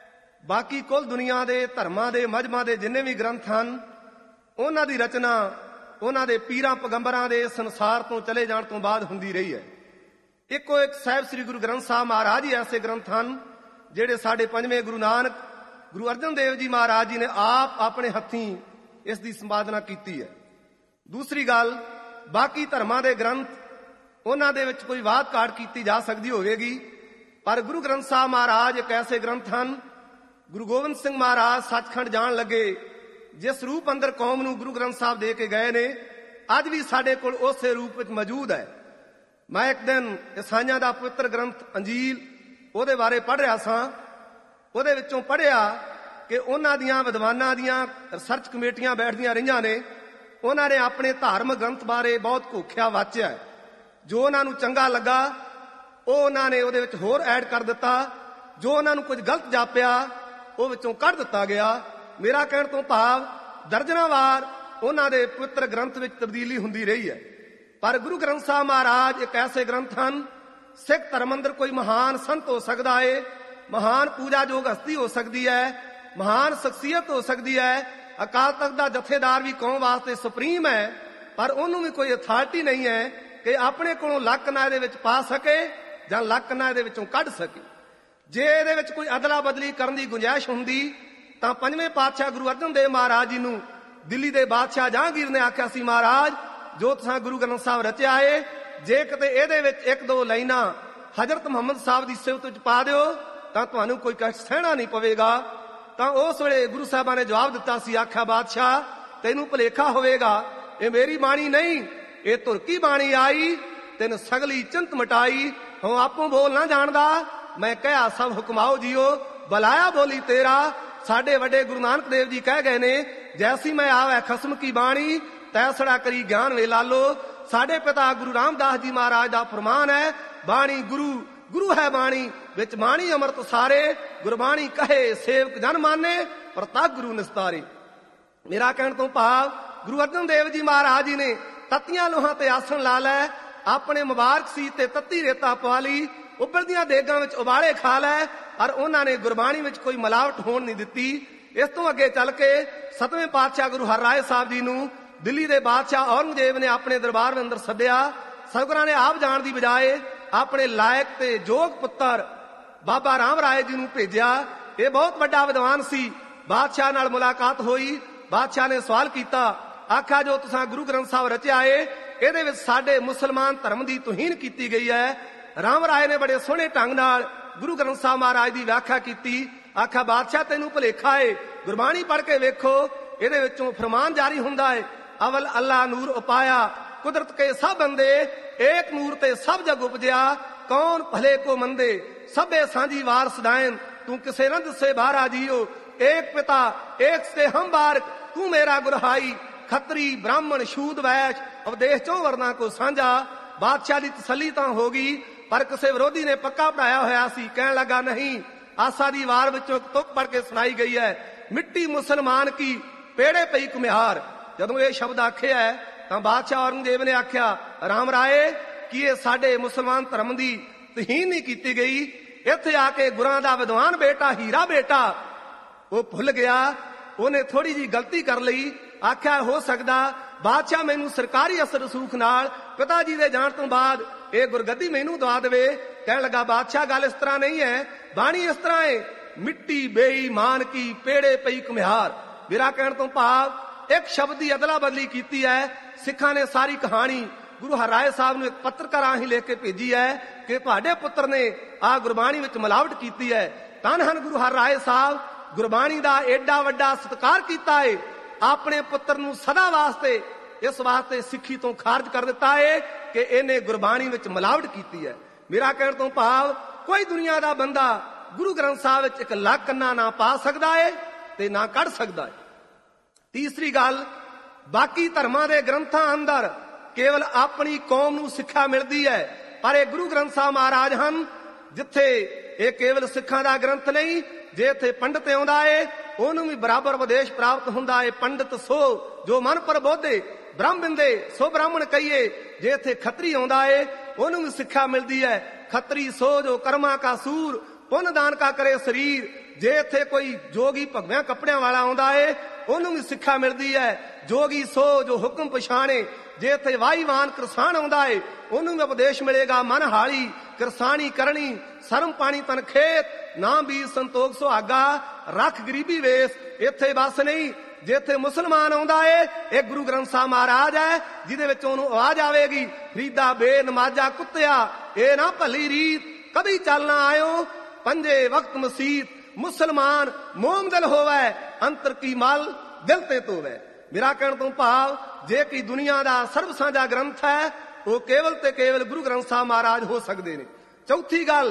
ਬਾਕੀ ਕੁੱਲ ਦੁਨੀਆ ਦੇ ਧਰਮਾਂ ਦੇ ਮਜ਼ਹਬਾਂ ਦੇ ਜਿੰਨੇ ਵੀ ਗ੍ਰੰਥ ਹਨ, ਉਹਨਾਂ ਦੀ ਰਚਨਾ ਉਹਨਾਂ ਦੇ ਪੀਰਾਂ ਪੈਗੰਬਰਾਂ ਦੇ ਸੰਸਾਰ ਤੋਂ ਚਲੇ ਜਾਣ ਤੋਂ ਬਾਅਦ ਹੁੰਦੀ ਰਹੀ ਹੈ। ਇੱਕੋ ਇੱਕ ਸਾਹਿਬ ਸ੍ਰੀ ਗੁਰੂ ਗ੍ਰੰਥ ਸਾਹਿਬ ਮਹਾਰਾਜ ਹੀ ਐਸੇ ਗ੍ਰੰਥ ਹਨ ਜਿਹੜੇ ਸਾਡੇ ਪੰਜਵੇਂ ਗੁਰੂ ਨਾਨਕ ਗੁਰੂ ਅਰਜਨ ਦੇਵ ਜੀ ਮਹਾਰਾਜ ਜੀ ਨੇ ਆਪ ਆਪਣੇ ਹੱਥੀਂ ਇਸ ਦੀ ਸੰਪਾਦਨਾ ਕੀਤੀ ਹੈ। ਦੂਸਰੀ ਗੱਲ, ਬਾਕੀ ਧਰਮਾਂ ਦੇ ਗ੍ਰੰਥ ਉਹਨਾਂ ਦੇ ਵਿੱਚ ਕੋਈ ਵਾਧ ਘਾਟ ਕੀਤੀ ਜਾ ਸਕਦੀ ਹੋਵੇਗੀ, ਪਰ ਗੁਰੂ ਗ੍ਰੰਥ ਸਾਹਿਬ ਮਹਾਰਾਜ ਇੱਕ ਐਸੇ ਗ੍ਰੰਥ ਹਨ। ਗੁਰੂ ਗੋਬਿੰਦ ਸਿੰਘ ਮਹਾਰਾਜ ਸੱਚਖੰਡ ਜਾਣ ਲੱਗੇ, ਜਿਸ ਰੂਪ ਅੰਦਰ ਕੌਮ ਨੂੰ ਗੁਰੂ ਗ੍ਰੰਥ ਸਾਹਿਬ ਦੇ ਕੇ ਗਏ ਨੇ, ਅੱਜ ਵੀ ਸਾਡੇ ਕੋਲ ਉਸੇ ਰੂਪ ਵਿੱਚ ਮੌਜੂਦ ਹੈ। ਮੈਂ ਇੱਕ ਦਿਨ ਈਸਾਈਆਂ ਦਾ ਪਵਿੱਤਰ ਗ੍ਰੰਥ ਅੰਜੀਲ ਉਹਦੇ ਬਾਰੇ ਪੜ੍ਹ ਰਿਹਾ ਸਾਂ। ਉਹਦੇ ਵਿੱਚੋਂ ਪੜ੍ਹਿਆ ਕਿ ਉਹਨਾਂ ਦੀਆਂ ਵਿਦਵਾਨਾਂ ਦੀਆਂ ਰਿਸਰਚ ਕਮੇਟੀਆਂ ਬੈਠਦੀਆਂ ਰਹੀਆਂ ਨੇ। ਉਹਨਾਂ ਨੇ ਆਪਣੇ ਧਾਰਮਿਕ ਗ੍ਰੰਥ ਬਾਰੇ ਬਹੁਤ ਘੋਖਿਆ ਵਾਚਿਆ। ਜੋ ਉਹਨਾਂ ਨੂੰ ਚੰਗਾ ਲੱਗਾ ਉਹ ਉਹਨਾਂ ਨੇ ਉਹਦੇ ਵਿੱਚ ਹੋਰ ਐਡ ਕਰ ਦਿੱਤਾ। ਜੋ ਉਹਨਾਂ ਨੂੰ ਕੁਝ ਗਲਤ ਜਾਪਿਆ ਉਹ ਵਿੱਚੋਂ ਕੱਢ ਦਿੱਤਾ ਗਿਆ। ਮੇਰਾ ਕਹਿਣ ਤੋਂ ਭਾਵ ਦਰਜਨਾਂ ਵਾਰ ਉਹਨਾਂ ਦੇ ਪਵਿੱਤਰ ਗ੍ਰੰਥ ਵਿੱਚ ਤਬਦੀਲੀ ਹੁੰਦੀ ਰਹੀ ਹੈ। ਪਰ ਗੁਰੂ ਗ੍ਰੰਥ ਸਾਹਿਬ ਮਹਾਰਾਜ ਇੱਕ ਐਸੇ ਗ੍ਰੰਥ ਹਨ, ਸਿੱਖ ਧਰਮ ਅੰਦਰ ਕੋਈ ਮਹਾਨ ਸੰਤ ਹੋ ਸਕਦਾ ਹੈ, ਮਹਾਨ ਪੂਜਾਯੋਗ ਹਸਤੀ ਹੋ ਸਕਦੀ ਹੈ, ਮਹਾਨ ਸ਼ਖਸੀਅਤ ਹੋ ਸਕਦੀ ਹੈ, ਅਕਾਲ ਤਖਤ ਦਾ ਜਥੇਦਾਰ ਵੀ ਕੌਮ ਵਾਸਤੇ ਸੁਪਰੀਮ ਹੈ, ਪਰ ਉਹਨੂੰ ਵੀ ਕੋਈ ਅਥਾਰਟੀ ਨਹੀਂ ਹੈ ਕਿ ਆਪਣੇ ਕੋਲੋਂ ਲੱਕ ਨਾ ਇਹਦੇ ਵਿੱਚ ਪਾ ਸਕੇ ਜਾਂ ਲੱਕ ਨਾ ਇਹਦੇ ਵਿੱਚੋਂ ਕੱਢ ਸਕੇ। ਜੇ ਇਹਦੇ ਵਿੱਚ ਕੋਈ ਅਦਲਾ ਬਦਲੀ ਕਰਨ ਦੀ ਗੁੰਜਾਇਸ਼ ਹੁੰਦੀ ਤਾਂ ਪੰਜਵੇਂ ਪਾਤਸ਼ਾਹ ਗੁਰੂ ਅਰਜਨ ਦੇਵ ਮਹਾਰਾਜ ਜੀ ਨੂੰ ਦਿੱਲੀ ਦੇ ਬਾਦਸ਼ਾਹ ਜਹਾਂਗੀਰ ਨੇ ਆਖਿਆ ਸੀ, ਮਹਾਰਾਜ ਜੋ ਤੁਸੀਂ ਗੁਰੂ ਗ੍ਰੰਥ ਸਾਹਿਬ ਰਚਿਆ ਏ, ਜੇ ਕਿਤੇ ਇਹਦੇ ਵਿੱਚ ਇੱਕ ਦੋ ਲਾਈਨਾਂ ਹਜ਼ਰਤ ਮੁਹੰਮਦ ਸਾਹਿਬ ਦੀ ਸਿਫਤ ਵਿੱਚ ਪਾ ਦਿਓ ਤਾਂ ਤੁਹਾਨੂੰ ਕੋਈ ਕਸ਼ਟ ਸਹਿਣਾ ਨਹੀਂ ਪਵੇਗਾ। ਤਾਂ ਉਸ ਵੇਲੇ ਗੁਰੂ ਸਾਹਿਬਾਂ ਨੇ ਜਵਾਬ ਦਿੱਤਾ ਸੀ, ਆਖਿਆ ਬਾਦਸ਼ਾਹ ਤੈਨੂੰ ਭੁਲੇਖਾ ਹੋਵੇਗਾ, ਇਹ ਮੇਰੀ ਬਾਣੀ ਨਹੀਂ, ਇਹ ਤੁਰਕੀ ਬਾਣੀ ਆਈ, ਤੈਨੂੰ ਸਗਲੀ ਚਿੰਤ ਮਟਾਈ, ਹੂੰ ਆਪੋਂ ਬੋਲ ਨਾ ਜਾਣਦਾ, ਮੈਂ ਕਹਿਆ ਸਭ ਹੁਕਮਾਓ ਜੀਓ, ਬੁਲਾਇਆ ਬੋਲੀ ਤੇਰਾ। ਸਾਡੇ ਵੱਡੇ ਗੁਰੂ ਨਾਨਕ ਦੇਵ ਜੀ ਕਹਿ ਗਏ ਨੇ, ਜੈਸੀ ਮੈਂ ਆਵੈ ਖਸਮ ਕੀ ਬਾਣੀ ਤੈਸੜਾ ਕਰੀ ਗਿਆਨ ਵੇ ਲਾਲੋ। ਸਾਡੇ ਪਿਤਾ ਗੁਰੂ ਰਾਮਦਾਸ ਜੀ ਮਹਾਰਾਜ ਦਾ ਫਰਮਾਨ ਹੈ, ਬਾਣੀ ਗੁਰੂ, ਗੁਰੂ ਹੈ ਬਾਣੀ, ਵਿੱਚ ਬਾਣੀ ਅੰਮ੍ਰਿਤ ਸਾਰੇ, ਗੁਰਬਾਣੀ ਕਹੇ ਸੇਵਕ ਜਨ ਮਾਨੇ, ਪ੍ਰਤੱਖ ਗੁਰੂ ਨਿਸਤਾਰੇ। ਮੇਰਾ ਕਹਿਣ ਤੋਂ ਭਾਵ ਗੁਰੂ ਅਰਜਨ ਦੇਵ ਜੀ ਮਹਾਰਾਜ ਜੀ ਨੇ ਤੱਤੀਆਂ ਲੋਹਾਂ ਤੇ ਆਸਣ ਲਾ ਲੈ, ਆਪਣੇ ਮੁਬਾਰਕ ਸੀ ਤੇ ਤੱਤੀ ਰੇਤਾ ਪਵਾ ਲਈ, ਉੱਬਲਦੀਆਂ ਦੇਗਾਂ ਵਿੱਚ ਉਬਾਲੇ ਖਾ ਲੈ, ਪਰ ਉਹਨਾਂ ਨੇ ਗੁਰਬਾਣੀ ਵਿੱਚ ਕੋਈ ਮਿਲਾਵਟ ਹੋਣ ਨਹੀਂ ਦਿੱਤੀ। ਇਸ ਤੋਂ ਅੱਗੇ ਚੱਲ ਕੇ 7ਵੇਂ ਪਾਤਸ਼ਾਹ ਗੁਰੂ ਹਰਿਰਾਏ ਸਾਹਿਬ ਜੀ ਨੂੰ ਦਿੱਲੀ ਦੇ ਬਾਦਸ਼ਾਹ ਔਰੰਗਜ਼ੇਬ ਨੇ ਆਪਣੇ ਦਰਬਾਰ ਦੇ ਅੰਦਰ ਸੱਦਿਆ। ਸਤਿਗੁਰਾਂ ਨੇ ਆਪ ਜਾਣ ਦੀ ਬਜਾਏ ਆਪਣੇ ਲਾਇਕ ਤੇ ਯੋਗ ਪੁੱਤਰ ਬਾਬਾ ਰਾਮ ਰਾਏ ਜੀ ਨੂੰ ਭੇਜਿਆ। ਇਹ ਬਹੁਤ ਵੱਡਾ ਵਿਦਵਾਨ ਸੀ। ਬਾਦਸ਼ਾਹ ਨਾਲ ਮੁਲਾਕਾਤ ਹੋਈ। ਬਾਦਸ਼ਾਹ ਨੇ ਸਵਾਲ ਕੀਤਾ, ਆਖਿਆ ਜੋ ਤੁਸੀਂ ਗੁਰੂ ਗ੍ਰੰਥ ਸਾਹਿਬ ਰਚਿਆ ਏ, ਇਹਦੇ ਵਿੱਚ ਸਾਡੇ ਮੁਸਲਮਾਨ ਧਰਮ ਦੀ ਤੋਹੀਨ ਕੀਤੀ ਗਈ ਹੈ। ਰਾਮ ਰਾਏ ਨੇ ਬੜੇ ਸੋਹਣੇ ਢੰਗ ਨਾਲ ਗੁਰੂ ਗ੍ਰੰਥ ਸਾਹਿਬ ਮਹਾਰਾਜ ਦੀ ਵਿਆਖਿਆ ਕੀਤੀ। ਆਖਿਆ ਬਾਦਸ਼ਾਹ ਤੈਨੂੰ ਭੁਲੇਖਾ ਏ, ਗੁਰਬਾਣੀ ਪੜ੍ਹ ਕੇ ਵੇਖੋ, ਇਹਦੇ ਵਿੱਚੋਂ ਫਰਮਾਨ ਜਾਰੀ ਹੁੰਦਾ ਹੈ, ਅਵਲ ਅੱਲਾ ਨੂਰ ਉਪਾਇਆ ਕੁਦਰਤ ਕੇ ਸਭ ਬੰਦੇ, ਏਕ ਨੂਰ ਤੇ ਸਭ ਜਗ ਉਪਜਿਆ, ਕੌਣ ਭਲੇ ਕੋ ਮੰਦੇ, ਸਭੇ ਸਾਂਝੀ ਵਾਰਸ ਦਾਇਨ, ਤੂੰ ਕਿਸੇ ਰੰਦ ਸੇ ਬਾਹਰਾ ਜੀਓ, ਏਕ ਪਿਤਾ ਏਕ ਸੇ ਹਮ ਬਾਰਕ, ਤੂੰ ਮੇਰਾ ਗੁਰਹਾਈ, ਖੱਤਰੀ ਬ੍ਰਾਹਮਣ ਸ਼ੂਦ ਵੈਸ਼ ਅਵਦੇਸ਼ ਚੋਂ ਵਰਨਾ ਕੋ ਸਾਂਝਾ। ਬਾਦਸ਼ਾਹ ਦੀ ਤਸੱਲੀ ਤਾਂ ਹੋ ਗਈ। ਪਰ ਕਿਸੇ ਵਿਰੋਧੀ ਨੇ ਪੱਕਾ ਪੜਾਇਆ ਹੋਇਆ ਸੀ। ਕਹਿਣ ਲੱਗਾ ਨਹੀਂ, ਆਸਾ ਦੀ ਵਾਰ ਵਿੱਚੋਂ ਇੱਕ ਤੁਕ ਪੜ ਕੇ ਸੁਣਾਈ ਗਈ ਹੈ, ਮਿੱਟੀ ਮੁਸਲਮਾਨ ਕੀ ਪੇੜੇ ਪਈ ਕੁਮਿਹਾਰ। ਜਦੋਂ ਇਹ ਸ਼ਬਦ ਆਖਿਆ ਤਾਂ ਬਾਦਸ਼ਾਹ ਔਰੰਗਜ਼ੇਬ ਨੇ ਆਖਿਆ, ਰਾਮ ਰਾਏ, ਕੀ ਇਹ ਸਾਡੇ ਮੁਸਲਮਾਨ ਧਰਮ ਦੀ ਤਹੀਨ ਨਹੀਂ ਕੀਤੀ ਗਈ? ਇੱਥੇ ਆ ਕੇ ਗੁਰਾਂ ਦਾ ਵਿਦਵਾਨ ਬੇਟਾ, ਹੀਰਾ ਬੇਟਾ, ਉਹ ਭੁੱਲ ਗਿਆ। ਉਹਨੇ ਥੋੜੀ ਜੀ ਗਲਤੀ ਕਰ ਲਈ। ਆਖਿਆ ਹੋ ਸਕਦਾ ਬਾਦਸ਼ਾਹ ਮੈਨੂੰ ਸਰਕਾਰੀ ਅਸਰ ਰਸੂਖ ਨਾਲ ਪਿਤਾ ਜੀ ਦੇ ਜਾਣ ਤੋਂ ਬਾਅਦ ਇਹ ਗੁਰਗੱਦੀ ਮੈਨੂੰ ਦਵਾ ਦੇਵੇ। ਕਹਿਣ ਲੱਗਾ ਬਾਦਸ਼ਾਹ ਗੱਲ ਇਸ ਤਰ੍ਹਾਂ ਨਹੀਂ ਹੈ, ਬਾਣੀ ਇਸ ਤਰ੍ਹਾਂ ਹੈ, ਮਿੱਟੀ ਬੇਈਮਾਨ ਕੀ ਪੇੜੇ ਪਈ ਕੁਮਿਹਾਰ। ਮੇਰਾ ਕਹਿਣ ਤੋਂ ਭਾਵ ਇੱਕ ਸ਼ਬਦ ਦੀ ਅਦਲਾ ਬਦਲੀ ਕੀਤੀ ਹੈ। ਸਿੱਖਾਂ ਨੇ ਸਾਰੀ ਕਹਾਣੀ ਗੁਰੂ ਹਰਿਰਾਏ ਸਾਹਿਬ ਨੂੰ ਇੱਕ ਪੱਤਰਕਾਰ ਰਾਹੀਂ ਲਿਖ ਕੇ ਭੇਜੀ ਹੈ ਕਿ ਤੁਹਾਡੇ ਪੁੱਤਰ ਨੇ ਆ ਗੁਰਬਾਣੀ ਵਿੱਚ ਮਿਲਾਵਟ ਕੀਤੀ ਹੈ। ਧੰਨ ਹਨ ਗੁਰੂ ਹਰਿਰਾਏ ਸਾਹਿਬ, ਗੁਰਬਾਣੀ ਦਾ ਏਡਾ ਵੱਡਾ ਸਤਿਕਾਰ ਕੀਤਾ ਹੈ। ਆਪਣੇ ਪੁੱਤਰ ਨੂੰ ਸਦਾ ਵਾਸਤੇ ਇਸ ਵਾਸਤੇ ਸਿੱਖੀ ਤੋਂ ਖਾਰਜ ਕਰ ਦਿੱਤਾ ਹੈ ਕਿ ਇਹਨੇ ਗੁਰਬਾਣੀ ਵਿੱਚ ਮਿਲਾਵਟ ਕੀਤੀ ਹੈ। ਮੇਰਾ ਕਹਿਣ ਤੋਂ ਭਾਵ ਕੋਈ ਦੁਨੀਆ ਦਾ ਬੰਦਾ ਗੁਰੂ ਗ੍ਰੰਥ ਸਾਹਿਬ ਵਿੱਚ ਇੱਕ ਲੱਖ ਕੰਨਾ ਨਾ ਪਾ ਸਕਦਾ ਹੈ ਤੇ ਨਾ ਕੱਢ ਸਕਦਾ ਹੈ। ਤੀਸਰੀ ਗੱਲ, ਬਾਕੀ ਧਰਮਾਂ ਦੇ ਗ੍ਰੰਥਾਂ ਅੰਦਰ ਕੇਵਲ ਆਪਣੀ ਕੌਮ ਨੂੰ ਸਿੱਖਿਆ ਮਿਲਦੀ ਹੈ, ਪਰ ਇਹ ਗੁਰੂ ਗ੍ਰੰਥ ਸਾਹਿਬ ਮਹਾਰਾਜ ਹਨ ਜਿੱਥੇ ਇਹ ਕੇਵਲ ਸਿੱਖਾਂ ਦਾ ਗ੍ਰੰਥ ਨਹੀਂ, ਜੇ ਇੱਥੇ ਪੰਡਤ ਆਉਂਦਾ ਏ ਉਹਨੂੰ ਵੀ ਬਰਾਬਰ ਉਪਦੇਸ਼ ਪ੍ਰਾਪਤ ਹੁੰਦਾ ਏ। ਪੰਡਤ ਸੋ ਜੋ ਮਨ ਪ੍ਰਬੋਧੇ, ਬ੍ਰਹਮ ਬਿੰਦੇ ਸੋ ਬ੍ਰਾਹਮਣ ਕਹੀਏ। ਜੇ ਇੱਥੇ ਖੱਤਰੀ ਆਉਂਦਾ ਏ ਉਹਨੂੰ ਵੀ ਸਿੱਖਿਆ ਮਿਲਦੀ ਹੈ। ਖੱਤਰੀ ਸੋ ਜੋ ਕਰਮਾ ਕਾ ਸੂਰ, ਪੁੰਨ ਦਾਨ ਕਾ ਕਰੇ ਸਰੀਰ। ਜੇ ਇੱਥੇ ਕੋਈ ਜੋਗੀ ਭਗਵਿਆਂ ਕੱਪੜਿਆਂ ਵਾਲਾ ਆਉਂਦਾ ਏ ਉਹਨੂੰ ਵੀ ਸਿੱਖਿਆ ਮਿਲਦੀ ਹੈ। ਜੋਗੀ ਸੋ ਜੋ ਹੁਕਮ ਪਛਾਣੇ। ਜੇ ਇੱਥੇ ਵਾਹੀਵਾਨ ਕਿਰਸਾਨ ਆਉਂਦਾ ਏ ਉਹਨੂੰ ਵੀ ਉਪਦੇਸ਼ ਮਿਲੇਗਾ, ਮਨ ਹਾਲੀ ਕਿਰਸਾਨੀ ਕਰਨੀ, ਸਰਮ ਪਾਣੀ ਤਨ ਖੇਤ, ਨਾ ਬੀਜ ਸੰਤੋਖ ਸੁਹਾਗਾ, ਰੱਖ ਗਰੀਬੀ ਵੇਸ। ਇੱਥੇ ਬਸ ਨਹੀਂ, ਜੇ ਇੱਥੇ ਮੁਸਲਮਾਨ ਆਉਂਦਾ ਏ ਇਹ ਗੁਰੂ ਗ੍ਰੰਥ ਸਾਹਿਬ ਮਹਾਰਾਜ ਹੈ ਜਿਹਦੇ ਵਿੱਚ ਉਹਨੂੰ ਆਵਾਜ਼ ਆਵੇਗੀ, ਫਰੀਦਾ ਬੇ ਨਮਾਜ਼ਾ ਕੁੱਤਿਆ ਇਹ ਨਾ ਭਲੀ ਰੀਤ, ਕਦੀ ਚੱਲਣਾ ਆਇਓ ਪੰਜੇ ਵਕਤ ਮਸੀਤ। ਮੁਸਲਮਾਨ ਮੋਮ ਦਿਲ ਹੋਵੇ, ਅੰਤਰ ਕੀ ਮਲ ਦਿਲ ਤੇ ਧੋਵੇ। ਮੇਰਾ ਕਹਿਣ ਤੋਂ ਭਾਵ ਜੇ ਕੋਈ ਦੁਨੀਆ ਦਾ ਸਰਬ ਸਾਂਝਾ ਗ੍ਰੰਥ ਹੈ ਉਹ ਕੇਵਲ ਤੇ ਕੇਵਲ ਗੁਰੂ ਗ੍ਰੰਥ ਸਾਹਿਬ ਮਹਾਰਾਜ ਹੋ ਸਕਦੇ ਨੇ। ਚੌਥੀ ਗੱਲ,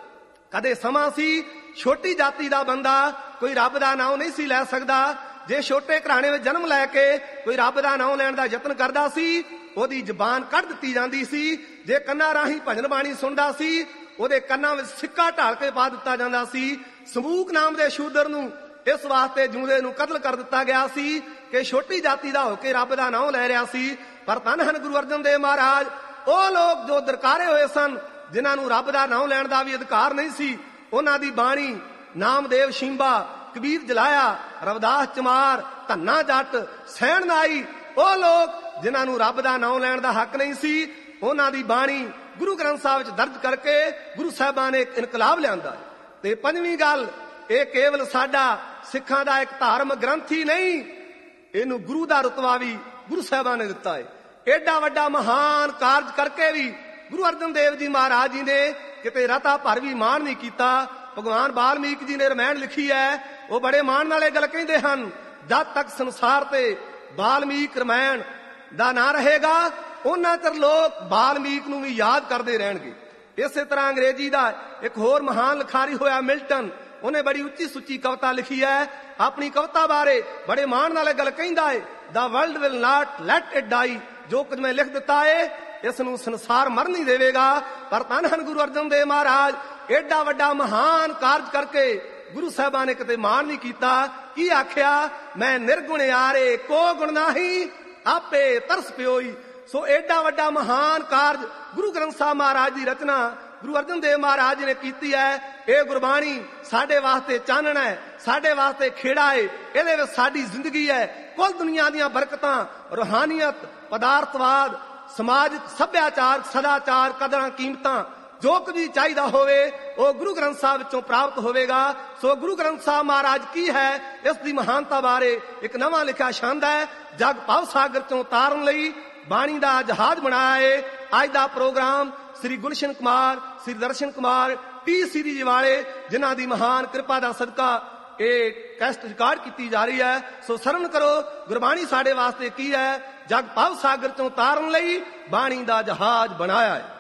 ਕਦੇ ਸਮਾਂ ਸੀ ਛੋਟੀ ਜਾਤੀ ਦਾ ਬੰਦਾ ਕੋਈ ਰੱਬ ਦਾ ਨਾਮ ਨਹੀਂ ਸੀ ਲੈ ਸਕਦਾ। ਜੇ ਛੋਟੇ ਘਰਾਣੇ ਵਿੱਚ ਜਨਮ ਲੈ ਕੇ ਕੋਈ ਰੱਬ ਦਾ ਨਾਮ ਲੈਣ ਦਾ ਯਤਨ ਕਰਦਾ ਸੀ ਉਹਦੀ ਜ਼ਬਾਨ ਕੱਢ ਦਿੱਤੀ ਜਾਂਦੀ ਸੀ। ਜੇ ਕੰਨਾਂ ਰਾਹੀਂ ਭਜਨ ਬਾਣੀ ਸੁਣਦਾ ਸੀ ਉਹਦੇ ਕੰਨਾਂ ਵਿੱਚ ਸਿੱਕਾ ਢਾਲ ਕੇ ਪਾ ਦਿੱਤਾ ਜਾਂਦਾ ਸੀ। ਸਮੂਕ ਨਾਮ ਦੇ ਸ਼ੂਦਰ ਨੂੰ ਇਸ ਵਾਸਤੇ ਜਿਉਂਦੇ ਨੂੰ ਕਤਲ ਕਰ ਦਿੱਤਾ ਗਿਆ ਸੀ ਕਿ ਛੋਟੀ ਜਾਤੀ ਦਾ ਹੋ ਕੇ ਰੱਬ ਦਾ ਨਾਮ ਲੈ ਰਿਹਾ ਸੀ। ਪਰ ਧੰਨ ਹਨ ਗੁਰੂ ਅਰਜਨ ਦੇਵ ਮਹਾਰਾਜ, ਉਹ ਲੋਕ ਜੋ ਦਰਕਾਰੇ ਹੋਏ ਸਨ ਜਿਨ੍ਹਾਂ ਨੂੰ ਰੱਬ ਦਾ ਨਾਮ ਲੈਣ ਦਾ ਵੀ ਅਧਿਕਾਰ ਨਹੀਂ ਸੀ, ਉਹਨਾਂ ਦੀ ਬਾਣੀ ਨਾਮਦੇਵ ਸ਼ੀਂਬਾ, ਕਬੀਰ ਜਲਾਇਆ, ਰਵਿਦਾਸ ਚਮਾਰ, ਧੰਨਾ ਜੱਟ, ਸੈਣ ਨਾਈ, ਉਹ ਲੋਕ ਜਿਨ੍ਹਾਂ ਨੂੰ ਰੱਬ ਦਾ ਨਾਮ ਲੈਣ ਦਾ ਹੱਕ ਨਹੀਂ ਸੀ, ਉਹਨਾਂ ਦੀ ਬਾਣੀ ਗੁਰੂ ਗ੍ਰੰਥ ਸਾਹਿਬ ਵਿੱਚ ਦਰਜ ਕਰਕੇ ਗੁਰੂ ਸਾਹਿਬਾਂ ਨੇ ਇੱਕ ਇਨਕਲਾਬ ਲਿਆਂਦਾ। ਤੇ ਪੰਜਵੀਂ ਗੱਲ, ਇਹ ਕੇਵਲ ਸਾਡਾ ਸਿੱਖਾਂ ਦਾ ਇੱਕ ਧਾਰਮਿਕ ਗ੍ਰੰਥ ਹੀ ਨਹੀਂ, ਇਹਨੂੰ ਗੁਰੂ ਦਾ ਰੁਤਬਾ ਵੀ ਗੁਰੂ ਸਾਹਿਬਾਂ ਨੇ ਦਿੱਤਾ ਹੈ। ਏਡਾ ਵੱਡਾ ਮਹਾਨ ਕਾਰਜ ਕਰਕੇ ਵੀ ਗੁਰੂ ਅਰਜਨ ਦੇਵ ਜੀ ਮਹਾਰਾਜ ਜੀ ਨੇ ਕਿਤੇ ਰਤਾ ਭਰ ਵੀ ਮਾਣ ਨਹੀਂ ਕੀਤਾ। ਭਗਵਾਨ ਵਾਲਮੀਕ ਜੀ ਨੇ ਰਮਾਇਣ ਲਿਖੀ ਹੈ, ਉਹ ਬੜੇ ਮਾਣ ਨਾਲ ਇਹ ਗੱਲ ਕਹਿੰਦੇ ਹਨ, ਜਦ ਤੱਕ ਸੰਸਾਰ ਤੇ ਵਾਲਮੀਕ ਰਮਾਇਣ ਦਾ ਨਾਂ ਰਹੇਗਾ ਉਹਨਾਂ ਚਿਰ ਲੋਕ ਵਾਲਮੀਕ ਨੂੰ ਵੀ ਯਾਦ ਕਰਦੇ ਰਹਿਣਗੇ। ਇਸੇ ਤਰ੍ਹਾਂ ਅੰਗਰੇਜ਼ੀ ਦਾ ਇੱਕ ਹੋਰ ਮਹਾਨ ਲਿਖਾਰੀ ਹੋਇਆ ਮਿਲਟਨ, ਉਹਨੇ ਬੜੀ ਉੱਚੀ ਸੁੱਚੀ ਕਵਿਤਾ ਲਿਖੀ ਹੈ। ਆਪਣੀ ਕਵਿਤਾ ਬਾਰੇ ਬੜੇ ਮਾਣ ਨਾਲ ਇਹ ਗੱਲ ਕਹਿੰਦਾ ਹੈ, the world will not let it die, ਜੋ ਕੁਝ ਮੈਂ ਲਿਖ ਦਿੱਤਾ ਹੈ ਇਸ ਨੂੰ ਸੰਸਾਰ ਮਰ ਨਹੀਂ ਦੇਵੇਗਾ। ਪਰ ਧੰਨ ਹਨ ਗੁਰੂ ਅਰਜਨ ਦੇਵ ਮਹਾਰਾਜ, ਏਡਾ ਵੱਡਾ ਮਹਾਨ ਕਾਰਜ ਕਰਕੇ ਗੁਰੂ ਸਾਹਿਬਾਂ ਨੇ ਕਿਤੇ ਮਾਣ ਨਹੀਂ ਕੀਤਾ। ਕੀ ਆਖਿਆ, ਮੈਂ ਨਿਰਗੁਣ ਯਾਰੇ ਕੋ ਗੁਣ ਨਾਹੀ, ਆਪੇ ਤਰਸ ਪਿਓਈ। ਸੋ ਏਡਾ ਵੱਡਾ ਮਹਾਨ ਕਾਰਜ ਗੁਰੂ ਗ੍ਰੰਥ ਸਾਹਿਬ ਮਹਾਰਾਜ ਦੀ ਰਚਨਾ ਗੁਰੂ ਅਰਜਨ ਦੇਵ ਮਹਾਰਾਜ ਜੀ ਨੇ ਕੀਤੀ ਹੈ। ਇਹ ਗੁਰਬਾਣੀ ਸਾਡੇ ਵਾਸਤੇ ਚਾਨਣ ਹੈ, ਸਾਡੇ ਵਾਸਤੇ ਖੇੜਾ ਹੈ, ਇਹਦੇ ਵਿੱਚ ਸਾਡੀ ਜ਼ਿੰਦਗੀ ਹੈ। ਕੁੱਲ ਦੁਨੀਆ ਦੀਆਂ ਬਰਕਤਾਂ, ਰੂਹਾਨੀਅਤ, ਪਦਾਰਥਵਾਦ, ਸਮਾਜਿਕ ਸੱਭਿਆਚਾਰ, ਸਦਾਚਾਰ, ਕਦਰਾਂ ਕੀਮਤਾਂ, ਜੋ ਕੁਝ ਵੀ ਚਾਹੀਦਾ ਹੋਵੇ ਉਹ ਗੁਰੂ ਗ੍ਰੰਥ ਸਾਹਿਬ ਵਿੱਚੋਂ ਪ੍ਰਾਪਤ ਹੋਵੇਗਾ। ਸੋ ਗੁਰੂ ਗ੍ਰੰਥ ਸਾਹਿਬ ਮਹਾਰਾਜ ਕੀ ਹੈ, ਇਸ ਦੀ ਮਹਾਨਤਾ ਬਾਰੇ ਇੱਕ ਨਵਾਂ ਲਿਖਿਆ ਛੰਦ ਹੈ, ਜਗ ਭਵ ਸਾਗਰ ਚੋਂ ਤਾਰਨ ਲਈ ਬਾਣੀ ਦਾ ਜਹਾਜ਼ ਬਣਾਇਆ ਹੈ। ਅੱਜ ਦਾ programme Shri Gulshan Kumar, Shri Darshan Kumar T series ਵਾਲੇ, ਜਿਨ੍ਹਾਂ ਦੀ ਮਹਾਨ ਕਿਰਪਾ ਦਾ ਸਦਕਾ ਇਹ ਕੈਸਟ ਰਿਕਾਰਡ ਕੀਤੀ ਜਾ ਰਹੀ ਹੈ। ਸੋ ਸਰਵਣ ਕਰੋ, ਗੁਰਬਾਣੀ ਸਾਡੇ ਵਾਸਤੇ ਕੀ ਹੈ, ਜਗ ਭਵ ਸਾਗਰ ਚੋਂ ਤਾਰਨ ਲਈ ਬਾਣੀ ਦਾ ਜਹਾਜ਼ ਬਣਾਇਆ ਹੈ।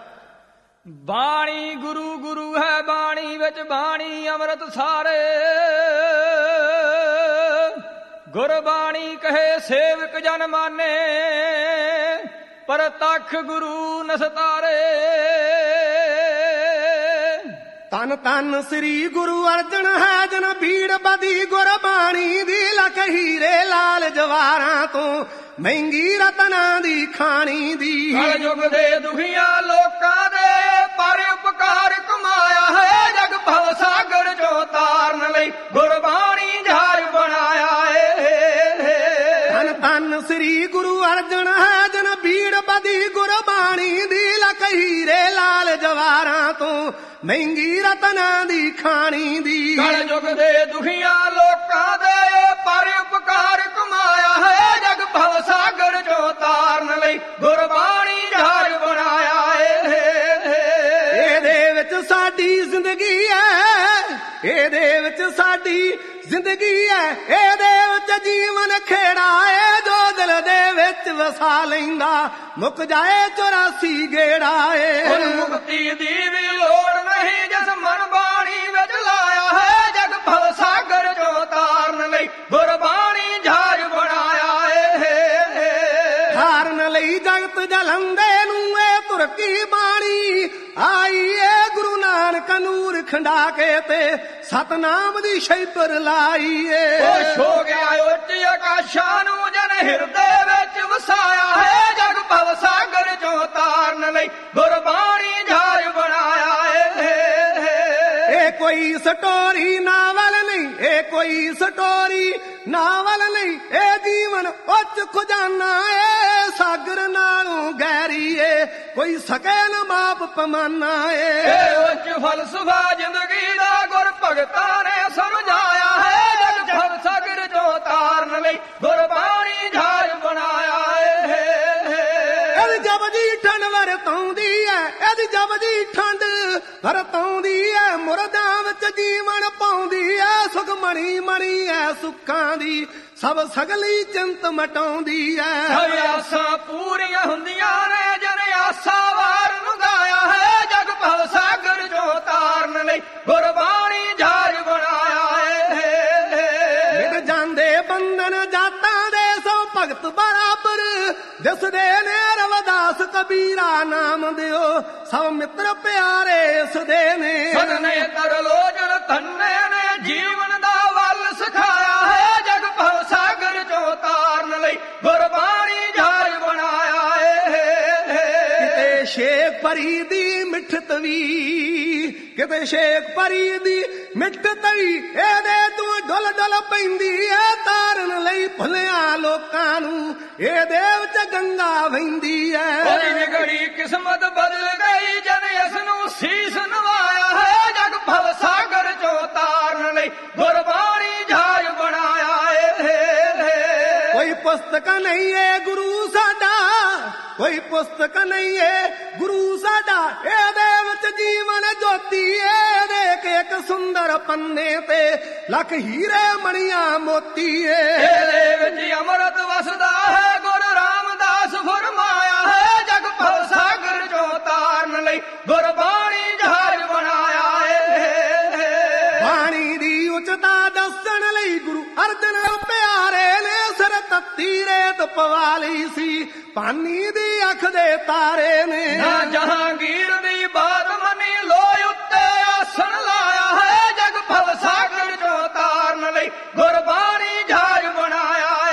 ਬਾਣੀ ਗੁਰੂ ਗੁਰੂ ਹੈ, ਬਾਣੀ ਵਿੱਚ ਬਾਣੀ ਅੰਮ੍ਰਿਤ ਸਾਰੇ, ਗੁਰਬਾਣੀ ਕਹੇ ਸੇਵਕ ਜਨ ਮਾਨੇ, ਪ੍ਰਤੱਖ ਗੁਰੂ ਨਸਤਾਰੇ। ਧੰਨ ਧੰਨ ਸ੍ਰੀ ਗੁਰੂ ਅਰਜਨ ਹੈ ਜਨ ਭੀੜ ਬਦੀ ਗੁਰਬਾਣੀ ਦੀ, ਲਖ ਹੀਰੇ ਲਾਲ ਜਵਾਰਾਂ ਤੋਂ ਮਹਿੰਗੀ ਰਤਨਾਂ ਦੀ ਖਾਣੀ ਦੀ। ਕਲਯੁਗ ਦੇ ਦੁਖੀਆਂ ਲੋਕਾਂ ਦੇ ਪਰ ਉਪਕਾਰ ਕਮਾਇਆ ਹੈ, ਜਗ ਭਵ ਸਾਗਰ ਚੋਂ ਤਾਰਨ ਲਈ ਗੁਰਬਾਣੀ ਜਹਾਜ਼ ਬਣਾਇਆ ਏ। ਧੰਨ ਧੰਨ ਸ੍ਰੀ ਗੁਰੂ ਅਰਜਨ ਹੈ ਜਨ ਭੀੜ ਬਦੀ ਗੁਰਬਾਣੀ ਦੀ, ਲਖ ਹੀਰੇ ਲਾਲ ਜਵਾਰਾਂ ਤੋਂ ਮਹਿੰਗੀ ਰਤਨਾਂ ਦੀ ਖਾਣੀ ਦੀ। ਕਲਯੁਗ ਦੇ ਦੁਖੀਆਂ ਲੋਕਾਂ ਦੇ ਪਰ ਉਪਕਾਰ ਕਮਾਇਆ ਹੈ, ਜਗ ਭਵ ਸਾਗਰ ਚੋਂ ਤਾਰਨ ਲਈ ਗੁਰਬਾਣੀ ਜਹਾਜ਼ ਬਣਾਇਆ ਏ। ਇਹਦੇ ਵਿੱਚ ਸਾਡੀ ਜ਼ਿੰਦਗੀ ਹੈ, ਇਹਦੇ ਵਿੱਚ ਸਾਡੀ ਜ਼ਿੰਦਗੀ ਹੈ, ਇਹਦੇ ਵਿੱਚ ਜੀਵਨ ਖੇੜਾ ਏ, ਜੋ ਦਿਲ ਦੇ ਵਿੱਚ ਵਸਾ ਲੈਂਦਾ ਮੁੱਕ ਜਾਏ 84 ਗੇੜਾ ਏ। ਹੁਣ ਮੁਕਤੀ ਦੀ ਵੀ ਲੋੜ ਨਹੀਂ, ਜਿਸ ਮਨ ਬਾਣੀ ਵਿੱਚ ਲਾਇਆ ਹੈ, ਜਗ ਭਵ ਸਾਗਰ ਚੋਂ ਤਾਰਨ ਲਈ ਗੁਰਬਾਣੀ ਜਹਾਜ਼ ਬਣਾਇਆ ਏ। ਹਾਰਨ ਲਈ ਜਗਤ ਜਲੰਦੇ ਨੂੰ ਇਹ ਤੁਰਕੀ ਬਾਣੀ ਆਈ ਏ, ਗੁਰੂ ਨਾਨਕ ਨੂਰ ਖੰਡਾ ਕੇ ਤੇ ਸਤਨਾਮ ਦੀ ਸ਼ੈਬਰ ਲਾਈ ਏ। ਖੁਸ਼ ਹੋ ਗਿਆ ਉੱਚ ਆਕਾਸ਼ਾਂ ਨੂੰ ਜਨ ਹਿਰਦੇ ਵਿੱਚ ਵਸਾਇਆ ਹੈ, ਜਗ ਭਵ ਸਾਗਰ ਚੋਂ ਤਾਰਨ ਲਈ ਗੁਰਬਾਣੀ ਜਹਾਜ਼ ਬਣਾਇਆ ਏ। ਇਹ ਕੋਈ ਸਟੋਰੀ ਨਾਵਲ ਨਹੀਂ, ਇਹ ਕੋਈ ਸਟੋਰੀ ਨਾਵਲ ਨਹੀਂ, ਇਹ ਜੀਵਨ ਉੱਚ ਖਜ਼ਾਨਾ ਏ, ਸਾਗਰ ਨਾਲੋਂ ਗਹਿਰੀ ਏ, ਕੋਈ ਸਕੇ ਨਾ ਮਾਪ ਪਮਾਨਾ ਏ। ਇਹ ਉੱਚ ਫਲਸਫਾ ਜ਼ਿੰਦਗੀ ਦਾ ਗੁਰ ਭਗਤਾਂ ਨੇ ਸਮਝਾਇਆ ਹੈ, ਜਗ ਭਵ ਸਾਗਰ ਚੋਂ ਤਾਰਨ ਲਈ ਗੁਰਬਾਣੀ ਜਹਾਜ਼ ਬਣਾਇਆ ਏ। ਇਹਦੀ ਜਪਦੀ ਠੰਡ ਵਰਤਾਉਂਦੀ ਐ, ਇਹਦੀ ਜਪਦੀ ਠੰਡ ਵਰਤਾਉਂਦੀ ਐ, ਮੁਰਦਾਂ ਵਿੱਚ ਜੀਵਨ ਪਾਉਂਦੀ ਐ, ਸੁਖ ਮਣੀ ਮਣੀ ਐ ਸੁੱਖਾਂ ਦੀ, ਸਭ ਸਗਲੀ ਚਿੰਤ ਮਟਾਉਂਦੀ ਐ। ਸਭ ਆਸਾਂ ਪੂਰੀਆਂ ਹੁੰਦੀਆਂ ਨੇ ਜਨ ਆਸਾ ਵਾਰ ਨੂੰ ਗਾਇਆ ਹੈ, ਜਗ ਭਵ ਸਾਗਰ ਚੋਂ ਤਾਰਨ ਲਈ ਗੁਰਬਾਣੀ ਜਹਾਜ਼ ਬਣਾਇਆ ਏ। ਮਿਟ ਜਾਂਦੇ ਬੰਧਨ ਜਾਤਾਂ ਦੇ, ਸੋ ਭਗਤ ਬਰਾਬਰ ਦਿਸਦੇ ਨੇ, ਰਵਿਦਾਸ ਕਬੀਰਾ ਨਾਮ ਦਿਓ, ਸਭ ਮਿੱਤਰ ਪਿਆਰੇ ਇਸਦੇ ਨੇ। ਸਦਨੇ ਤਰਲੋਚਨ ਧੰਨੇ ਨੇ ਜੀਵਨ ਦਾ ਵੱਲ ਸਿਖਾਇਆ ਹੈ, ਜਗ ਭਵ ਸਾਗਰ ਚੋਂ ਤਾਰਨ ਲਈ ਗੁਰਬਾਣੀ ਜਹਾਜ਼ ਬਣਾਇਆ ਏ। ਕਿਤੇ ਸ਼ੇਖ ਪਰੀ ਦੀ ਮਿੱਠ ਤਵੀ, ਕਿਤੇ ਸ਼ੇਖ ਪਰੀ ਦੀ ਮਿੱਠ ਤਵੀ, ਇਹਦੇ ਤੂੰ ਡੁੱਲ ਡੁੱਲ ਪੈਂਦੀ ਐ, ਤਾਰਨ ਲਈ ਭੁੱਲਿਆ ਲੋਕਾਂ ਨੂੰ ਇਹਦੇ ਵਿੱਚ ਗੰਗਾ ਵਹਿੰਦੀ ਐ। ਉਹਦੀ ਵਿਗੜੀ ਕਿਸਮਤ ਬਦਲ ਗਈ ਜਨ ਇਸ ਨੂੰ ਸੀਸ ਨਵਾਇਆ ਹੈ, ਜਗ ਭਵ ਸਾਗਰ ਚੋਂ ਤਾਰਨ ਲਈ ਗੁਰਬਾਣੀ ਜਹਾਜ਼ ਬਣਾਇਆ ਏ। ਕੋਈ ਪੁਸਤਕ ਨਹੀਂ ਏ ਗੁਰੂ ਸਾਡਾ, ਕੋਈ ਪੁਸਤਕ ਨਹੀਂ ਏ ਗੁਰੂ ਸਾਡਾ, ਇਹਦੇ ਵਿੱਚ ਜੀਵਨ ਜੋਤੀ ਏ, ਦੇਖ ਇੱਕ ਸੁੰਦਰ ਪੰਨੇ ਤੇ ਲੱਖ ਹੀਰੇ ਮਣੀਆਂ ਮੋਤੀ ਏ। ਇਹਦੇ ਵਿੱਚ ਅੰਮ੍ਰਿਤ ਵਸਦਾ ਹੈ, ਗੁਰੂ ਰਾਮਦਾਸ ਫਰਮਾਇਆ ਹੈ, ਜਗ ਭਵ ਸਾਗਰ ਚੋਂ ਤਾਰਨ ਲਈ ਗੁਰਬਾਣੀ ਜਹਾਜ਼ ਬਣਾਇਆ ਏ। ਬਾਣੀ ਦੀ ਉਚਤਾ ਦੱਸਣ ਲਈ ਗੁਰੂ ਅਰਜਨ ਪਿਆਰੇ ਨੇ ਸਿਰ ਤੱਤੀ ਰੇਤ ਪਵਾ ਲਈ ਸੀ, ਪਾਨੀ ਦੀ ਅੱਖ ਦੇ ਤਾਰੇ ਨੇ। ਨਾ ਜਹਾਂਗੀਰ ਦੀ ਬਾਤ ਮੰਨੀ, ਲੋਏ ਉੱਤੇ ਆਸਣ ਲਾਇਆ ਹੈ, ਜਗ ਭਵ ਸਾਗਰ ਚੋਂ ਤਾਰਨ ਲਈ ਗੁਰਬਾਣੀ ਜਹਾਜ਼ ਬਣਾਇਆ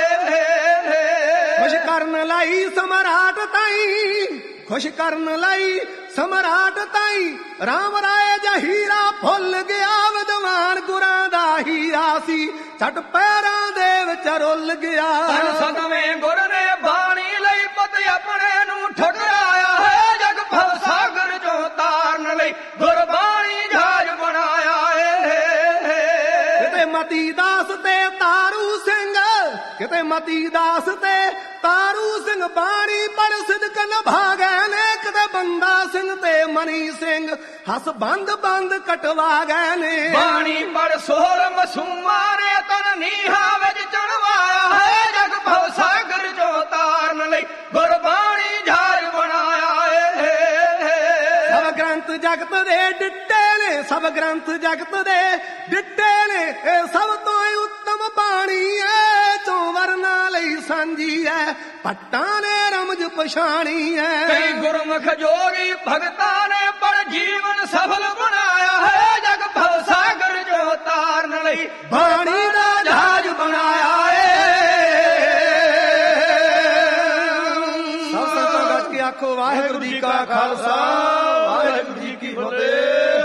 ਏ। ਖੁਸ਼ ਕਰਨ ਲਈ ਸਮਰਾਟ ਤਾਈ, ਖੁਸ਼ ਕਰਨ ਲਈ ਸਮਰਾਟ ਤਾਈ, ਰਾਮ ਰਾਏ ਜਹੀਰਾ ਭੁੱਲ ਗਿਆ, ਵਿਦਵਾਨ ਗੁਰਾਂ ਦਾ ਹੀਰਾ ਸੀ, ਛੱਟ ਪੈਰਾਂ ਦੇ ਵਿੱਚ ਰੁੱਲ ਗਿਆ। ਤਨ ਸਦਵੇਂ ਗੁਰ ਨੇ ਬਾਣੀ ਲਈ ਪਤ ਆਪਣੇ ਨੂੰ ਠੁਕਰਾਇਆ ਹੈ, ਜਗ ਭਵ ਸਾਗਰ ਚੋਂ ਤਾਰਨ ਲਈ ਗੁਰਬਾਣੀ ਜਹਾਜ਼ ਬਣਾਇਆ ਏ। ਕਿਤੇ ਮਤੀ ਦਾਸ ਤੇ ਤਾਰੂ ਸਿੰਘ, ਕਿਤੇ ਮਤੀ ਦਾਸ ਤੇ ਤਾਰੂ ਸਿੰਘ, ਬਾਣੀ ਪੜ ਸਿਦਕ ਨਿਭਾ ਗਏ ਨੇ, ਕਿਤੇ ਬੰਦਾ ਸਿੰਘ ਤੇ ਮਨੀ ਸਿੰਘ ਹੱਸ ਬੰਦ ਬੰਦ ਕਟਵਾ ਗਏ ਨੇ। ਬਾਣੀ ਪੜ ਸੋਹਰ ਮਸੂਮਾਂ ਨੇ ਤਨ ਨੀਹਾਂ ਵਿੱਚ ਚੜਵਾਇਆ ਹੈ, ਜਗ ਭਵ ਸਾਗਰ ਚੋਂ ਤਾਰਨ ਲਈ ਗੁਰਬਾਣੀ ਜਹਾਜ਼ ਬਣਾਇਆ ਏ। ਸਭ ਗ੍ਰੰਥ ਜਗਤ ਦੇ ਡਿੱਟੇ ਨੇ, ਸਭ ਗ੍ਰੰਥ ਜਗਤ ਦੇ ਡਿੱਟੇ ਨੇ, ਇਹ ਸਭ ਤੋਂ ਉੱਤਮ ਬਾਣੀ ਐ, ਚੋਂ ਵਰਨਾ ਲਈ ਸਾਂਝੀ ਐ, ਭੱਟਾਂ ਨੇ ਰਮਜ ਪਛਾਣੀ ਐ। ਕਈ ਗੁਰਮੁਖ ਜੋਗੀ ਭਗਤਾਂ ਨੇ ਪੜ ਜੀਵਨ ਸਫਲ ਬਣਾਇਆ ਹੈ, ਜਗ ਭਵ ਸਾਗਰ ਚੋਂ ਤਾਰਨ ਲਈ ਬਾਣੀ ਦਾ ਜਹਾਜ਼ ਬਣਾਇਆ ਏ। ਸਭ ਸੰਗਤਾਂ ਗੱਜ ਕੇ ਆਖੋ ਵਾਹਿਗੁਰੂ ਜੀ ਕਾ ਖਾਲਸਾ ਵਾਹਿਗੁਰੂ ਜੀ ਕੀ ਫਤਿਹ।